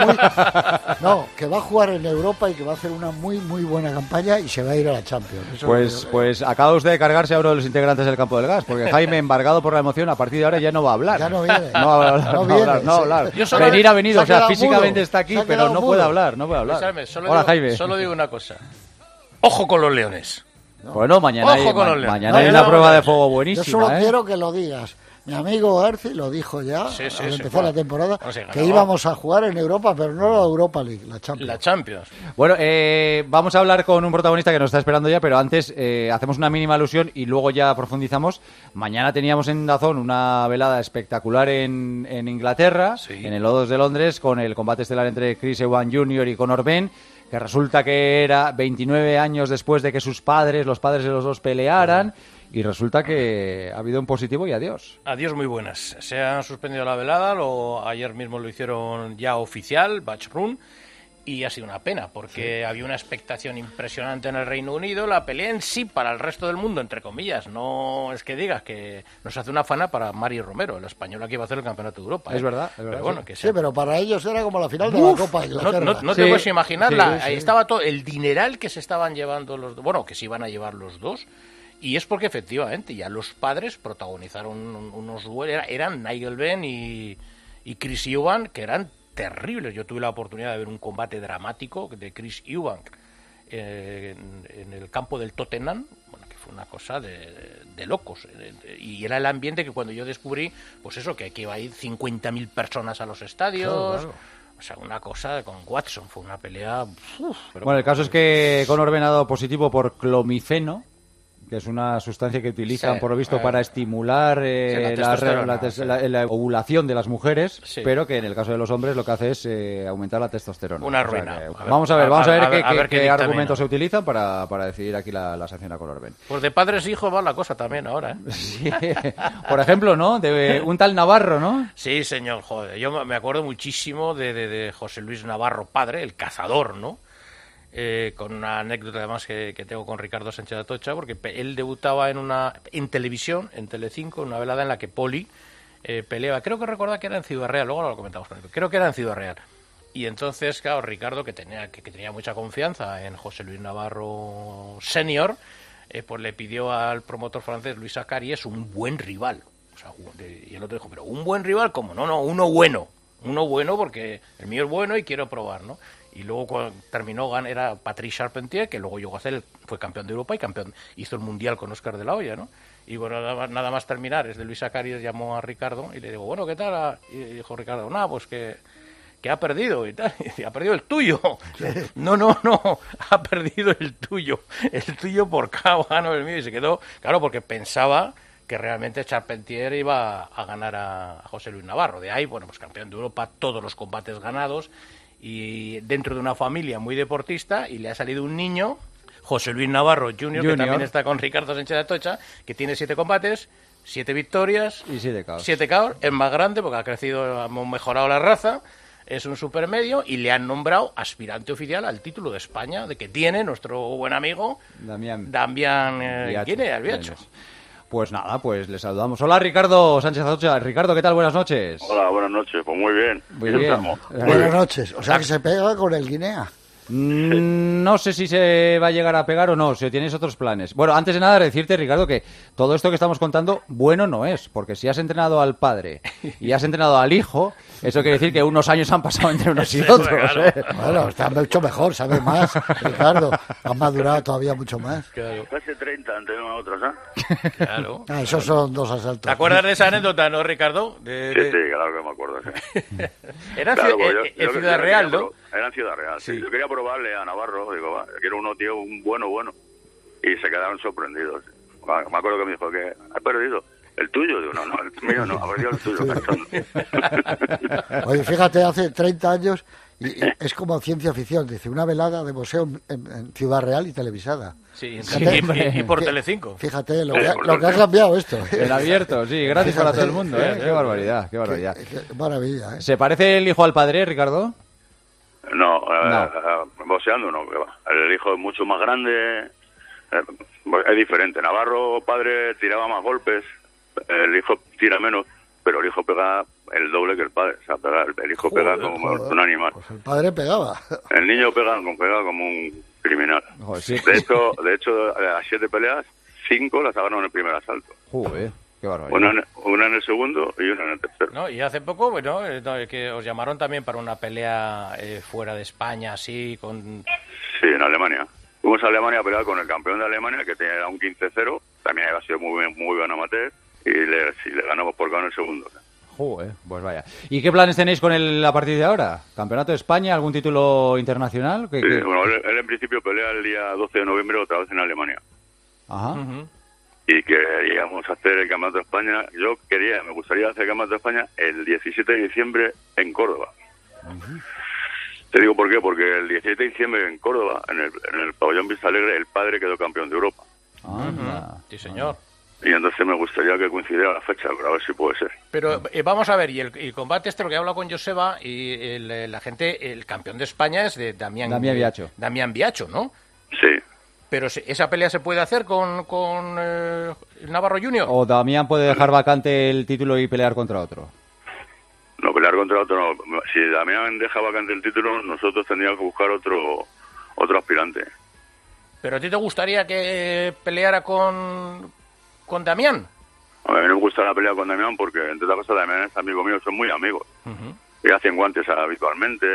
No, que va a jugar en Europa y que va a hacer una muy buena campaña y se va a ir a la Champions. Eso pues acaba usted de cargarse a uno de los integrantes del Campo del Gas, porque Jaime, embargado por la emoción, a partir de ahora ya no va a hablar. Ya no viene. No va a hablar. Venir ha venido, o sea, físicamente está aquí, pero no puede hablar, Hola, Jaime. Solo digo una cosa. Ojo con los leones. Bueno, mañana hay una prueba de fuego buenísima. Yo solo quiero que lo digas. Mi amigo Garci lo dijo ya, cuando empezó la temporada, que íbamos a jugar en Europa, pero no la Europa League, la Champions. La Champions. Bueno, vamos a hablar con un protagonista que nos está esperando ya, pero antes hacemos una mínima alusión y luego ya profundizamos. Mañana teníamos en DAZN una velada espectacular en Inglaterra, en el O2 de Londres, con el combate estelar entre Chris Eubank Jr. y Conor Benn, que resulta que era 29 años después de que los padres de los dos pelearan, y resulta que ha habido un positivo y adiós. Adiós muy buenas. Se ha suspendido la velada, ayer mismo lo hicieron ya oficial, Batch Run, y ha sido una pena, porque había una expectación impresionante en el Reino Unido. La pelea en sí, para el resto del mundo, entre comillas, no es que digas que nos hace una fana para Mari Romero, el español que iba a hacer el Campeonato de Europa. Es verdad. Pero bueno, que sí, pero para ellos era como la final de la Copa de Inglaterra. No te puedes imaginar, ahí estaba todo el dineral que se estaban llevando que se iban a llevar los dos. Y es porque efectivamente ya los padres protagonizaron unos duelos, eran Nigel Benn y Chris Eubank, que eran terribles. Yo tuve la oportunidad de ver un combate dramático de Chris Eubank en el campo del Tottenham, que fue una cosa de locos. Y era el ambiente que cuando yo descubrí, pues eso, que aquí iba a ir 50.000 personas a los estadios. Claro. O sea, una cosa con Watson, fue una pelea... Bueno, el caso es que Conor Benn ha dado positivo por clomifeno, que es una sustancia que utilizan, por lo visto, para estimular la ovulación de las mujeres, pero que en el caso de los hombres lo que hace es aumentar la testosterona. Una ruina. Vamos a ver qué argumentos se utilizan para decidir aquí la sanción a Conor Benn. Pues de padres e hijos va la cosa también ahora, ¿eh? Sí. Por ejemplo, ¿no? De un tal Navarro, ¿no? Sí, señor, joder. Yo me acuerdo muchísimo de José Luis Navarro, padre, el cazador, ¿no? Con una anécdota además que tengo con Ricardo Sánchez Atocha, porque él debutaba en televisión, en Telecinco, en una velada en la que Poli peleaba. Creo que recuerda que era en Ciudad Real, luego lo comentamos con él. Creo que era en Ciudad Real. Y entonces, claro, Ricardo, que tenía mucha confianza en José Luis Navarro Senior, pues le pidió al promotor francés Luis Acaries un buen rival. O sea, y el otro dijo, pero un buen rival, ¿cómo? No, uno bueno. Uno bueno porque el mío es bueno y quiero probar, ¿no? Y luego cuando terminó, era Patrice Charpentier, que luego llegó a fue campeón de Europa y hizo el Mundial con Óscar de la Hoya, ¿no? Y bueno, nada más terminar, es de Luis Acaries, llamó a Ricardo y le digo, bueno, ¿qué tal? Y dijo Ricardo, pues que ha perdido y tal. Y dice, ha perdido el tuyo. No, ha perdido el tuyo por KO, ganó el mío. Y se quedó, claro, porque pensaba que realmente Charpentier iba a ganar a José Luis Navarro. De ahí, bueno, pues campeón de Europa, todos los combates ganados, y dentro de una familia muy deportista, y le ha salido un niño, José Luis Navarro Jr., que también está con Ricardo Sánchez Atocha, que tiene 7 combates, 7 victorias y 7 KOs. 7 KOs, es más grande porque ha crecido, hemos mejorado la raza, es un supermedio, y le han nombrado aspirante oficial al título de España, de que tiene nuestro buen amigo Damián Albiacho. Pues nada, pues le saludamos. Hola, Ricardo Sánchez Atocha. Ricardo, ¿qué tal? Buenas noches. Hola, buenas noches. Pues muy bien. Muy bien. Buenas noches. O sea, que se pega con el Guinea. No sé si se va a llegar a pegar o no, si tienes otros planes. Bueno, antes de nada decirte, Ricardo, que todo esto que estamos contando bueno no es, porque si has entrenado al padre y has entrenado al hijo, eso quiere decir que unos años han pasado entre unos y otros. Bueno, está mucho mejor, sabe más, Ricardo. Ha madurado todavía mucho más. Claro. Casi 30 entre unos otros, ¿eh? Claro. Esos son 2 asaltos. ¿Te acuerdas de esa anécdota, no, Ricardo? Sí, claro que me acuerdo. Sí. Era en Ciudad Real, ¿no? Era en Ciudad Real, sí. Yo quería probarle a Navarro, digo, quiero uno, tío, un bueno. Y se quedaron sorprendidos. Me acuerdo que me dijo que has perdido. ¿El tuyo? Digo, no, el mío no, ha perdido el tuyo. Oye, fíjate, hace 30 años, y es como ciencia ficción, dice, una velada de boxeo en Ciudad Real y televisada. Sí, y por Telecinco. Fíjate lo que ha cambiado esto. El abierto, sí, gratis para todo el mundo, ¿eh? Qué barbaridad, qué barbaridad. Qué maravilla, ¿eh? ¿Se parece el hijo al padre, Ricardo? No. Boxeando no, que va. El hijo es mucho más grande, es diferente. Navarro, padre, tiraba más golpes, el hijo tira menos, pero el hijo pega el doble que el padre. O sea, el hijo pega como un animal. Pues el padre pegaba. El niño pega como un criminal. Joder, sí. De hecho, a las 7 peleas, 5 las ha ganado en el primer asalto. Joder, qué barbaridad. Una en el segundo y una en el tercero. No, y hace poco, bueno, que os llamaron también para una pelea fuera de España, así, con... Sí, en Alemania. Fuimos a Alemania a pelear con el campeón de Alemania, que tenía un 15-0, también había sido muy buen amateur, y le ganamos por ganar el segundo. Joder, pues vaya. ¿Y qué planes tenéis con él a partir de ahora? ¿Campeonato de España? ¿Algún título internacional? Sí, bueno, él en principio pelea el día 12 de noviembre otra vez en Alemania. Ajá. Uh-huh. Y queríamos hacer el Campeonato de España. Me gustaría hacer el Campeonato de España el 17 de diciembre en Córdoba. Uh-huh. Te digo por qué, porque el 17 de diciembre en Córdoba, en el pabellón Vista Alegre, el padre quedó campeón de Europa. Uh-huh. Sí, señor. Y entonces me gustaría que coincidiera la fecha, pero a ver si puede ser. Pero vamos a ver, y el combate lo que he hablado con Joseba, y la gente, el campeón de España es de Damián Biacho. Damián Biacho, ¿no? Sí. Pero ¿esa pelea se puede hacer con Navarro Junior? ¿O Damián puede dejar vacante el título y pelear contra otro? No, pelear contra otro no. Si Damián deja vacante el título, nosotros tendríamos que buscar otro aspirante. ¿Pero a ti te gustaría que peleara con Damián? A mí me gusta la pelea con Damián porque, entre otras cosas, Damián es amigo mío, son muy amigos. Uh-huh. Y hacen guantes habitualmente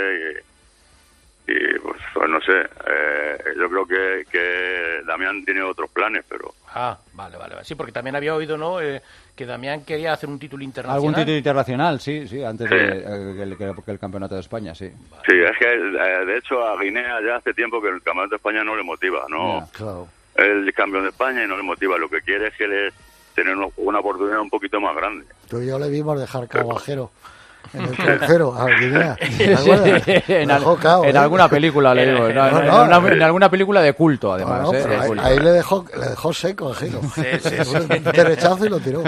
y pues no sé, yo creo que Damián tiene otros planes, pero... Ah, vale. Sí, porque también había oído, ¿no?, que Damián quería hacer un título internacional. ¿Algún título internacional? Sí, antes que el Campeonato de España, sí. Sí, es que, de hecho, a Guinea ya hace tiempo que el Campeonato de España no le motiva, ¿no? Yeah, claro. El campeón de España y no le motiva, lo que quiere es que tener una oportunidad un poquito más grande. Tú y yo le vimos dejar Cabajero en el tercero a Guinea. En alguna película le digo, en alguna película de culto, además. Ahí le dejó seco a Giro. Un derechazo y lo tiró.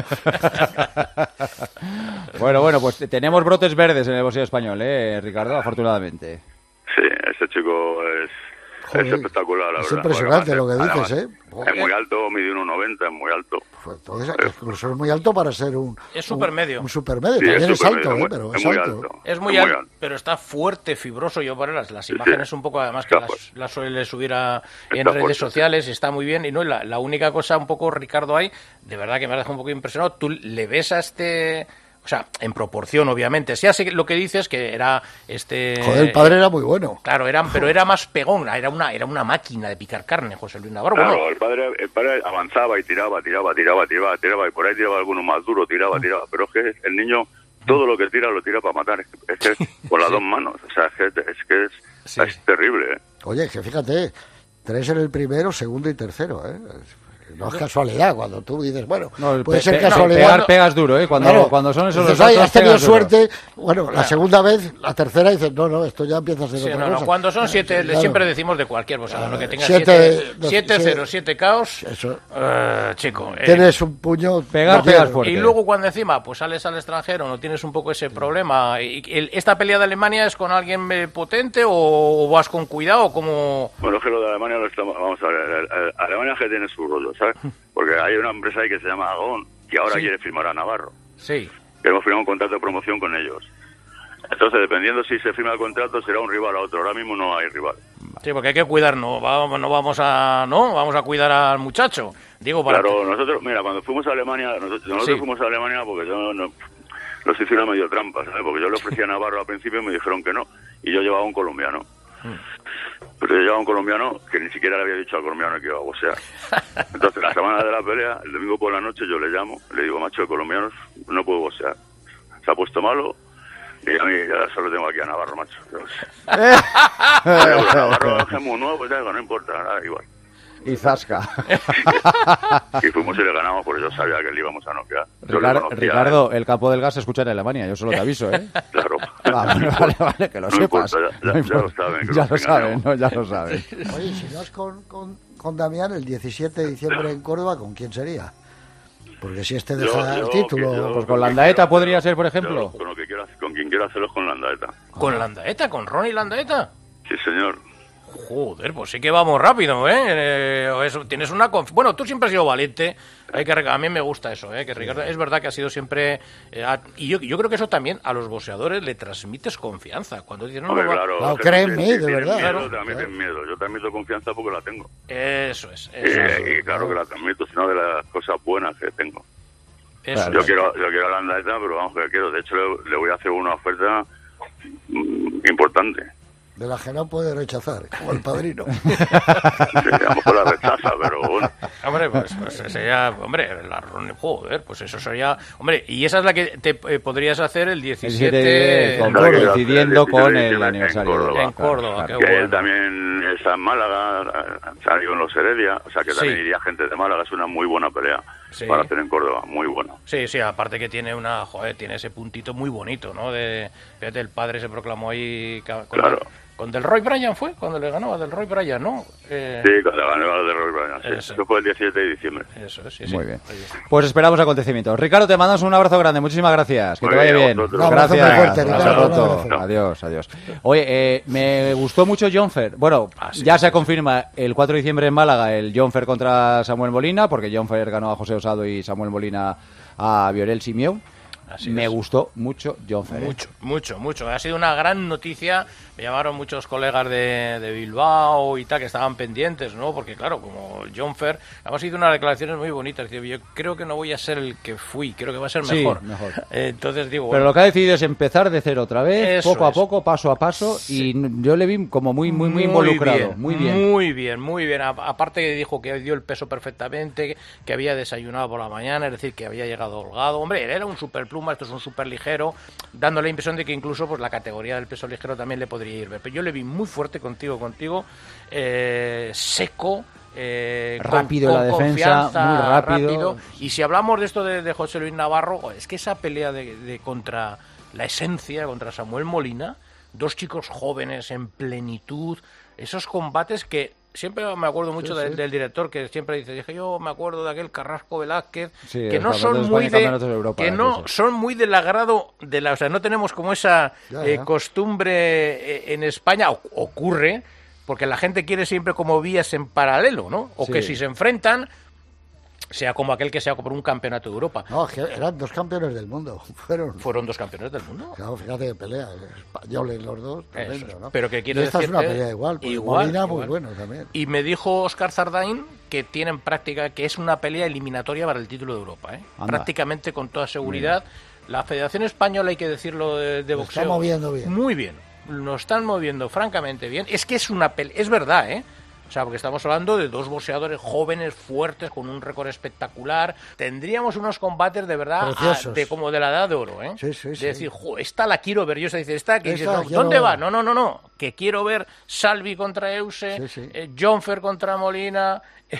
Bueno, pues tenemos brotes verdes en el boxeo español, Ricardo, afortunadamente. Sí, ese chico es espectacular, la verdad. Es impresionante lo que dices, Es muy alto, mide 1,90, es muy alto. Entonces, incluso es muy alto para ser un... Es supermedio. Un supermedio, sí, también es alto, pero es alto. Es muy alto, pero está fuerte, fibroso. Yo por las imágenes un poco, además, que las suele subir en redes sociales, está muy bien. Y no, la única cosa un poco, Ricardo, de verdad que me ha dejado un poco impresionado, tú le ves a este... O sea, en proporción, obviamente. Sí, así lo que dices que era Joder, el padre era muy bueno. Claro, pero era más pegón, era una máquina de picar carne, José Luis Navarro. Claro, bueno. el padre avanzaba y tiraba, y por ahí tiraba alguno más duro, tiraba. Pero es que el niño, todo lo que tira, lo tira para matar. Es que con las dos manos. O sea, es terrible, Oye, que fíjate, 3 en el primero, segundo y tercero, No es casualidad cuando tú dices, bueno, puede ser casualidad. Pegas duro, cuando son esos dos. Has tenido suerte, la segunda vez, la tercera dices, no, esto ya empieza a ser otra cosa. Cuando son 7, siempre decimos de cualquier cosa, lo que tengas 7-0, 7 caos, chico. Tienes un puño, pegas fuerte. Y luego cuando encima pues sales al extranjero, no tienes un poco ese problema. ¿Esta pelea de Alemania es con alguien potente o vas con cuidado? ¿Cómo? Bueno, es que lo de Alemania vamos a ver, Alemania que tiene su rollo, ¿sabes? Porque hay una empresa ahí que se llama Agón, que ahora quiere firmar a Navarro. Sí. Que hemos firmado un contrato de promoción con ellos. Entonces, dependiendo si se firma el contrato, será un rival a otro. Ahora mismo no hay rival. Sí, porque hay que cuidarnos. Vamos a cuidar al muchacho. Digo, claro, nosotros, mira, cuando fuimos a Alemania, nosotros fuimos a Alemania porque yo nos hice una medio trampa, ¿sabes? Porque yo le ofrecía a Navarro al principio y me dijeron que no. Y yo llevaba un colombiano. Pero yo llevaba un colombiano que ni siquiera le había dicho al colombiano que iba a boxear. Entonces, la semana de la pelea, el domingo por la noche, yo le llamo, le digo, macho, el colombiano no puede boxear. Se ha puesto malo y a mí ya solo tengo aquí a Navarro, macho. Pero Navarro es muy nuevo, pues ya no importa, nada, igual. Y zasca. Y fuimos y le ganamos porque yo sabía que le íbamos a noquear. Ricardo, el campo del gas se escucha en Alemania, yo solo te aviso, Claro. Vale, que lo sepas. Ya lo saben. Oye, si no es con Damián, el 17 de diciembre en Córdoba, ¿con quién sería? Porque si deja el título... Pues con Landaeta podría ser, por ejemplo. Con quien quiero hacerlo es con Landaeta. ¿Con Landaeta? ¿Con Ronnie Landaeta? Sí, señor. Joder, pues sí que vamos rápido, eso, tienes una bueno, tú siempre has sido valiente. A mí me gusta eso, que Ricardo, es verdad que ha sido siempre... y yo creo que eso también a los boxeadores le transmites confianza. Cuando dicen, no, claro, créeme, de verdad. Miedo, también miedo. Yo transmito confianza porque la tengo. Eso es. Y claro que la transmito, sino de las cosas buenas que tengo. Yo quiero la Andaeta, pero vamos, que quiero. De hecho, le voy a hacer una oferta importante. De la que no puede rechazar, como el Padrino. Sí, a lo mejor la rechaza, pero bueno. Hombre, pues sería... Hombre, joder, pues eso sería... Hombre, y esa es la que te podrías hacer el 17... coincidiendo con el aniversario. En Córdoba, qué bueno. Él también está en Málaga, salió en los Heredia, o sea que también iría gente de Málaga. Es una muy buena pelea para hacer en Córdoba, muy buena. Sí, aparte que tiene tiene ese puntito muy bonito, ¿no? Fíjate, el padre se proclamó ahí... Claro. Con Del Roy Bryan fue, cuando le ganó a Del Roy Bryan, ¿no? Sí, cuando le ganó a Del Roy Bryan, sí. Eso fue el 17 de diciembre. Eso, sí. Muy bien. Pues esperamos acontecimientos. Ricardo, te mandamos un abrazo grande, muchísimas gracias. Que te vaya bien. Gracias. Hasta pronto. Adiós. Oye, me gustó mucho Jonfer. Bueno, ya se confirma el 4 de diciembre en Málaga el Jonfer contra Samuel Molina, porque Jonfer ganó a José Osado y Samuel Molina a Viorel Simieu. Me gustó mucho Jonfer. Mucho. Ha sido una gran noticia. Me llamaron muchos colegas de Bilbao y tal que estaban pendientes, ¿no? Porque claro, como Jonfer, hemos hecho unas declaraciones muy bonitas. Yo creo que no voy a ser el que fui, creo que va a ser mejor. Sí, mejor. Entonces digo... Pero lo que ha decidido es empezar de cero otra vez, poco a poco, paso a paso, y yo le vi como muy involucrado. Muy bien. Aparte que dijo que dio el peso perfectamente, que había desayunado por la mañana, es decir, que había llegado holgado. Hombre, él era un superpluma, esto es un super ligero, dando la impresión de que incluso pues la categoría del peso ligero también le podría ir. Pero yo le vi muy fuerte contigo, seco, rápido en la defensa, muy rápido. Y si hablamos de esto de José Luis Navarro, es que esa pelea de contra la esencia, contra Samuel Molina, dos chicos jóvenes en plenitud, esos combates que siempre me acuerdo mucho del director, que siempre dije, yo me acuerdo de aquel Carrasco Velázquez, que no son muy son muy del agrado de la, o sea, no tenemos como esa costumbre en España, ocurre, porque la gente quiere siempre como vías en paralelo, ¿no? O que si se enfrentan, sea como aquel que sea por un campeonato de Europa. No, eran dos campeones del mundo. Fueron dos campeones del mundo. Claro, fíjate que pelea, españoles los dos, tremendo, ¿no? Pero que quiero esta decir, es una pelea igual, Molina muy bueno también. Y me dijo Óscar Zardain que tiene en práctica que es una pelea eliminatoria para el título de Europa, prácticamente con toda seguridad. La Federación Española, hay que decirlo, de boxeo, está moviendo bien. Muy bien. Lo están moviendo francamente bien. Es que es una pelea, es verdad, O sea, porque estamos hablando de dos boxeadores jóvenes, fuertes, con un récord espectacular. Tendríamos unos combates de verdad como de la edad de oro, Sí. De decir, esta la quiero ver. Yo se dice, ¿dónde va? No. Que quiero ver Salvi contra Euse, Jonfer contra Molina,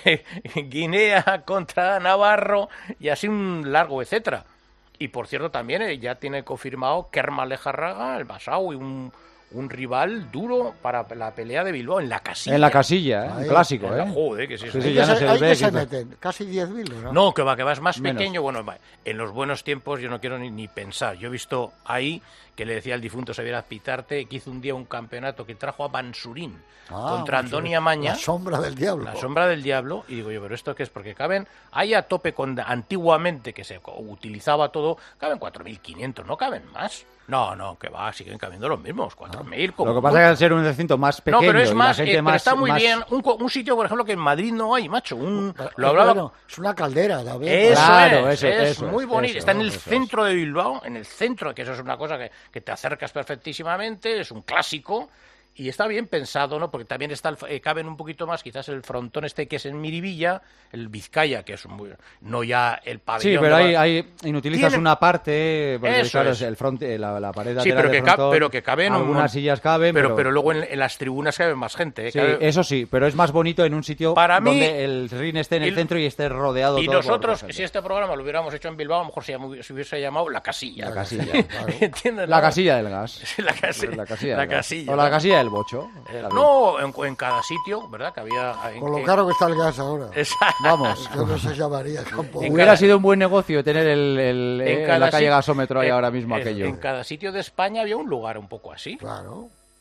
Guinea contra Navarro, y así un largo etcétera. Y por cierto, también ya tiene confirmado Kerma Lejarraga, el Basawi, un rival duro para la pelea de Bilbao en la casilla. En la casilla, un clásico, Joder, que sí. Ahí que se meten, casi 10.000, ¿no? No, que va, es más pequeño. Bueno, en los buenos tiempos yo no quiero ni pensar. Yo he visto ahí que le decía al difunto Xavier Azpitarte que hizo un día un campeonato que trajo a Mansurín contra Andoni Amaña. La sombra del diablo. La sombra del diablo. Y digo yo, ¿pero esto qué es? Porque caben, ahí a tope con antiguamente, que se utilizaba todo, caben 4.500, no caben más. No, que va, siguen cabiendo los mismos, 4.000. Lo que pasa es que al ser un recinto más pequeño, pero es más, y la gente pero está muy bien. Un sitio, por ejemplo, que en Madrid no hay, macho. Lo hablaba. Bueno, es una caldera también. Eso es muy bonito. Está en el centro de Bilbao, en el centro, que eso es una cosa que te acercas perfectísimamente, es un clásico. Y está bien pensado, ¿no? Porque también caben un poquito más, quizás el frontón que es en Miribilla, el Vizcaya, que es no ya el pabellón. Sí, pero ahí inutilizas una parte, porque claro, es el fronte, la pared lateral del frontón, pero que caben algunas sillas caben, pero luego en las tribunas caben más gente. Sí, eso sí, pero es más bonito en un sitio donde el ring esté en el centro y esté rodeado y todo. Y nosotros, si este programa lo hubiéramos hecho en Bilbao, a lo mejor se hubiese llamado La Casilla. La Casilla, claro. ¿Entiendes? La Casilla del gas. La Casilla. O la Casilla del bocho. No, en cada sitio, ¿verdad? Que había... Con lo caro que está el gas ahora. Exacto. Vamos. Yo no se llamaría campo. Hubiera sido un buen negocio tener la calle gasómetro ahí ahora mismo aquello. En cada sitio de España había un lugar un poco así. Claro.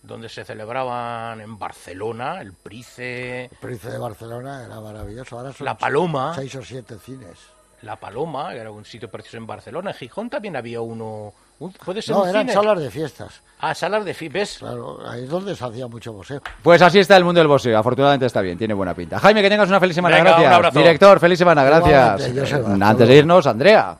donde se celebraban en Barcelona, el Price... El Price de Barcelona era maravilloso. Ahora son La Paloma. 6 o 7 cines. La Paloma, que era un sitio precioso en Barcelona. En Gijón también había uno... ¿Puede ser no, un eran cine? Salas de fiestas. Ah, salas de fiestas. Claro, ahí es donde se hacía mucho boxeo. Pues así está el mundo del boxeo. Afortunadamente está bien, tiene buena pinta. Jaime, que tengas una feliz semana. Venga, gracias. un abrazo. Director, feliz semana, gracias. Antes de irnos, Andrea.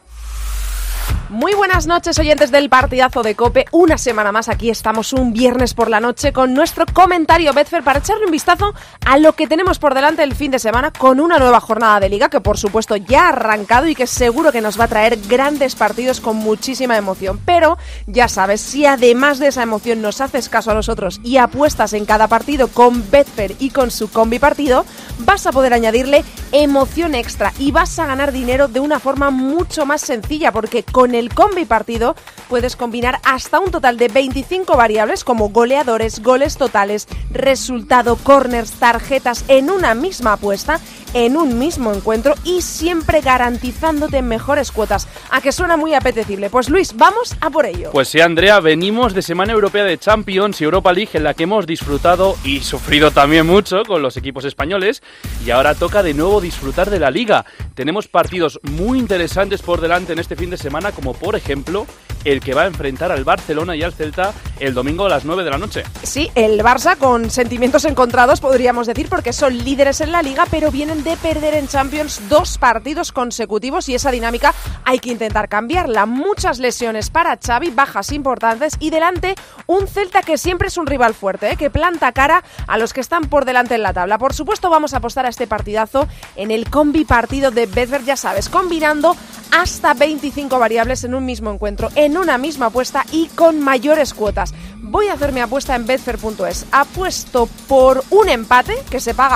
Muy buenas noches, oyentes del partidazo de COPE. Una semana más aquí estamos un viernes por la noche con nuestro comentario Betfair para echarle un vistazo a lo que tenemos por delante el fin de semana con una nueva jornada de Liga que por supuesto ya ha arrancado y que seguro que nos va a traer grandes partidos con muchísima emoción. Pero ya sabes, si además de esa emoción nos haces caso a nosotros y apuestas en cada partido con Betfair y con su combi partido, vas a poder añadirle emoción extra y vas a ganar dinero de una forma mucho más sencilla porque con el combi partido puedes combinar hasta un total de 25 variables como goleadores, goles totales, resultado, corners, tarjetas en una misma apuesta, en un mismo encuentro y siempre garantizándote mejores cuotas. ¿A que suena muy apetecible? Pues Luis, vamos a por ello. Pues sí, Andrea, venimos de Semana Europea de Champions y Europa League en la que hemos disfrutado y sufrido también mucho con los equipos españoles y ahora toca de nuevo disfrutar de la Liga. Tenemos partidos muy interesantes por delante en este fin de semana, como por ejemplo el que va a enfrentar al Barcelona y al Celta el domingo a las 9 de la noche. Sí, el Barça con sentimientos encontrados podríamos decir porque son líderes en la Liga pero vienen de perder en Champions 2 partidos consecutivos y esa dinámica hay que intentar cambiarla. Muchas lesiones para Xavi, bajas importantes y delante un Celta que siempre es un rival fuerte, que planta cara a los que están por delante en la tabla. Por supuesto vamos a apostar a este partidazo en el combi partido de Betfair, ya sabes, combinando hasta 25 variables en un mismo encuentro, en una misma apuesta y con mayores cuotas. Voy a hacer mi apuesta en betfair.es. Apuesto por un empate que se paga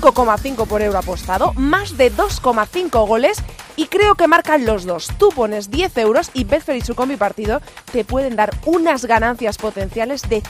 5,5 por euro apostado, más de 2,5 goles y creo que marcan los dos. Tú pones 10 euros y Betfair y su combi partido te pueden dar unas ganancias potenciales de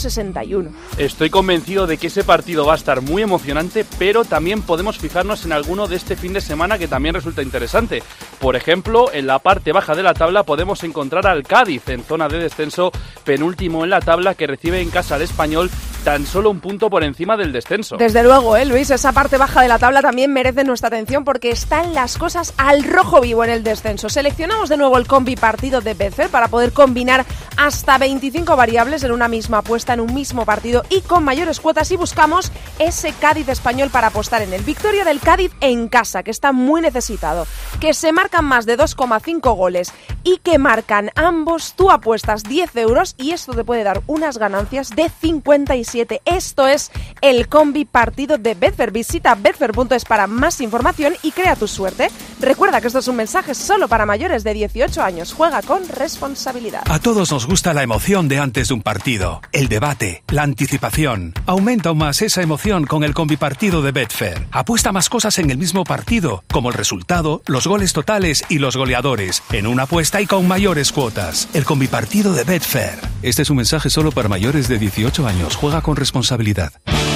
161. Estoy convencido de que ese partido va a estar muy emocionante, pero también podemos fijarnos en alguno de este fin de semana que también resulta interesante. Por ejemplo, en la parte baja de la tabla podemos encontrar al Cádiz en zona de descenso, penúltimo en la tabla, que recibe en casa al Español tan solo un punto por encima del descenso. Desde luego, Luis, esa parte baja de la tabla también merece nuestra atención porque están las cosas al rojo vivo en el descenso. Seleccionamos de nuevo el combi partido de Betfair para poder combinar hasta 25 variables en una misma apuesta, en un mismo partido y con mayores cuotas y buscamos ese Cádiz Español para apostar en el. Victoria del Cádiz en casa, que está muy necesitado, que se marcan más de 2,5 goles y que marcan ambos. Tú apuestas 10 euros y esto te puede dar unas ganancias de 57. Esto es el combi partido de Betfair. Visita betfair.es para más información y crea tu suerte. Recuerda que esto es un mensaje solo para mayores de 18 años. Juega con responsabilidad. A todos nos gusta la emoción de antes de un partido, el debate, la anticipación. Aumenta aún más esa emoción con el combi partido de Betfair. Apuesta más cosas en el mismo partido, como el resultado, los goles totales y los goleadores, en una apuesta y con mayores cuotas. El combi partido de Betfair. Este es un mensaje solo para mayores de 18 años. Juega con responsabilidad.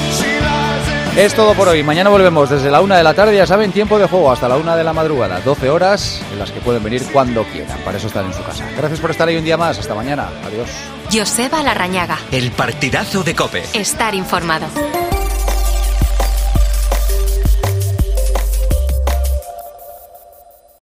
Es todo por hoy. Mañana volvemos desde la 1 de la tarde, ya saben, tiempo de juego hasta la 1 de la madrugada. 12 horas en las que pueden venir cuando quieran. Para eso están en su casa. Gracias por estar ahí un día más. Hasta mañana. Adiós. Joseba Larrañaga. El partidazo de COPE. Estar informado.